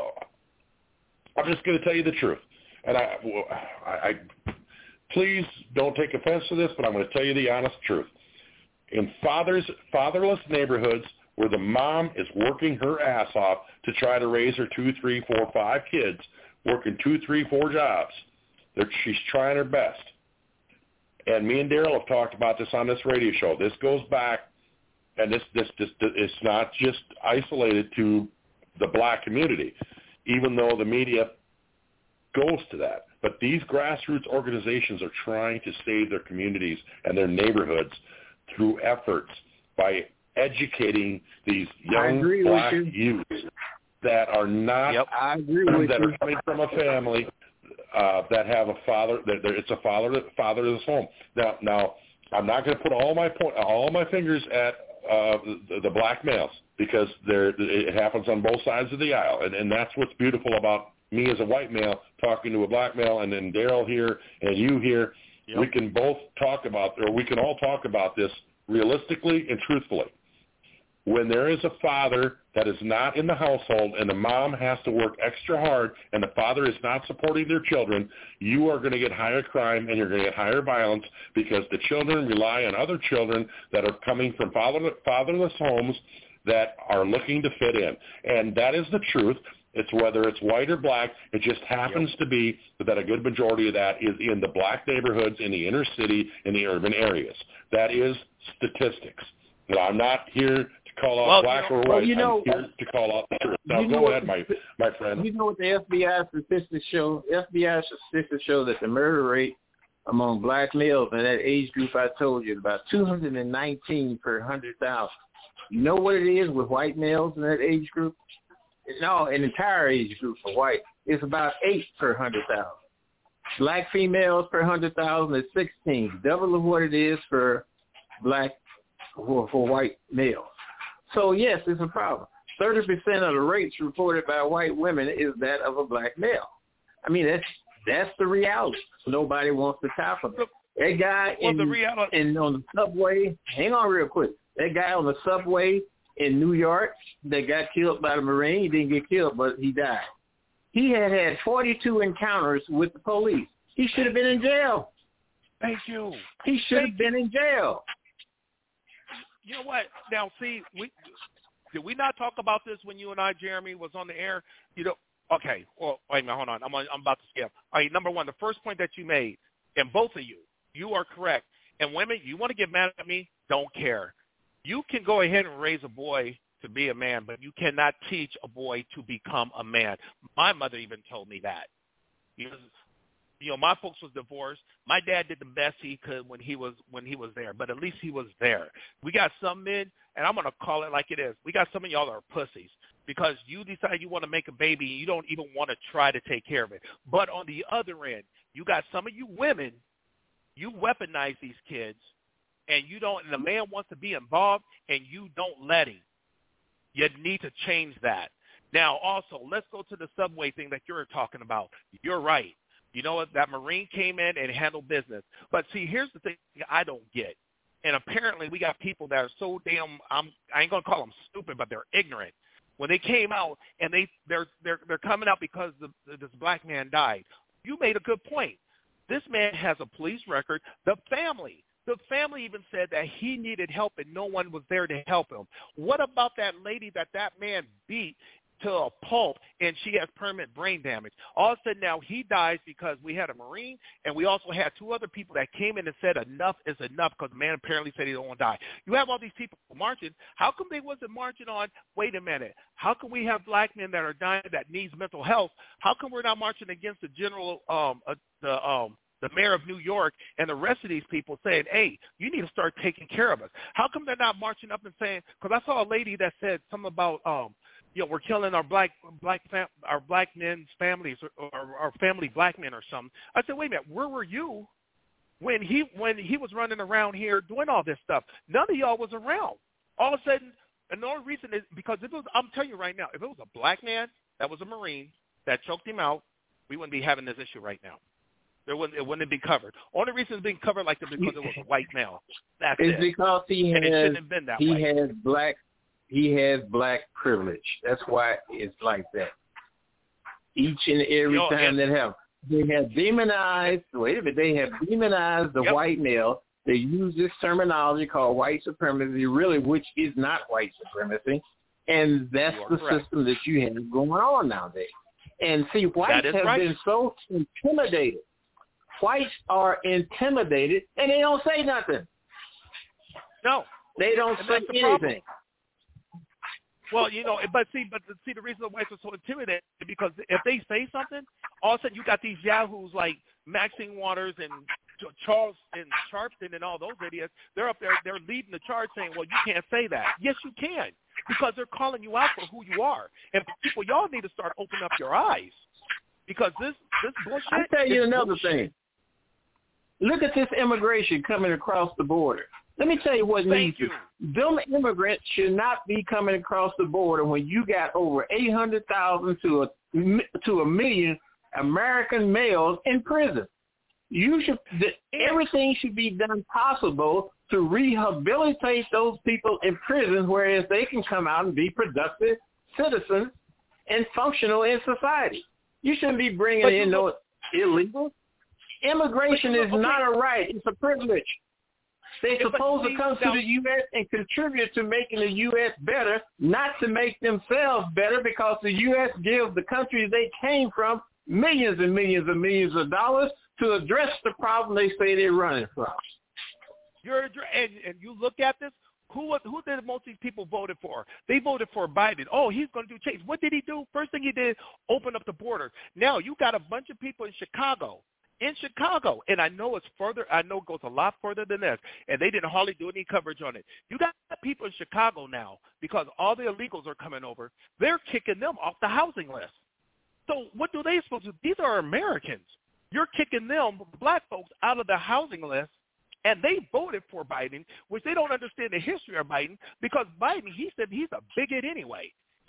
I'm just going to tell you the truth, and I, I, I, please don't take offense to this, but I'm going to tell you the honest truth. In fathers, fatherless neighborhoods where the mom is working her ass off to try to raise her two, three, four, five kids, working two, three, four jobs, she's trying her best. And me and Daryl have talked about this on this radio show. This goes back, and this, this, this, this it's not just isolated to the black community, even though the media goes to that. But these grassroots organizations are trying to save their communities and their neighborhoods through efforts by educating these young black youths that are not yep, I agree with that you. are coming from a family uh, that have a father. That it's a father fatherless home. Now, now I'm not going to put all my point, all my fingers at uh, the, the black males because there it happens on both sides of the aisle, and, and that's what's beautiful about me as a white male talking to a black male, and then Daryl here and you here. Yep. We can both talk about, or we can all talk about this realistically and truthfully. When there is a father that is not in the household and the mom has to work extra hard and the father is not supporting their children, you are going to get higher crime and you're going to get higher violence because the children rely on other children that are coming from father, fatherless homes that are looking to fit in. And that is the truth. It's whether it's white or black. It just happens yep. to be that a good majority of that is in the black neighborhoods, in the inner city, in the urban areas. That is statistics. Now, I'm not here to call out well, black or white. Well, you know, I'm here to call out the truth. Now, you know go what, ahead, my, my friend. You know what the F B I statistics show? F B I statistics show that the murder rate among black males in that age group I told you is about two hundred nineteen per one hundred thousand. You know what it is with white males in that age group? No, an entire age group for white. It's about eight per one hundred thousand. Black females per one hundred thousand is sixteen, double of what it is for black, for, for white males. So, yes, it's a problem. thirty percent of the rapes reported by white women is that of a black male. I mean, that's that's the reality. Nobody wants to talk about it. That guy well, in, the reality- in on the subway, hang on real quick. That guy on the subway in New York that got killed by the Marine, he didn't get killed, but he died. He had had forty-two encounters with the police. He should have been in jail. Thank you. He should have been in jail. You know what? Now, see, we did we not talk about this when you and I, Jeremy, was on the air? You know, okay. Well, wait a minute. Hold on. I'm I'm about to skip. All right. Number one, the first point that you made, and both of you, you are correct. And women, you want to get mad at me? Don't care. You can go ahead and raise a boy to be a man, but you cannot teach a boy to become a man. My mother even told me that. You know, you know, my folks was divorced. My dad did the best he could when he was when he was there, but at least he was there. We got some men, and I'm gonna call it like it is. We got some of y'all that are pussies because you decide you want to make a baby and you don't even want to try to take care of it. But on the other end, you got some of you women, you weaponize these kids, and you don't. And the man wants to be involved, and you don't let him. You need to change that. Now, also, let's go to the subway thing that you're talking about. You're right. You know what? That Marine came in and handled business. But see, here's the thing I don't get. And apparently we got people that are so damn, I'm, I ain't going to call them stupid, but they're ignorant. When they came out and they, they're, they're, they're coming out because the, this black man died. You made a good point. This man has a police record. The family, the family even said that he needed help and no one was there to help him. What about that lady that that man beat to a pulp and she has permanent brain damage? All of a sudden now he dies because we had a Marine and we also had two other people that came in and said enough is enough because the man apparently said he don't want to die. You have all these people marching. How come they wasn't marching on, wait a minute, how can we have black men that are dying that needs mental health? How come we're not marching against the general, um, uh, the, um, the mayor of New York and the rest of these people saying, hey, you need to start taking care of us? How come they're not marching up and saying, because I saw a lady that said something about, um, you know, we're killing our black black fam- our black men's families or, or our family black men or something. I said, wait a minute, where were you when he when he was running around here doing all this stuff? None of y'all was around. All of a sudden, and the only reason is because if it was, I'm telling you right now, if it was a black man that was a Marine that choked him out, we wouldn't be having this issue right now. There wouldn't, it wouldn't be covered. Only reason it's being covered like this is because it was a white male. That's it's it. because he and has it shouldn't have been that he way. has black he has black privilege. That's why it's like that. Each and every You know, time and, that happens, they have demonized. Wait a minute, they have demonized the yep. white male. They use this terminology called white supremacy, really, which is not white supremacy, and that's the correct. system that you have going on nowadays. And see, whites have right. been so intimidated. Whites are intimidated, and they don't say nothing. No. They don't and say that's the anything. problem. Well, you know, but see, but see, the reason the whites are so intimidated is because if they say something, all of a sudden you got these yahoos like Maxine Waters and Charles and Sharpton and all those idiots. They're up there, they're leading the charge saying, well, you can't say that. Yes, you can, because they're calling you out for who you are. And people, y'all need to start opening up your eyes, because this this bullshit. I'll tell you another bullshit. thing. Look at this immigration coming across the border. Let me tell you what Thank needs you. to. Them immigrants should not be coming across the border when you got over eight hundred thousand to a to a million American males in prison. You should. The, everything should be done possible to rehabilitate those people in prison, whereas they can come out and be productive citizens and functional in society. You shouldn't be bringing but in no illegal. Immigration but, is okay. not a right; it's a privilege. They're Yeah, supposed see, to come now, to the U S and contribute to making the U S better, not to make themselves better, because the U S gives the countries they came from millions and millions and millions of dollars to address the problem they say they're running from. You're and, and you look at this. Who who did most of these people voted for? They voted for Biden. Oh, he's going to do change. What did he do? First thing he did, open up the border. Now you got a bunch of people in Chicago. In Chicago, and I know it's further, I know it goes a lot further than this, and they didn't hardly do any coverage on it. You got people in Chicago now, because all the illegals are coming over, they're kicking them off the housing list. So what do they supposed to do? These are Americans. You're kicking them, black folks, out of the housing list, and they voted for Biden, which they don't understand the history of Biden, because Biden, he said he's a bigot anyway.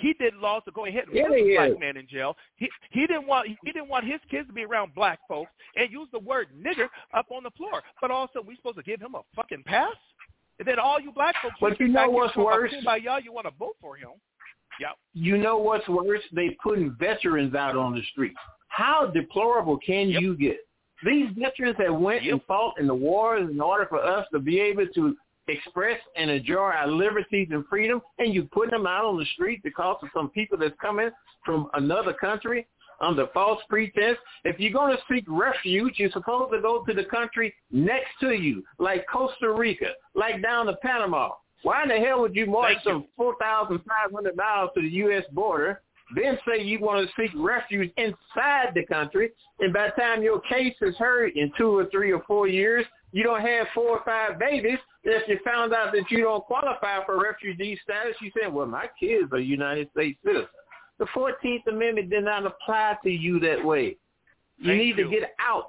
He did laws to go ahead and Yeah, put a he black is. man in jail. He he didn't want he didn't want his kids to be around black folks and use the word nigger up on the floor. But also, we supposed to give him a fucking pass? And then all you black folks, But you know what's worse? By y'all, you want to vote for him? Yep. You know what's worse? They putting veterans out on the street. How deplorable can yep. you get? These veterans that went yep. and fought in the wars in order for us to be able to express and enjoy our liberties and freedom, and you put them out on the street because of some people that's coming from another country under false pretense. If you're going to seek refuge, you're supposed to go to the country next to you, like Costa Rica, like down to Panama. Why in the hell would you march Thank some you. four thousand five hundred miles to the U S border, then say you want to seek refuge inside the country, and by the time your case is heard in two or three or four years, you don't have four or five babies. If you found out that you don't qualify for refugee status, you say, well, my kids are United States citizens. The fourteenth Amendment did not apply to you that way. You Thank need you. to get out.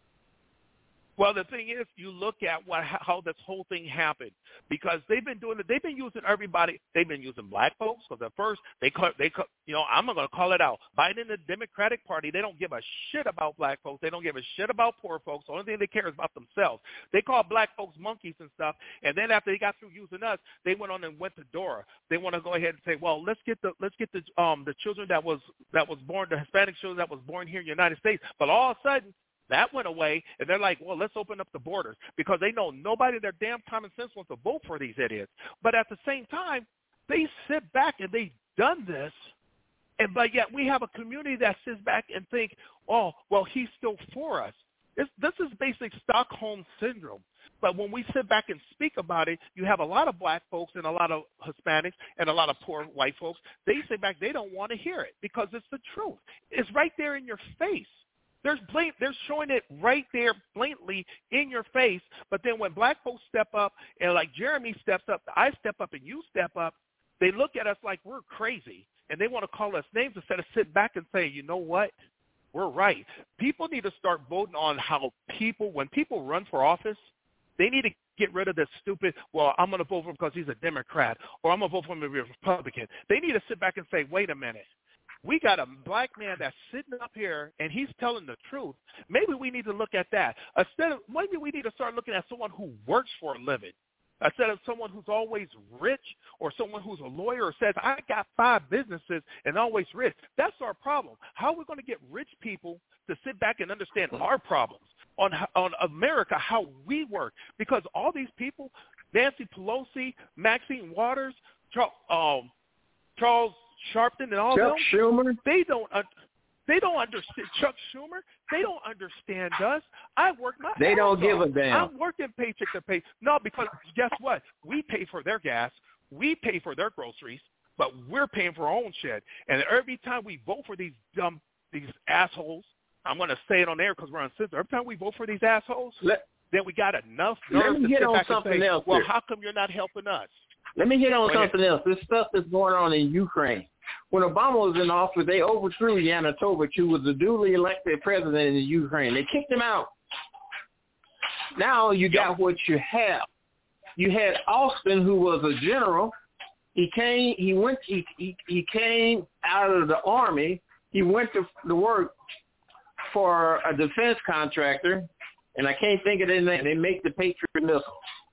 Well, the thing is, you look at what how this whole thing happened, because they've been doing it. They've been using everybody. They've been using black folks. Because at first they call, they call, you know, I'm going to call it out. Biden and the Democratic Party, they don't give a shit about black folks. They don't give a shit about poor folks. The only thing they care is about themselves. They call black folks monkeys and stuff. And then after they got through using us, they went on and went to Dora. They want to go ahead and say, well, let's get the let's get the um the children that was that was born, the Hispanic children that was born here in the United States. But all of a sudden, that went away, and they're like, well, let's open up the borders, because they know nobody in their damn common sense wants to vote for these idiots. But at the same time, they sit back and they've done this, and but yet we have a community that sits back and think, oh, well, he's still for us. It's, this is basic Stockholm syndrome. But when we sit back and speak about it, you have a lot of black folks and a lot of Hispanics and a lot of poor white folks. They sit back, they don't want to hear it because it's the truth. It's right there in your face. There's blat- they're showing it right there blatantly in your face. But then when black folks step up, and like Jeremy steps up, I step up, and you step up, they look at us like we're crazy, and they want to call us names instead of sit back and say, you know what, we're right. People need to start voting on how people, when people run for office, they need to get rid of this stupid, well, I'm going to vote for him because he's a Democrat, or I'm going to vote for him because he's a Republican. They need to sit back and say, wait a minute. We got a black man that's sitting up here, and he's telling the truth. Maybe we need to look at that. Instead of, maybe we need to start looking at someone who works for a living instead of someone who's always rich, or someone who's a lawyer or says, I got five businesses and always rich. That's our problem. How are we going to get rich people to sit back and understand our problems on on America, how we work? Because all these people, Nancy Pelosi, Maxine Waters, Charles, um, Charles Sharpton, and all Chuck them, Schumer. They don't. Uh, they don't understand Chuck Schumer. They don't understand us. I work my. They don't ass give off. a damn. I'm working paycheck to pay. No, because guess what? We pay for their gas. We pay for their groceries, but we're paying for our own shit. And every time we vote for these dumb, these assholes, I'm going to say it on air because we're on censor. Every time we vote for these assholes, Let, then we got enough let nerve me to hit sit on back and something say, else well, here. how come you're not helping us? Let me hit on Go something ahead. else. This stuff that's going on in Ukraine. When Obama was in office, they overthrew Yanukovych, who was the duly elected president in the Ukraine. They kicked him out. Now you got what you have. You had Austin, who was a general. He came. He went. He he, he came out of the army. He went to, to work for a defense contractor, and I can't think of their name. They make the Patriot missiles.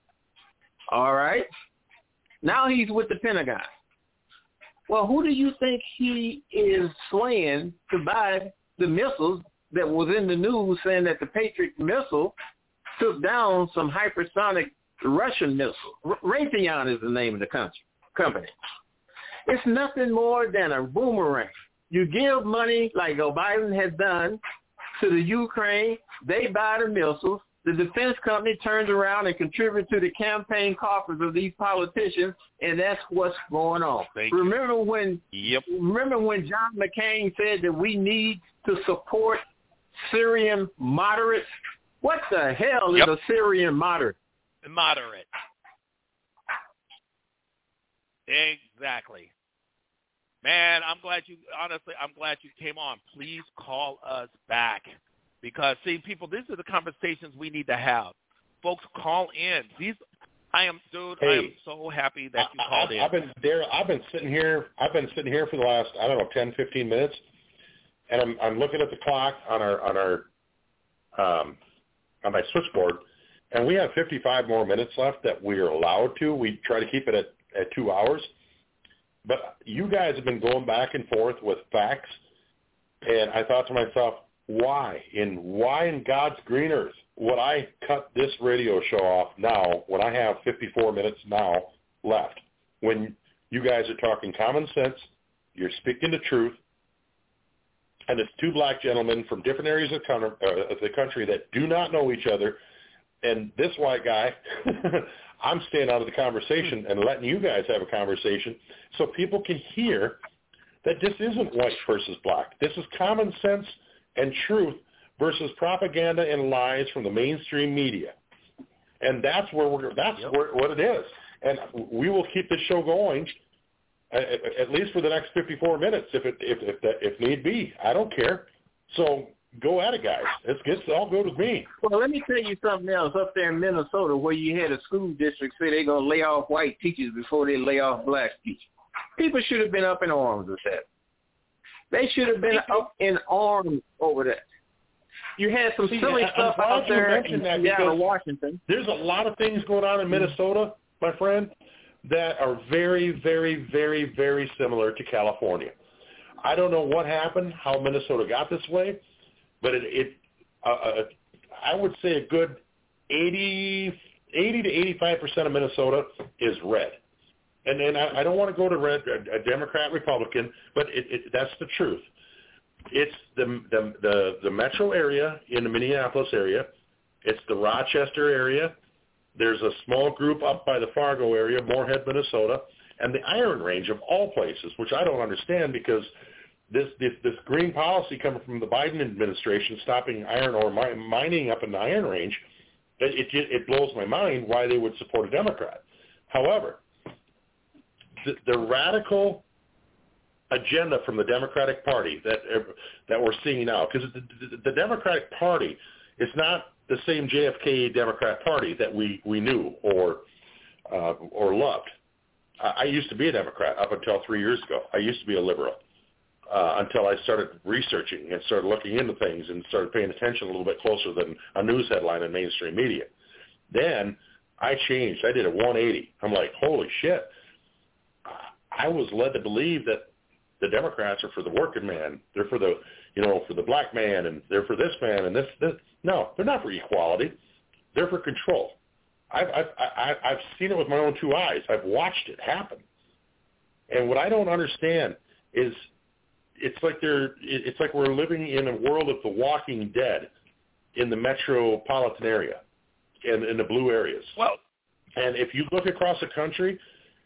All right. Now he's with the Pentagon. Well, who do you think he is slaying to buy the missiles that was in the news saying that the Patriot missile took down some hypersonic Russian missile? R- Raytheon is the name of the country, company. It's nothing more than a boomerang. You give money like Joe Biden has done to the Ukraine. They buy the missiles. The defense company turns around and contributes to the campaign coffers of these politicians, and that's what's going on. Thank remember you. when? Yep. Remember when John McCain said that we need to support Syrian moderates? What the hell is Yep. a Syrian moderate? Moderate. Exactly. Man, I'm glad you, honestly, I'm glad you came on. Please call us back. Because, see, people, these are the conversations we need to have. Folks, call in. These, I am, dude. Hey, I am so happy that you I, called I, in. I've been there. I've been sitting here. I've been sitting here for the last I don't know ten, fifteen minutes, and I'm I'm looking at the clock on our on our um, on my switchboard, and we have fifty-five more minutes left that we are allowed to. We try to keep it at, at two hours, but you guys have been going back and forth with facts, and I thought to myself, why in why in God's green earth would I cut this radio show off now when I have fifty-four minutes now left? When you guys are talking common sense, you're speaking the truth, and it's two black gentlemen from different areas of the country that do not know each other, and this white guy, I'm staying out of the conversation and letting you guys have a conversation so people can hear that this isn't white versus black. This is common sense and truth versus propaganda and lies from the mainstream media, and that's where we're. That's yep. where, what it is. And we will keep this show going, at, at least for the next fifty-four minutes, if it if if, that, if need be. I don't care. So go at it, guys. It's it's all good with me. Well, let me tell you something else. Up there in Minnesota, where you had a school district say they're gonna lay off white teachers before they lay off black teachers. People should have been up in arms with that. They should have been up in arms over that. You had some See, silly I, stuff out there in Seattle, Washington. There's a lot of things going on in Minnesota, my friend, that are very, very, very, very similar to California. I don't know what happened, how Minnesota got this way, but it, it uh, uh, I would say a good eighty, eighty to eighty-five percent of Minnesota is red. And and I, I don't want to go to red, a, a Democrat, Republican, but it, it, that's the truth. It's the, the the the metro area in the Minneapolis area. It's the Rochester area. There's a small group up by the Fargo area, Moorhead, Minnesota, and the Iron Range of all places, which I don't understand because this this, this green policy coming from the Biden administration, stopping iron ore mi- mining up in the Iron Range, it, it it blows my mind why they would support a Democrat. However, the, the radical agenda from the Democratic Party that that we're seeing now, because the, the, the Democratic Party is not the same J F K Democrat Party that we, we knew or uh, or loved. I, I used to be a Democrat up until three years ago. I used to be a liberal uh, until I started researching and started looking into things and started paying attention a little bit closer than a news headline in mainstream media. Then I changed. I did a one eighty. I'm like, holy shit. I was led to believe that the Democrats are for the working man. They're for the, you know, for the black man, and they're for this man and this. this. No, they're not for equality. They're for control. I've I've I've I've seen it with my own two eyes. I've watched it happen. And what I don't understand is, it's like they're it's like we're living in a world of the Walking Dead in the metropolitan area and in the blue areas. Well, and if you look across the country,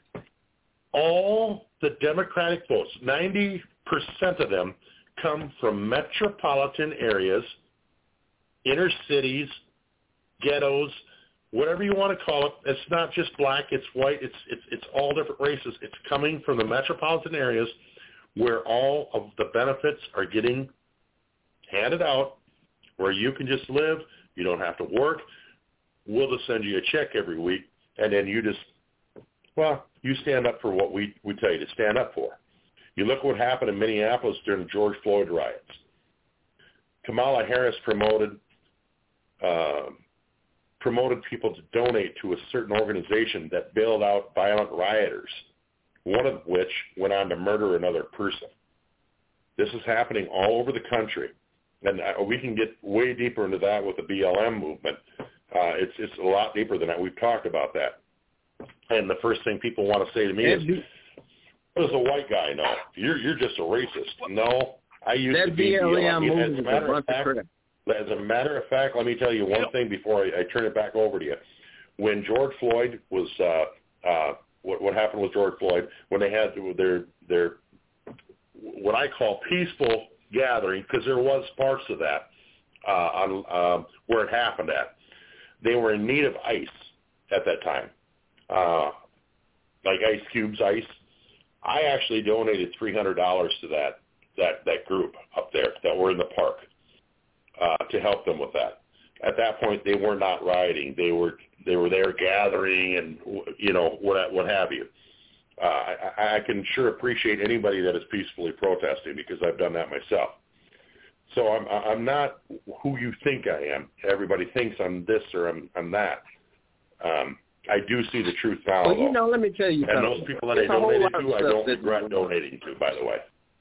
all the Democratic votes, ninety percent of them, come from metropolitan areas, inner cities, ghettos, whatever you want to call it. It's not just black, it's white, it's it's it's all different races. It's coming from the metropolitan areas where all of the benefits are getting handed out, where you can just live, you don't have to work. We'll just send you a check every week, and then you just, well, you stand up for what we, we tell you to stand up for. You look what happened in Minneapolis during the George Floyd riots. Kamala Harris promoted uh, promoted people to donate to a certain organization that bailed out violent rioters, one of which went on to murder another person. This is happening all over the country, and uh, we can get way deeper into that with the B L M movement. Uh, it's it's a lot deeper than that. We've talked about that. And the first thing people want to say to me is, "What does a white guy know? You're you're just a racist." No, I used to be B L M. I mean, as a matter of fact, as a matter of fact, let me tell you one thing before I, I turn it back over to you. When George Floyd was, uh, uh, what what happened with George Floyd, when they had their their what I call peaceful gathering, because there was parts of that uh, on um, where it happened at, they were in need of ice at that time. Uh, like ice cubes, ice. I actually donated three hundred dollars to that, that, that group up there that were in the park uh, to help them with that. at that point they were not rioting. They were they were there gathering and, you know, what what have you. Uh, I, I can sure appreciate anybody that is peacefully protesting because I've done that myself. So I'm I'm not who you think I am. Everybody thinks I'm this or I'm I'm that. Um, I do see the truth now. Well, you though. know, let me tell you and something. those people that I There's a whole donated lot of to, I stuff don't that- regret donating to, by the way.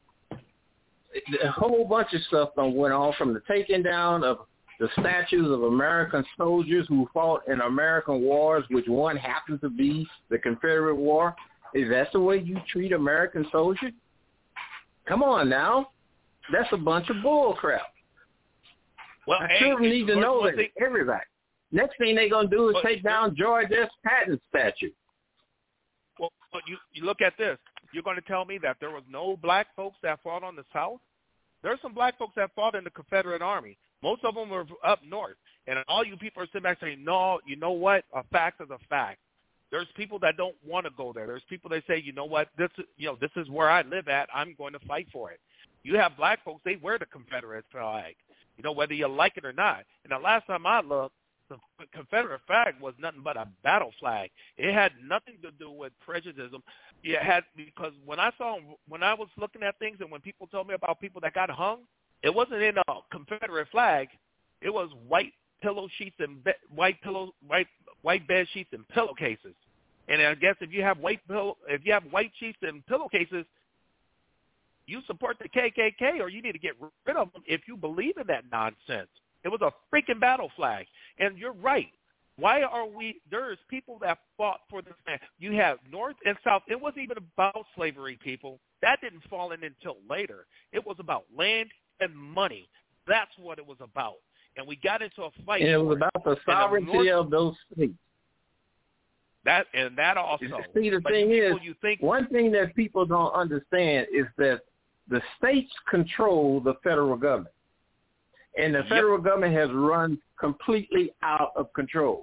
A whole bunch of stuff done went on, from the taking down of the statues of American soldiers who fought in American wars, which one happens to be the Confederate War. Is that the way you treat American soldiers? Come on now. That's a bunch of bull crap. Well, I hey, sure need to one- know one that, thing- everybody. Next thing they're going to do is Well, take down George S. Patton's statue. Well, but you, you look at this. You're going to tell me that there was no black folks that fought on the South? There's some black folks that fought in the Confederate Army. Most of them were up north. And all you people are sitting back saying, no, you know what? A fact is a fact. There's people that don't want to go there. There's people that say, you know what? This is, you know, this is where I live at. I'm going to fight for it. You have black folks, they wear the Confederate flag, you know, whether you like it or not. And the last time I looked, the Confederate flag was nothing but a battle flag. It had nothing to do with prejudice. It had, because when I saw, when I was looking at things and when people told me about people that got hung, it wasn't in a Confederate flag. It was white pillow sheets and be, white pillow, white white bed sheets and pillowcases. And I guess if you have white pillow, if you have white sheets and pillowcases, you support the K K K, or you need to get rid of them if you believe in that nonsense. It was a freaking battle flag. And you're right. Why are we, there's people that fought for this land. You have North and South. It wasn't even about slavery, people. That didn't fall in until later. It was about land and money. That's what it was about. And we got into a fight. And it was for about the And the sovereignty North- of those states. That and that also. See, the But thing you is, people, you think, one thing that people don't understand is that the states control the federal government. And the Yep. federal government has run completely out of control.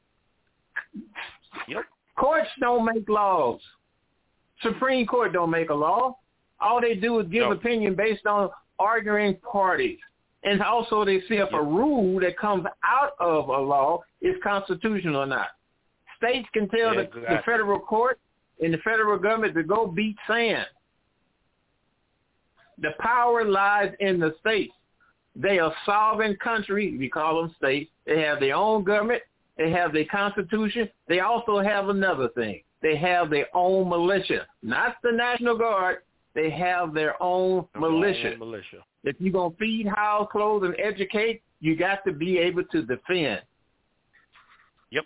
Yep. Courts don't make laws. Supreme Court don't make a law. All they do is give No. opinion based on arguing parties. And also they see if a rule that comes out of a law is constitutional or not. States can tell Yeah, the, the exactly. federal court and the federal government to go beat sand. The power lies in the states. They are sovereign country. We call them states. They have their own government. They have their constitution. They also have another thing. They have their own militia, not the National Guard. They have their own militia. Own militia. If you're going to feed, house, clothe, and educate, you got to be able to defend. Yep.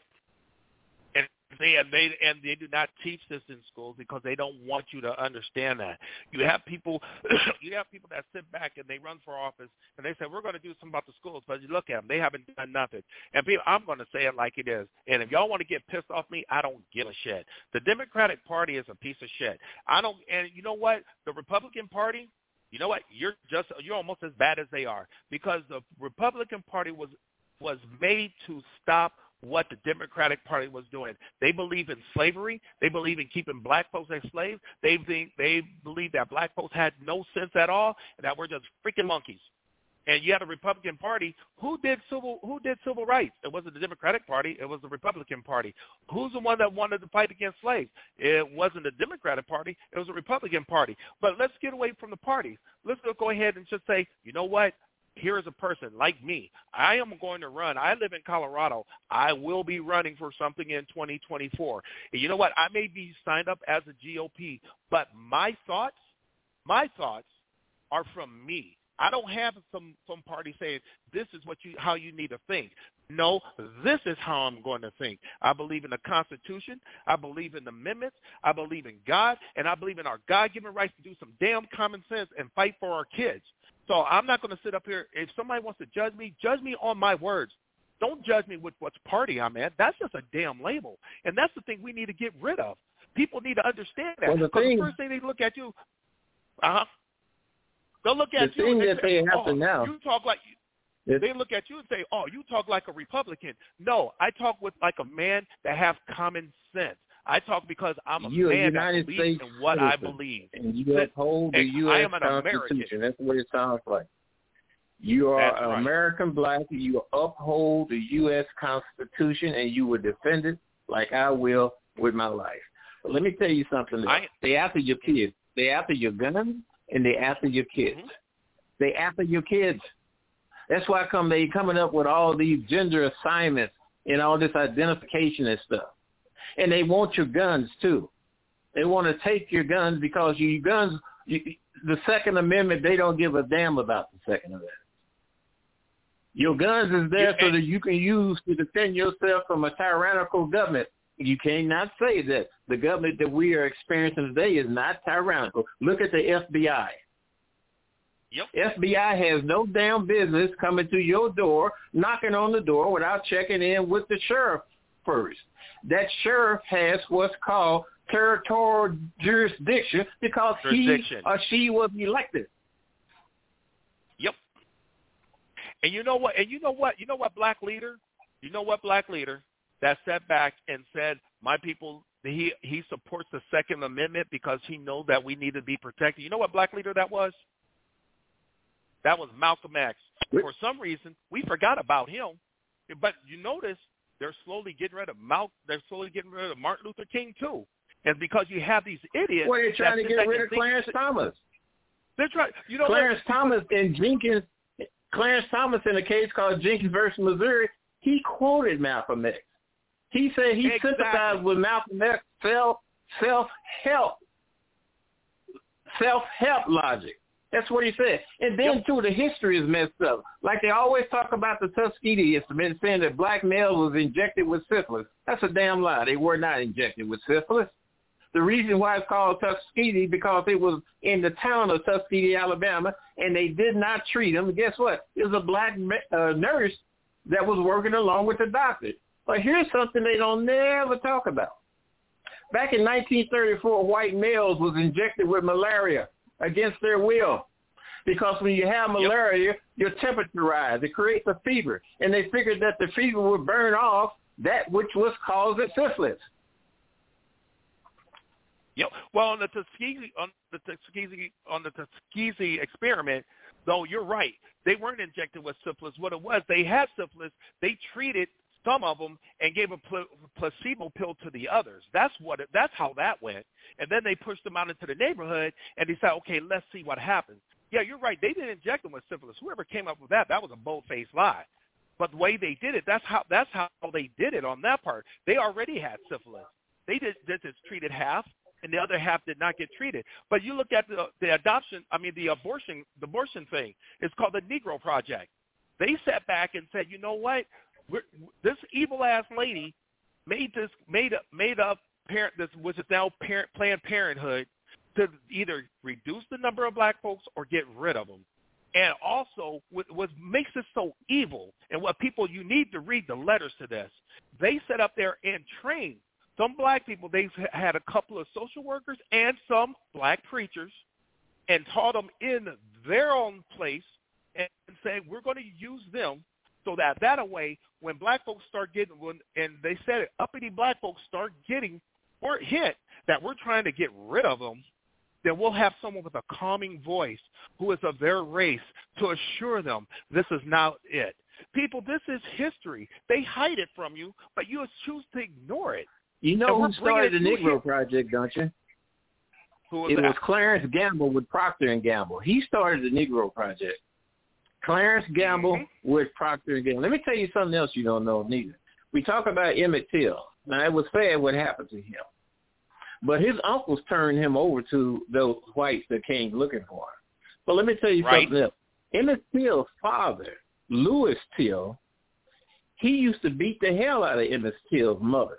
And they and they and they do not teach this in schools because they don't want you to understand that. You have people, you have people that sit back and they run for office and they say we're going to do something about the schools, but you look at them, they haven't done nothing. And people, I'm going to say it like it is. And if y'all want to get pissed off me, I don't give a shit. The Democratic Party is a piece of shit. I don't. And you know what? The Republican Party. You know what? You're just you're almost as bad as they are because the Republican Party was was made to stop what the Democratic Party was doing. They believe in slavery. They believe in keeping black folks as slaves. They think they believe that black folks had no sense at all and that we're just freaking monkeys. And you had a Republican Party who did civil who did civil rights. It wasn't the Democratic Party. It was the Republican Party. Who's the one that wanted to fight against slaves? It wasn't the Democratic Party. It was the Republican Party. But let's get away from the parties. Let's go ahead and just say, you know what? Here is a person like me. I am going to run. I live in Colorado. I will be running for something in twenty twenty-four. And you know what? I may be signed up as a G O P, but my thoughts, my thoughts are from me. I don't have some, some party saying this is what you how you need to think. No, this is how I'm going to think. I believe in the Constitution. I believe in the amendments. I believe in God, and I believe in our God-given rights to do some damn common sense and fight for our kids. So I'm not going to sit up here. If somebody wants to judge me, judge me on my words. Don't judge me with what party I'm at. That's just a damn label, and that's the thing we need to get rid of. People need to understand that. Well, the, because thing, the first thing they look at you, uh-huh. They'll look at the you thing and they that say, they have oh, to know. you talk like you. They look at you and say, oh, you talk like a Republican. No, I talk with like a man that has common sense. I talk because I'm a You're a man United that believes States in what I citizen, believe. and you uphold the And U I S am an Constitution. American. That's what it sounds like. You are That's an right. American black. You uphold the U S Constitution, and you will defend it like I will with my life. But let me tell you something else. I, they after your kids. They after your guns, and they after your kids. Mm-hmm. They after your kids. That's why come they coming up with all these gender assignments and all this identification and stuff. And they want your guns, too. They want to take your guns because your guns, you, the Second Amendment, they don't give a damn about the Second Amendment. Your guns is there so that you can use to defend yourself from a tyrannical government. You cannot say that the government that we are experiencing today is not tyrannical. Look at the F B I. Yep. F B I has no damn business coming to your door, knocking on the door without checking in with the sheriff first. That sheriff has what's called territorial jurisdiction because Jurisdiction. he or she was elected. Yep. And you know what? And you know what? You know what, black leader? You know what, black leader? That sat back and said, my people, he, he supports the Second Amendment because he knows that we need to be protected. You know what black leader that was? That was Malcolm X. For some reason, we forgot about him. But you notice they're slowly getting rid of Mal. They're slowly getting rid of Martin Luther King, too. And because you have these idiots. Well, they're trying to get rid of Clarence Thomas. They're trying. You know Clarence what? Thomas and Jenkins. Clarence Thomas in a case called Jenkins versus Missouri, he quoted Malcolm X. He said he Exactly. sympathized with Malcolm X self self help self help logic. That's what he said. And then, yep. too, the history is messed up. Like they always talk about the Tuskegee incident saying that black males was injected with syphilis. That's a damn lie. They were not injected with syphilis. The reason why it's called Tuskegee because it was in the town of Tuskegee, Alabama, and they did not treat him. Guess what? It was a black uh, nurse that was working along with the doctor. But here's something they don't never talk about. Back in nineteen thirty-four, white males was injected with malaria against their will. Because when you have malaria, yep. your temperature rises. It creates a fever. And they figured that the fever would burn off that which was causing syphilis. Yep. Well, on the Tuskegee, on the Tuskegee, on the Tuskegee experiment, though, you're right. They weren't injected with syphilis. What it was, they had syphilis. They treated some of them and gave a pl- placebo pill to the others. That's what. It, that's how that went. And then they pushed them out into the neighborhood, and they said, okay, let's see what happens. Yeah, you're right. They didn't inject them with syphilis. Whoever came up with that, that was a bold-faced lie. But the way they did it, that's how that's how they did it on that part. They already had syphilis. They did, did just treated half, and the other half did not get treated. But you look at the, the adoption, I mean the abortion, the abortion thing. It's called the Negro Project. They sat back and said, you know what? We're, this evil-ass lady made this made up made up parent this which is now parent, Planned Parenthood to either reduce the number of black folks or get rid of them. And also, what, what makes it so evil, and what people, you need to read the letters to this, they set up there and trained some black people. They had a couple of social workers and some black preachers and taught them in their own place and saying, we're going to use them so that that way, when black folks start getting, when, and they said it, uppity black folks start getting or hit that we're trying to get rid of them, then we'll have someone with a calming voice who is of their race to assure them this is not it. People, this is history. They hide it from you, but you choose to ignore it. You know who started the Negro Project, don't you? Who was it that? was Clarence Gamble with Procter and Gamble. He started the Negro Project. Clarence Gamble mm-hmm. with Procter and Gamble. Let me tell you something else you don't know neither. We talk about Emmett Till. Now, it was sad what happened to him. But his uncles turned him over to those whites that came looking for him. But let me tell you right. something else. Emmett Till's father, Louis Till, he used to beat the hell out of Emmett Till's mother.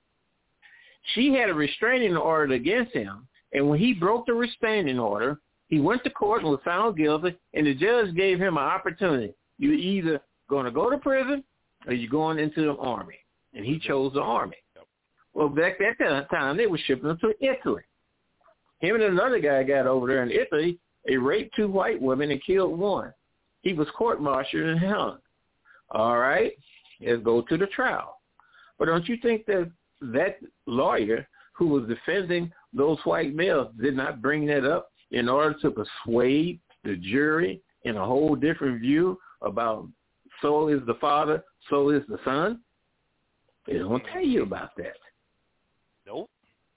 She had a restraining order against him, and when he broke the restraining order, he went to court and was found guilty, and the judge gave him an opportunity. You're either going to go to prison or you're going into the army. And he chose the army. Well, back at that time, they were shipping him to Italy. Him and another guy got over there in Italy. They raped two white women and killed one. He was court-martialed and hung. All right, let's go to the trial. But don't you think that that lawyer who was defending those white males did not bring that up in order to persuade the jury in a whole different view about so is the Father, so is the Son? They don't tell you about that. Nope.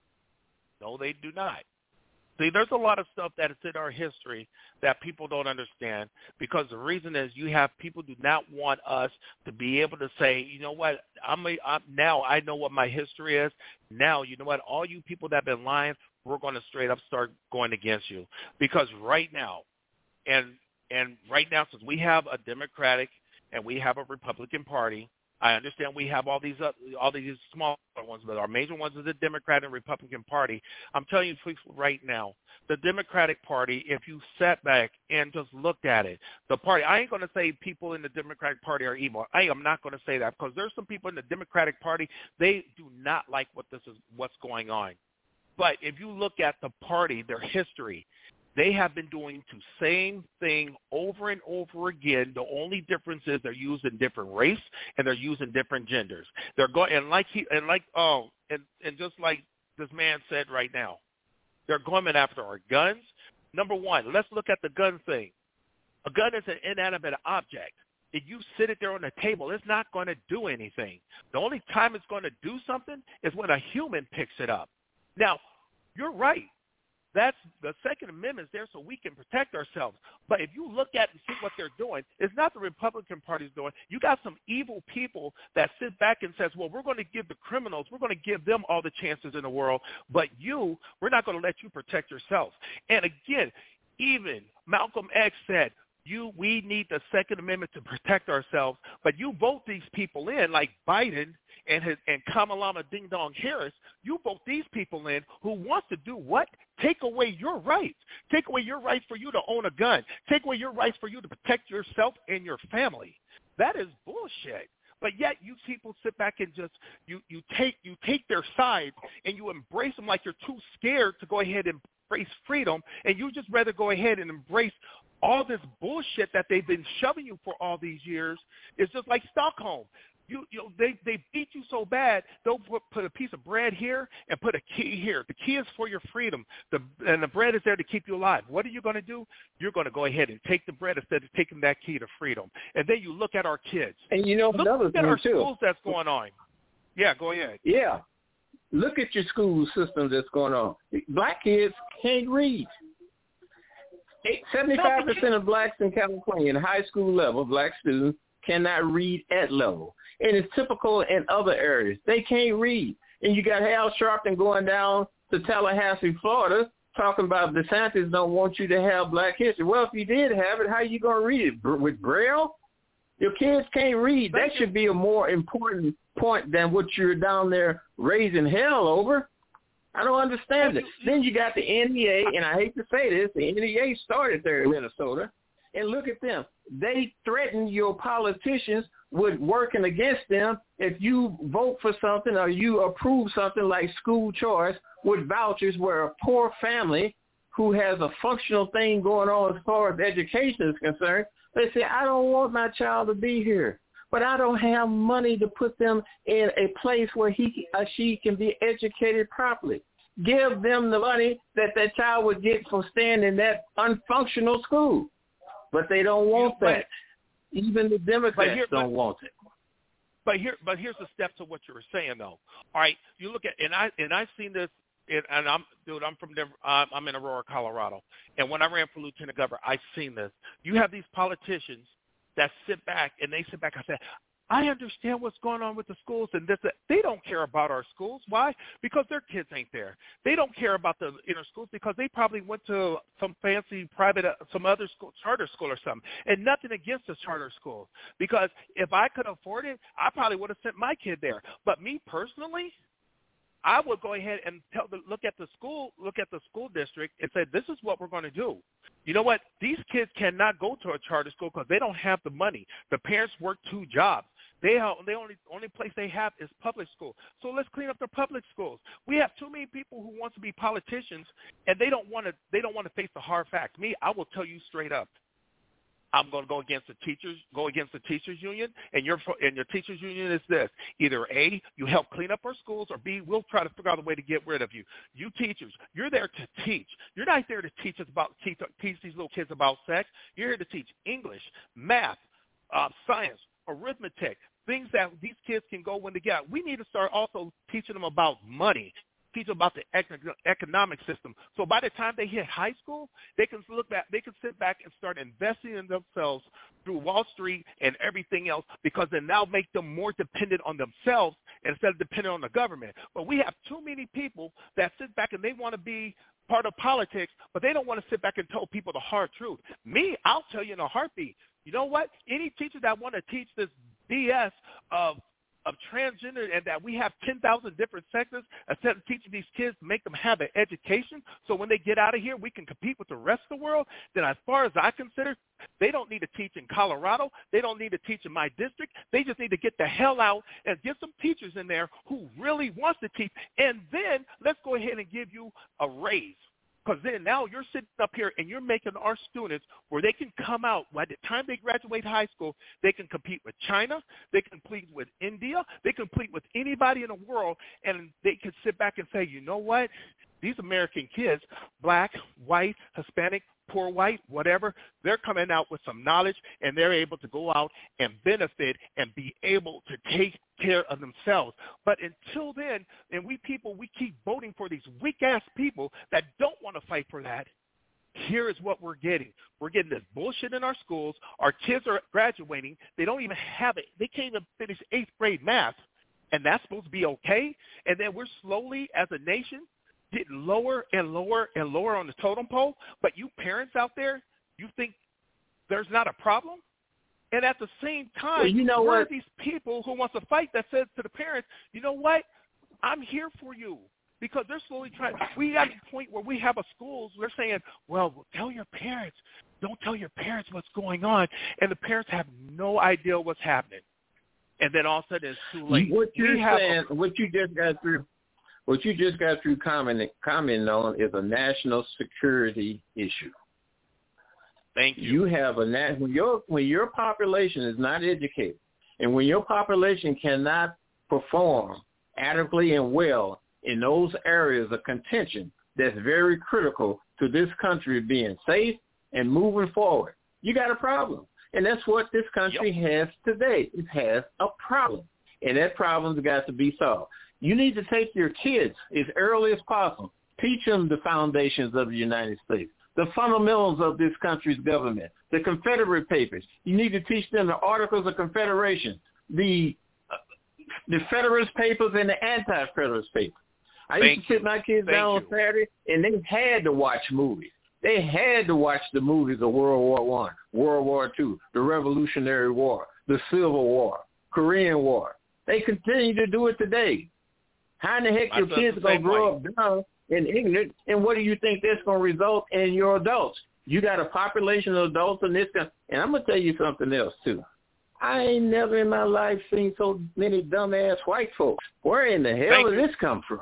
No, they do not. See, there's a lot of stuff that is in our history that people don't understand because the reason is you have people do not want us to be able to say, you know what, I'm, a, I'm now I know what my history is. Now, you know what, all you people that have been lying, we're going to straight up start going against you because right now, and and right now, since we have a Democratic and we have a Republican Party, I understand we have all these uh, all these smaller ones, but our major ones is the Democrat and Republican Party. I'm telling you right now, the Democratic Party, if you sat back and just looked at it, the party, I ain't going to say people in the Democratic Party are evil. I am not going to say that because there's some people in the Democratic Party, they do not like what this is, what's going on. But if you look at the party, their history, they have been doing the same thing over and over again. The only difference is they're using different race and they're using different genders. They're going and like he and like oh and, and just like this man said right now, they're going after our guns. Number one, let's look at the gun thing. A gun is an inanimate object. If you sit it there on the table, it's not going to do anything. The only time it's going to do something is when a human picks it up. Now, you're right. That's the Second Amendment is there so we can protect ourselves. But if you look at and see what they're doing, it's not the Republican Party's doing. You got some evil people that sit back and says, well, we're going to give the criminals, we're going to give them all the chances in the world, but you, we're not going to let you protect yourself. And again, even Malcolm X said, you, we need the Second Amendment to protect ourselves, but you vote these people in like Biden and his, and Kamala Ding Dong Harris, you vote these people in who wants to do what? Take away your rights. Take away your rights for you to own a gun. Take away your rights for you to protect yourself and your family. That is bullshit. But yet you people sit back and just you, you take you take their side and you embrace them like you're too scared to go ahead and embrace freedom, and you just rather go ahead and embrace all this bullshit that they've been shoving you for all these years. It's just like Stockholm. You, you know, they, they beat you so bad, they'll put, put a piece of bread here and put a key here. The key is for your freedom, the, and the bread is there to keep you alive. What are you going to do? You're going to go ahead and take the bread instead of taking that key to freedom. And then you look at our kids. And you know, look another at thing our too. schools that's going on. Yeah, go ahead. Yeah. Look at your school system that's going on. Black kids can't read. seventy-five percent of blacks in California in high school level, black students, cannot read at level. And it's typical in other areas. They can't read. And you got Hal Sharpton going down to Tallahassee, Florida, talking about DeSantis don't want you to have black history. Well, if you did have it, how are you going to read it? With Braille? Your kids can't read. That should be a more important point than what you're down there raising hell over. I don't understand it. Then you got the N E A, and I hate to say this, the N E A started there in Minnesota. And look at them. They threaten your politicians with working against them if you vote for something or you approve something like school choice with vouchers where a poor family who has a functional thing going on as far as education is concerned, they say, I don't want my child to be here, but I don't have money to put them in a place where he or she can be educated properly. Give them the money that that child would get for staying in that unfunctional school. But they don't want you know, that. But, Even the Democrats here, don't but, want it. But here, but here's the step to what you were saying, though. All right, you look at, and I and I've seen this, and, and I'm, dude, I'm from Denver. I'm, I'm in Aurora, Colorado, and when I ran for lieutenant governor, I've seen this. You have these politicians that sit back and they sit back. I said, I understand what's going on with the schools and this. They don't care about our schools. Why? Because their kids ain't there. They don't care about the inner schools because they probably went to some fancy private, uh, some other school, charter school or something. And nothing against the charter schools, because if I could afford it, I probably would have sent my kid there. But me personally, I would go ahead and tell the, look at the school, look at the school district and say, this is what we're going to do. You know what? These kids cannot go to a charter school because they don't have the money. The parents work two jobs. They have, they only only place they have is public school. So let's clean up the public schools. We have too many people who want to be politicians, and they don't want to they don't want to face the hard facts. Me, I will tell you straight up. I'm going to go against the teachers, go against the teachers union, and your and your teachers union is this: either A, you help clean up our schools, or B, we'll try to figure out a way to get rid of you. You teachers, you're there to teach. You're not there to teach us about teach, teach these little kids about sex. You're here to teach English, math, uh, science, arithmetic, things that these kids can go when they get out. We need to start also teaching them about money. Teach them about the economic system. So by the time they hit high school, they can look back, they can sit back and start investing in themselves through Wall Street and everything else, because they now make them more dependent on themselves instead of dependent on the government. But we have too many people that sit back and they want to be part of politics, but they don't want to sit back and tell people the hard truth. Me, I'll tell you in a heartbeat. You know what? Any teacher that want to teach this B S of of transgender and that we have ten thousand different sectors instead of teaching these kids to make them have an education so when they get out of here we can compete with the rest of the world, then as far as I consider, they don't need to teach in Colorado. They don't need to teach in my district. They just need to get the hell out and get some teachers in there who really wants to teach, and then let's go ahead and give you a raise. Because then now you're sitting up here and you're making our students where they can come out, by the time they graduate high school, they can compete with China, they can compete with India, they can compete with anybody in the world, and they can sit back and say, you know what, these American kids, black, white, Hispanic, poor white, whatever, they're coming out with some knowledge, and they're able to go out and benefit and be able to take care of themselves. But until then, and we people, we keep voting for these weak-ass people that don't want to fight for that. Here is what we're getting. We're getting this bullshit in our schools. Our kids are graduating. They don't even have it. They can't even finish eighth grade math, and that's supposed to be okay? And then we're slowly, as a nation, getting lower and lower and lower on the totem pole, but you parents out there, you think there's not a problem? And at the same time, well, you know what? what? These people who wants to fight that says to the parents, you know what, I'm here for you. Because they're slowly trying. We got to the point where we have a schools, they're saying, well, tell your parents. Don't tell your parents what's going on. And the parents have no idea what's happening. And then all of a sudden it's too late. What you're we have saying, a, what you just got through, What you just got through commenting, commenting on is a national security issue. Thank you. You have a when your when your population is not educated, and when your population cannot perform adequately and well in those areas of contention, that's very critical to this country being safe and moving forward. You got a problem, and that's what this country yep. has today. It has a problem, and that problem's got to be solved. You need to take your kids as early as possible. Teach them the foundations of the United States, the fundamentals of this country's government, the Confederate Papers. You need to teach them the Articles of Confederation, the uh, the Federalist Papers and the Anti-Federalist Papers. I Thank used to sit my kids Thank down you. on Saturday, and they had to watch movies. They had to watch the movies of World War One, World War Two, the Revolutionary War, the Civil War, Korean War. They continue to do it today. How in the heck your kids going to grow up dumb and ignorant, and what do you think that's going to result in your adults? You got a population of adults in this country, and I'm going to tell you something else, too. I ain't never in my life seen so many dumbass white folks. Where in the hell Thank did you. this come from?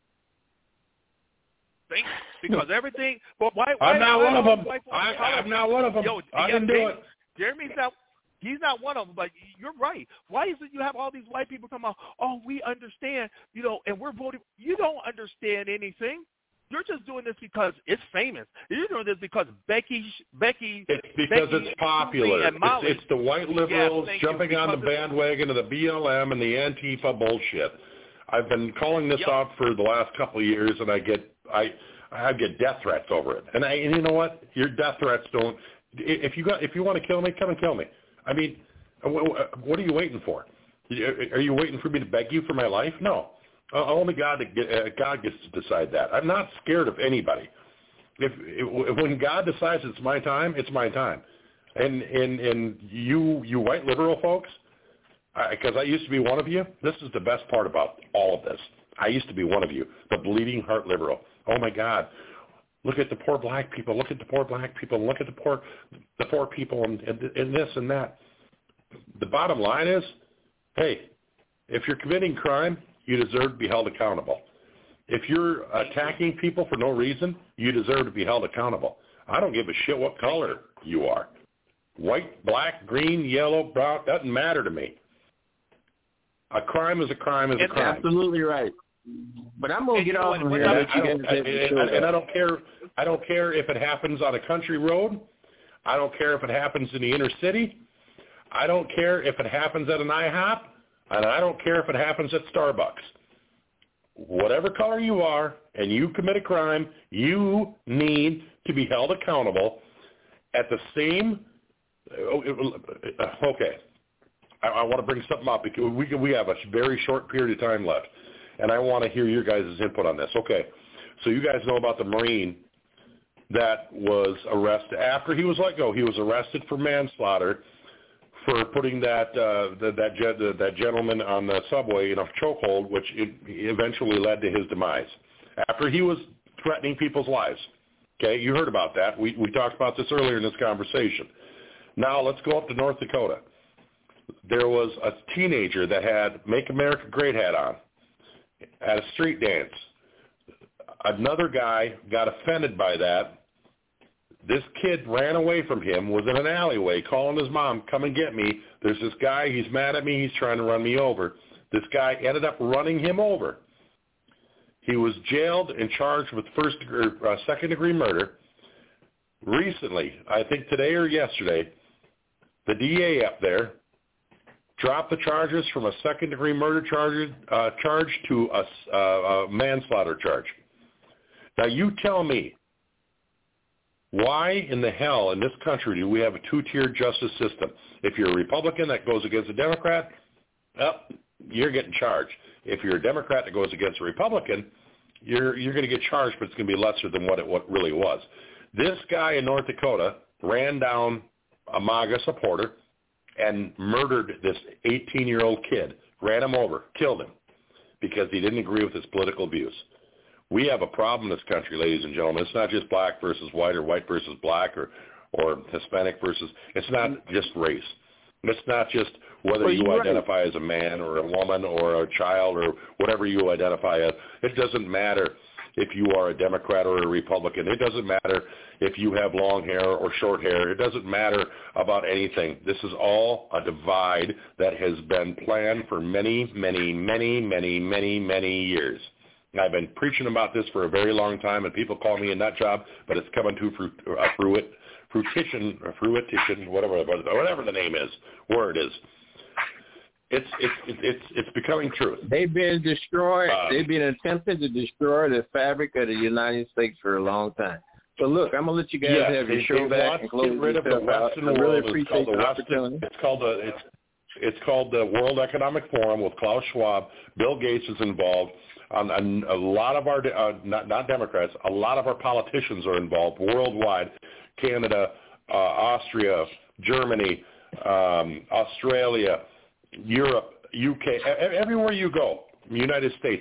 Think, because everything, but why? why I'm not why one of why them. white folks I, in college- I'm not one of them. Yo, I yeah, didn't do Jeremy, it. Jeremy's not. He's not one of them, but you're right. Why is it you have all these white people come out, oh, we understand, you know, and we're voting. You don't understand anything. You're just doing this because it's famous. You're doing this because Becky, Becky. It's because Becky, it's popular. and Molly. It's, it's the white liberals yes, jumping you, on the because bandwagon of the B L M and the Antifa bullshit. I've been calling this yep. out for the last couple of years, and I get I I get death threats over it. And I and you know what? Your death threats don't. If you got if you want to kill me, come and kill me. I mean, what are you waiting for? Are you waiting for me to beg you for my life? No. Only God God gets to decide that. I'm not scared of anybody. If, if when God decides it's my time, it's my time. And and and you you white liberal folks, because I, I used to be one of you. This is the best part about all of this. I used to be one of you, the bleeding heart liberal. Oh my God. Look at the poor black people. Look at the poor black people. Look at the poor, the poor people, and, and, and this and that. The bottom line is, hey, if you're committing crime, you deserve to be held accountable. If you're attacking people for no reason, you deserve to be held accountable. I don't give a shit what color you are. White, black, green, yellow, brown, doesn't matter to me. A crime is a crime is a crime. Absolutely right. But I'm going to get off from here. And, I don't, and, and, and I don't care. I don't care if it happens on a country road. I don't care if it happens in the inner city. I don't care if it happens at an IHOP, and I don't care if it happens at Starbucks. Whatever color you are, and you commit a crime, you need to be held accountable at the same. Okay, I, I want to bring something up because we we have a very short period of time left, and I want to hear your guys' input on this. Okay, so you guys know about the Marine that was arrested after he was let go. He was arrested for manslaughter for putting that uh, the, that ge- that gentleman on the subway in a chokehold, which it eventually led to his demise. After he was threatening people's lives. Okay, you heard about that. We we talked about this earlier in this conversation. Now let's go up to North Dakota. There was a teenager that had Make America Great hat on at a street dance. Another guy got offended by that. This kid ran away from him, was in an alleyway calling his mom, come and get me. There's this guy, he's mad at me, he's trying to run me over. This guy ended up running him over. He was jailed and charged with first degree, uh, second degree murder. Recently, I think today or yesterday, the D A up there dropped the charges from a second degree murder charge, uh, charge to a, uh, a manslaughter charge. Now you tell me, why in the hell in this country do we have a two-tiered justice system? If you're a Republican that goes against a Democrat, well, you're getting charged. If you're a Democrat that goes against a Republican, you're you're going to get charged, but it's going to be lesser than what it what really was. This guy in North Dakota ran down a MAGA supporter and murdered this eighteen-year-old kid, ran him over, killed him, because he didn't agree with his political views. We have a problem in this country, ladies and gentlemen. It's not just black versus white or white versus black or, or Hispanic versus – it's not just race. It's not just whether you identify as a man or a woman or a child or whatever you identify as. It doesn't matter if you are a Democrat or a Republican. It doesn't matter if you have long hair or short hair. It doesn't matter about anything. This is all a divide that has been planned for many, many, many, many, many, many years. I've been preaching about this for a very long time, and people call me a nut job, but it's coming to fruit, uh, fruit, fruition, or fruition, whatever, whatever the name is, word is. It's it's it's it's becoming truth. They've been destroyed. Uh, They've been attempting to destroy the fabric of the United States for a long time. So look, I'm gonna let you guys yes, have your they, show they back and close get rid of the Western out. I world. really appreciate the opportunity. It's called the it's it's called the World Economic Forum with Klaus Schwab. Bill Gates is involved. On a, a lot of our, uh, not, not Democrats, a lot of our politicians are involved worldwide. Canada, uh, Austria, Germany, um, Australia, Europe, U K, everywhere you go, United States.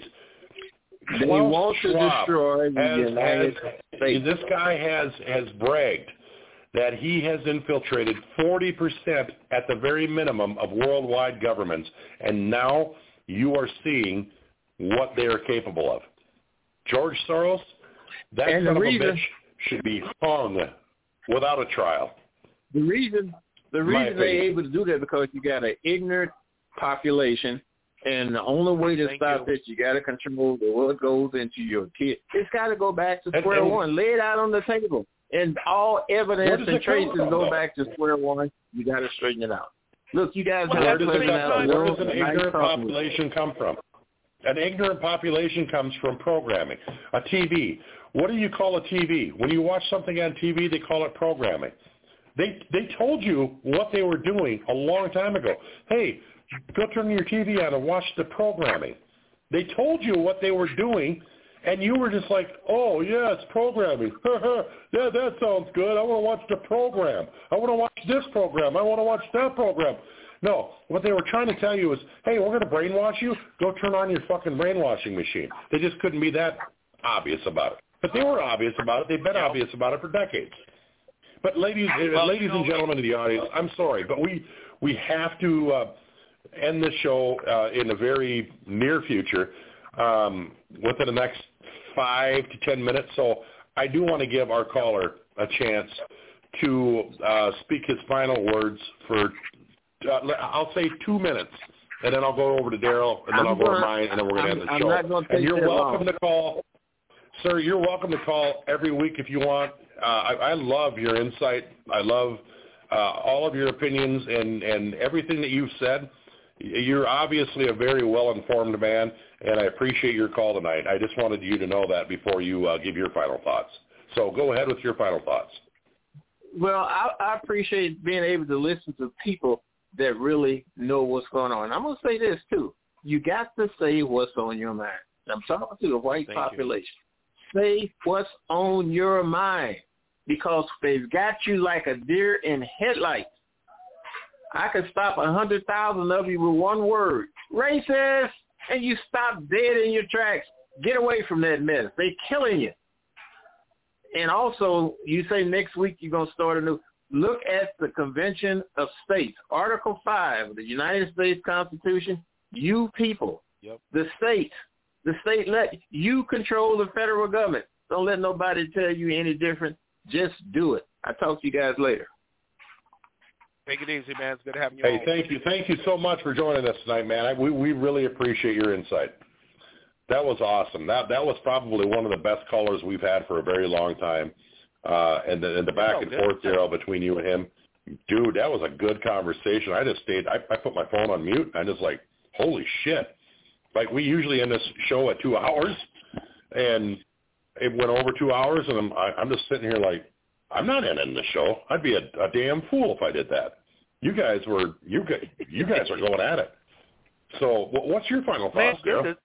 He wants to Schwab destroy the has, United has, States. This guy has, has bragged that he has infiltrated forty percent at the very minimum of worldwide governments, and now you are seeing what they are capable of. George Soros, that and son of reason, a bitch should be hung without a trial. The reason the reason they're able to do that because you got an ignorant population, and the only way to Thank stop you. this, you got to control what goes into your kid. It's got to go back to square and, and, one. Lay it out on the table. And all evidence and traces from, go though? back to square one. You got to straighten it out. Look, you guys Where have does, to it, where does an ignorant population come from? An ignorant population comes from programming. A T V. What do you call a T V? When you watch something on T V, they call it programming. They they told you what they were doing a long time ago. Hey, go turn your T V on and watch the programming. They told you what they were doing, and you were just like, oh, yeah, it's programming. Yeah, that sounds good. I want to watch the program. I want to watch this program. I want to watch that program. No, what they were trying to tell you is, hey, we're going to brainwash you. Go turn on your fucking brainwashing machine. They just couldn't be that obvious about it. But they were obvious about it. They've been yep. obvious about it for decades. But ladies, well, ladies and gentlemen of the audience, I'm sorry, but we we have to uh, end this show uh, in the very near future, um, within the next five to ten minutes. So I do want to give our caller a chance to uh, speak his final words for, uh, I'll say two minutes, and then I'll go over to Daryl, and then I'm I'll go gonna, to mine, and then we're going to end the I'm show. not gonna take And you're that welcome long. to call. Sir, you're welcome to call every week if you want. Uh, I, I love your insight. I love uh, all of your opinions and, and everything that you've said. You're obviously a very well-informed man, and I appreciate your call tonight. I just wanted you to know that before you uh, give your final thoughts. So go ahead with your final thoughts. Well, I, I appreciate being able to listen to people that really know what's going on. I'm going to say this, too. You got to say what's on your mind. I'm talking to the white Thank population. You. Say what's on your mind, because they've got you like a deer in headlights. I could stop a hundred thousand of you with one word, racist, and you stop dead in your tracks. Get away from that mess. They're killing you. And also, you say next week you're going to start a new, look at the Convention of States, Article five of the United States Constitution, you people, yep. the states, the state, let you control the federal government. Don't let nobody tell you any different. Just do it. I'll talk to you guys later. Take it easy, man. It's good having you Hey, on. thank you. Thank you so much for joining us tonight, man. I, we, we really appreciate your insight. That was awesome. That that was probably one of the best callers we've had for a very long time. Uh, and, the, and the back Oh, and good. forth there between you and him. Dude, that was a good conversation. I just stayed, I, I put my phone on mute. And I just like, holy shit. Like, we usually end this show at two hours, and it went over two hours, and I'm, I, I'm just sitting here like, I'm not ending the show. I'd be a, a damn fool if I did that. You guys were, you guys, you guys are going at it. So what's your final thoughts, Daryl?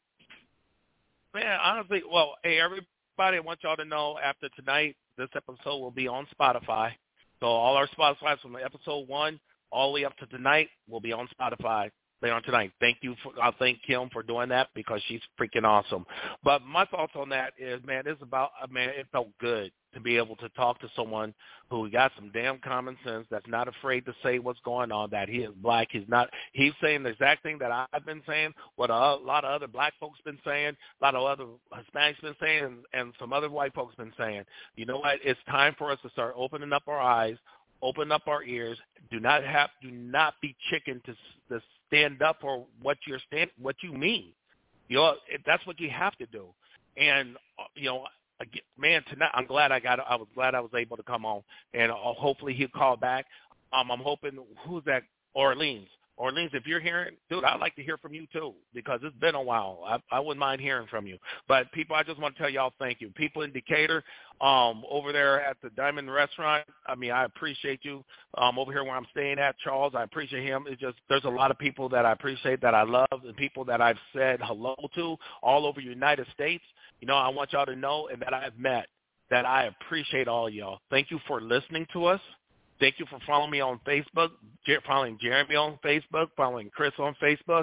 Man, honestly, well, hey, everybody, I want y'all to know after tonight, this episode will be on Spotify. So all our Spotify from episode one all the way up to tonight will be on Spotify later on tonight. Thank you. For, I'll thank Kim for doing that because she's freaking awesome. But my thoughts on that is, man, it's about, man, it felt good to be able to talk to someone who got some damn common sense, that's not afraid to say what's going on, that he is black. He's not, he's saying the exact thing that I've been saying, what a, a lot of other black folks been saying, a lot of other Hispanics been saying, and, and some other white folks been saying. You know what? It's time for us to start opening up our eyes, open up our ears. Do not have, do not be chicken to, to stand up for what you're stand, what you mean. You know, that's what you have to do. And, you know, man, tonight I'm glad I got. I was glad I was able to come on, and uh, hopefully he'll call back. Um, I'm hoping. Who's that? Orleans. Orleans, if you're hearing, dude, I'd like to hear from you too, because it's been a while. I, I wouldn't mind hearing from you. But people, I just want to tell y'all thank you. People in Decatur, um, over there at the Diamond Restaurant, I mean, I appreciate you. Um, over here where I'm staying at, Charles, I appreciate him. It's just, there's a lot of people that I appreciate, that I love, and people that I've said hello to all over the United States. You know, I want y'all to know, and that I've met, that I appreciate all y'all. Thank you for listening to us. Thank you for following me on Facebook, following Jeremy on Facebook, following Chris on Facebook.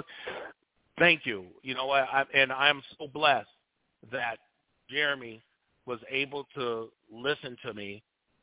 Thank you. You know what? I, and I'm so blessed that Jeremy was able to listen to me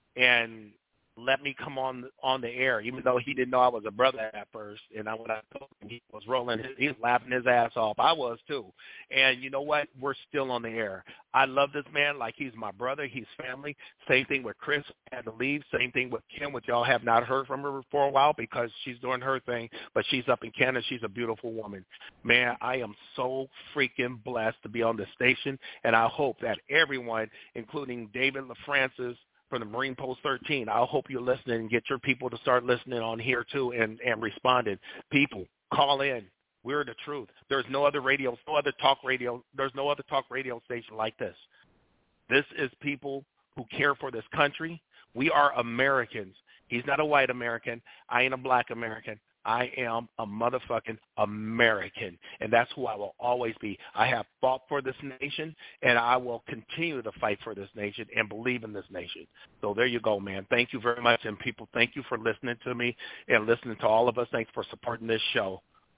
and let me come on on the air, even though he didn't know I was a brother at first. And I, when I told him, he was rolling, his, he was laughing his ass off. I was too. And you know what? We're still on the air. I love this man like he's my brother. He's family. Same thing with Chris, had to leave. Same thing with Kim, which y'all have not heard from her for a while because she's doing her thing. But she's up in Canada. She's a beautiful woman. Man, I am so freaking blessed to be on the station. And I hope that everyone, including David LaFrancis, from the Marine Post thirteen, I hope you're listening and get your people to start listening on here too and, and responding. People, call in. We're the truth. There's no other radio, no other talk radio. There's no other talk radio station like this. This is people who care for this country. We are Americans. He's not a white American. I ain't a black American. I am a motherfucking American, and that's who I will always be. I have fought for this nation, and I will continue to fight for this nation and believe in this nation. So there you go, man. Thank you very much, and people, thank you for listening to me and listening to all of us. Thanks for supporting this show.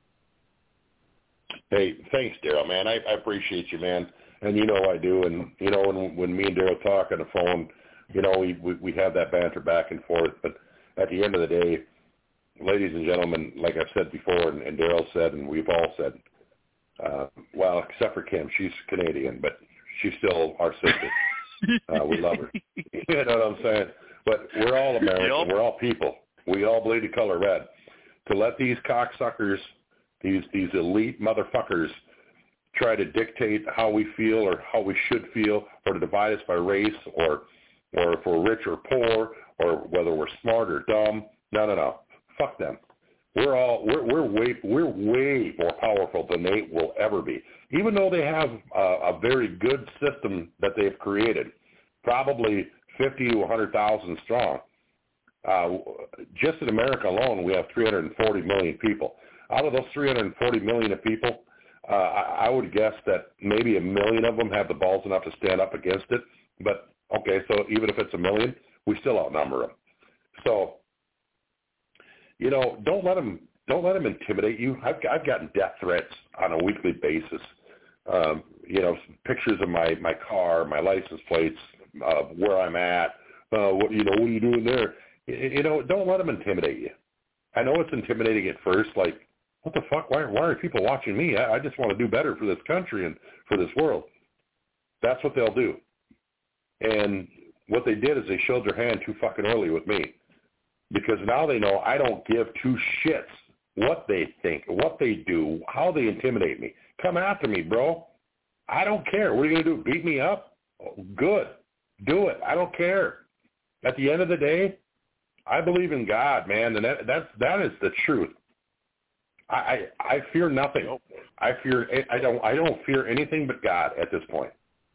Hey, thanks, Daryl, man. I, I appreciate you, man, and you know I do. And, you know, when, when me and Daryl talk on the phone, you know, we, we, we have that banter back and forth, but at the end of the day, ladies and gentlemen, like I've said before, and, and Daryl said, and we've all said, uh, well, except for Kim, she's Canadian, but she's still our sister. Uh, we love her. You know what I'm saying? But we're all American. Yep. We're all people. We all bleed the color red. To let these cocksuckers, these these elite motherfuckers, try to dictate how we feel or how we should feel, or to divide us by race, or or if we're rich or poor, or whether we're smart or dumb. No, no, no. Fuck them. We're all we're we're way we're way more powerful than they will ever be. Even though they have a, a very good system that they've created, probably fifty to a hundred thousand strong. Uh, just in America alone, we have three hundred forty million people. Out of those three hundred forty million of people, uh, I, I would guess that maybe a million of them have the balls enough to stand up against it. But okay, so even if it's a million, we still outnumber them. So, you know, don't let them don't let them intimidate you. I've I've gotten death threats on a weekly basis. Um, you know, pictures of my my car, my license plates, uh, where I'm at. Uh, what you know, what are you doing there? You know, don't let them intimidate you. I know it's intimidating at first, like, what the fuck? Why, why are people watching me? I, I just want to do better for this country and for this world. That's what they'll do. And what they did is they showed their hand too fucking early with me, because now they know I don't give two shits what they think, what they do, how they intimidate me. Come after me, bro. I don't care. What are you going to do? Beat me up? Good. Do it. I don't care. At the end of the day, I believe in God, man, and that that's that is the truth. I, I I fear nothing. I fear I don't I don't fear anything but God at this point.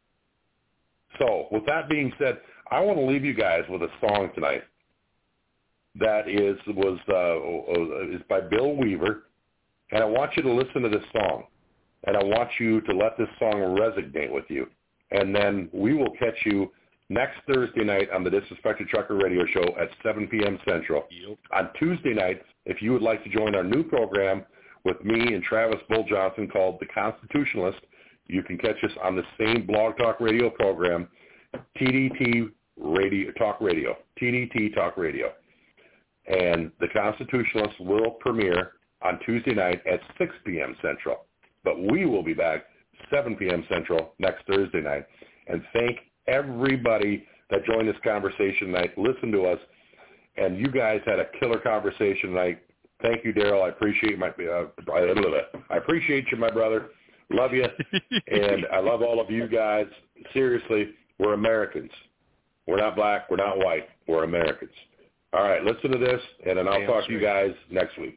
So, with that being said, I want to leave you guys with a song tonight that is was uh, is by Bill Weaver, and I want you to listen to this song, and I want you to let this song resonate with you, and then we will catch you next Thursday night on the Disrespected Trucker Radio Show at seven p.m. Central. Yep. On Tuesday night, if you would like to join our new program with me and Travis Bull Johnson called The Constitutionalist, you can catch us on the same Blog Talk Radio program, T D T Radio Talk Radio, T D T Talk Radio. And The Constitutionalist will premiere on Tuesday night at six p.m. Central. But we will be back seven p.m. Central next Thursday night. And thank everybody that joined this conversation tonight. Listen to us, and you guys had a killer conversation tonight. Thank you, Daryl. I appreciate my uh, I appreciate you, my brother. Love you, and I love all of you guys. Seriously, we're Americans. We're not black. We're not white. We're Americans. All right, listen to this, and then I'll Damn talk straight. to you guys next week.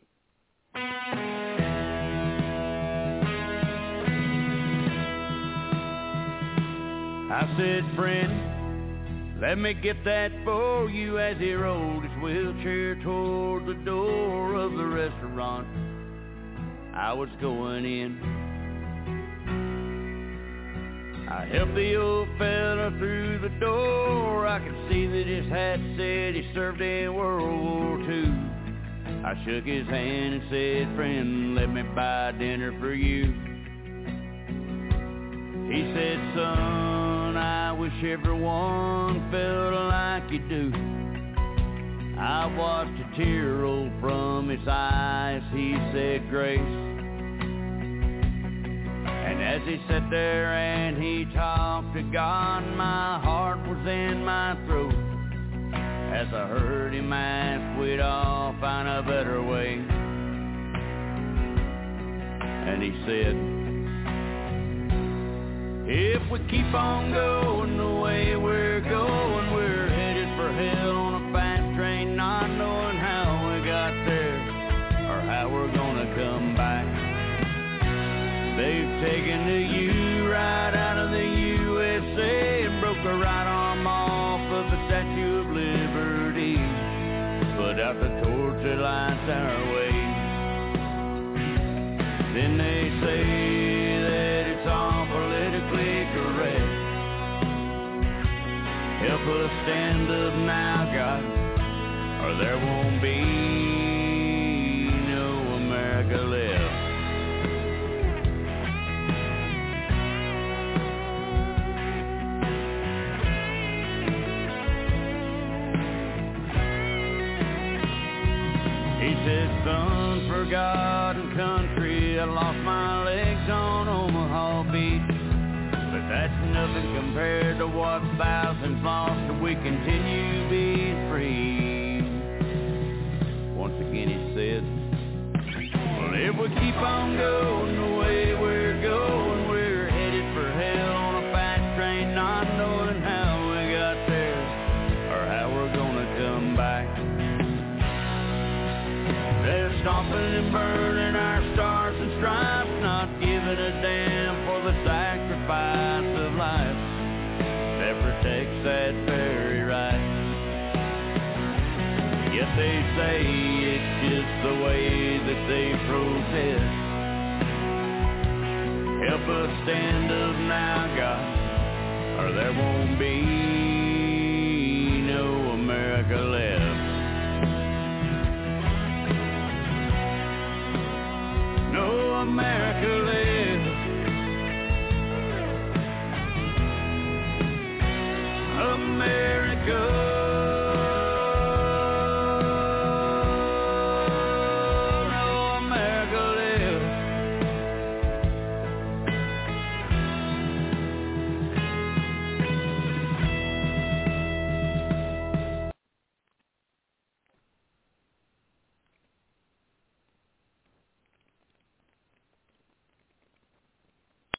I said, friend, let me get that for you, as he rolled his wheelchair toward the door of the restaurant I was going in. I helped the old fella through the door. I could see that his hat said he served in World War Two. I shook his hand and said, friend, let me buy dinner for you. He said, son, I wish everyone felt like you do. I watched a tear roll from his eyes. He said grace. And as he sat there and he talked to God, my heart was in my throat as I heard him ask, we'd all find a better way. And he said, if we keep on going the way we're going, we're headed for hell on a fast train, not knowing how we got there or how we're gonna come back. They've taken the U right out of the U S A and broke the right arm off of the Statue of Liberty, put out the torch that lights our way. Then they say that it's all politically correct. Help us stand up now, God, or there won't be no America left. He said, son, for God and country, I lost my legs on Omaha Beach. But that's nothing compared to what thousands lost. We continue being free. and burning our stars and stripes, not giving a damn for the sacrifice of life that protects that very right. Yet they say it's just the way that they protest. Help us stand up now, God, or there won't be no America left. No America left. America.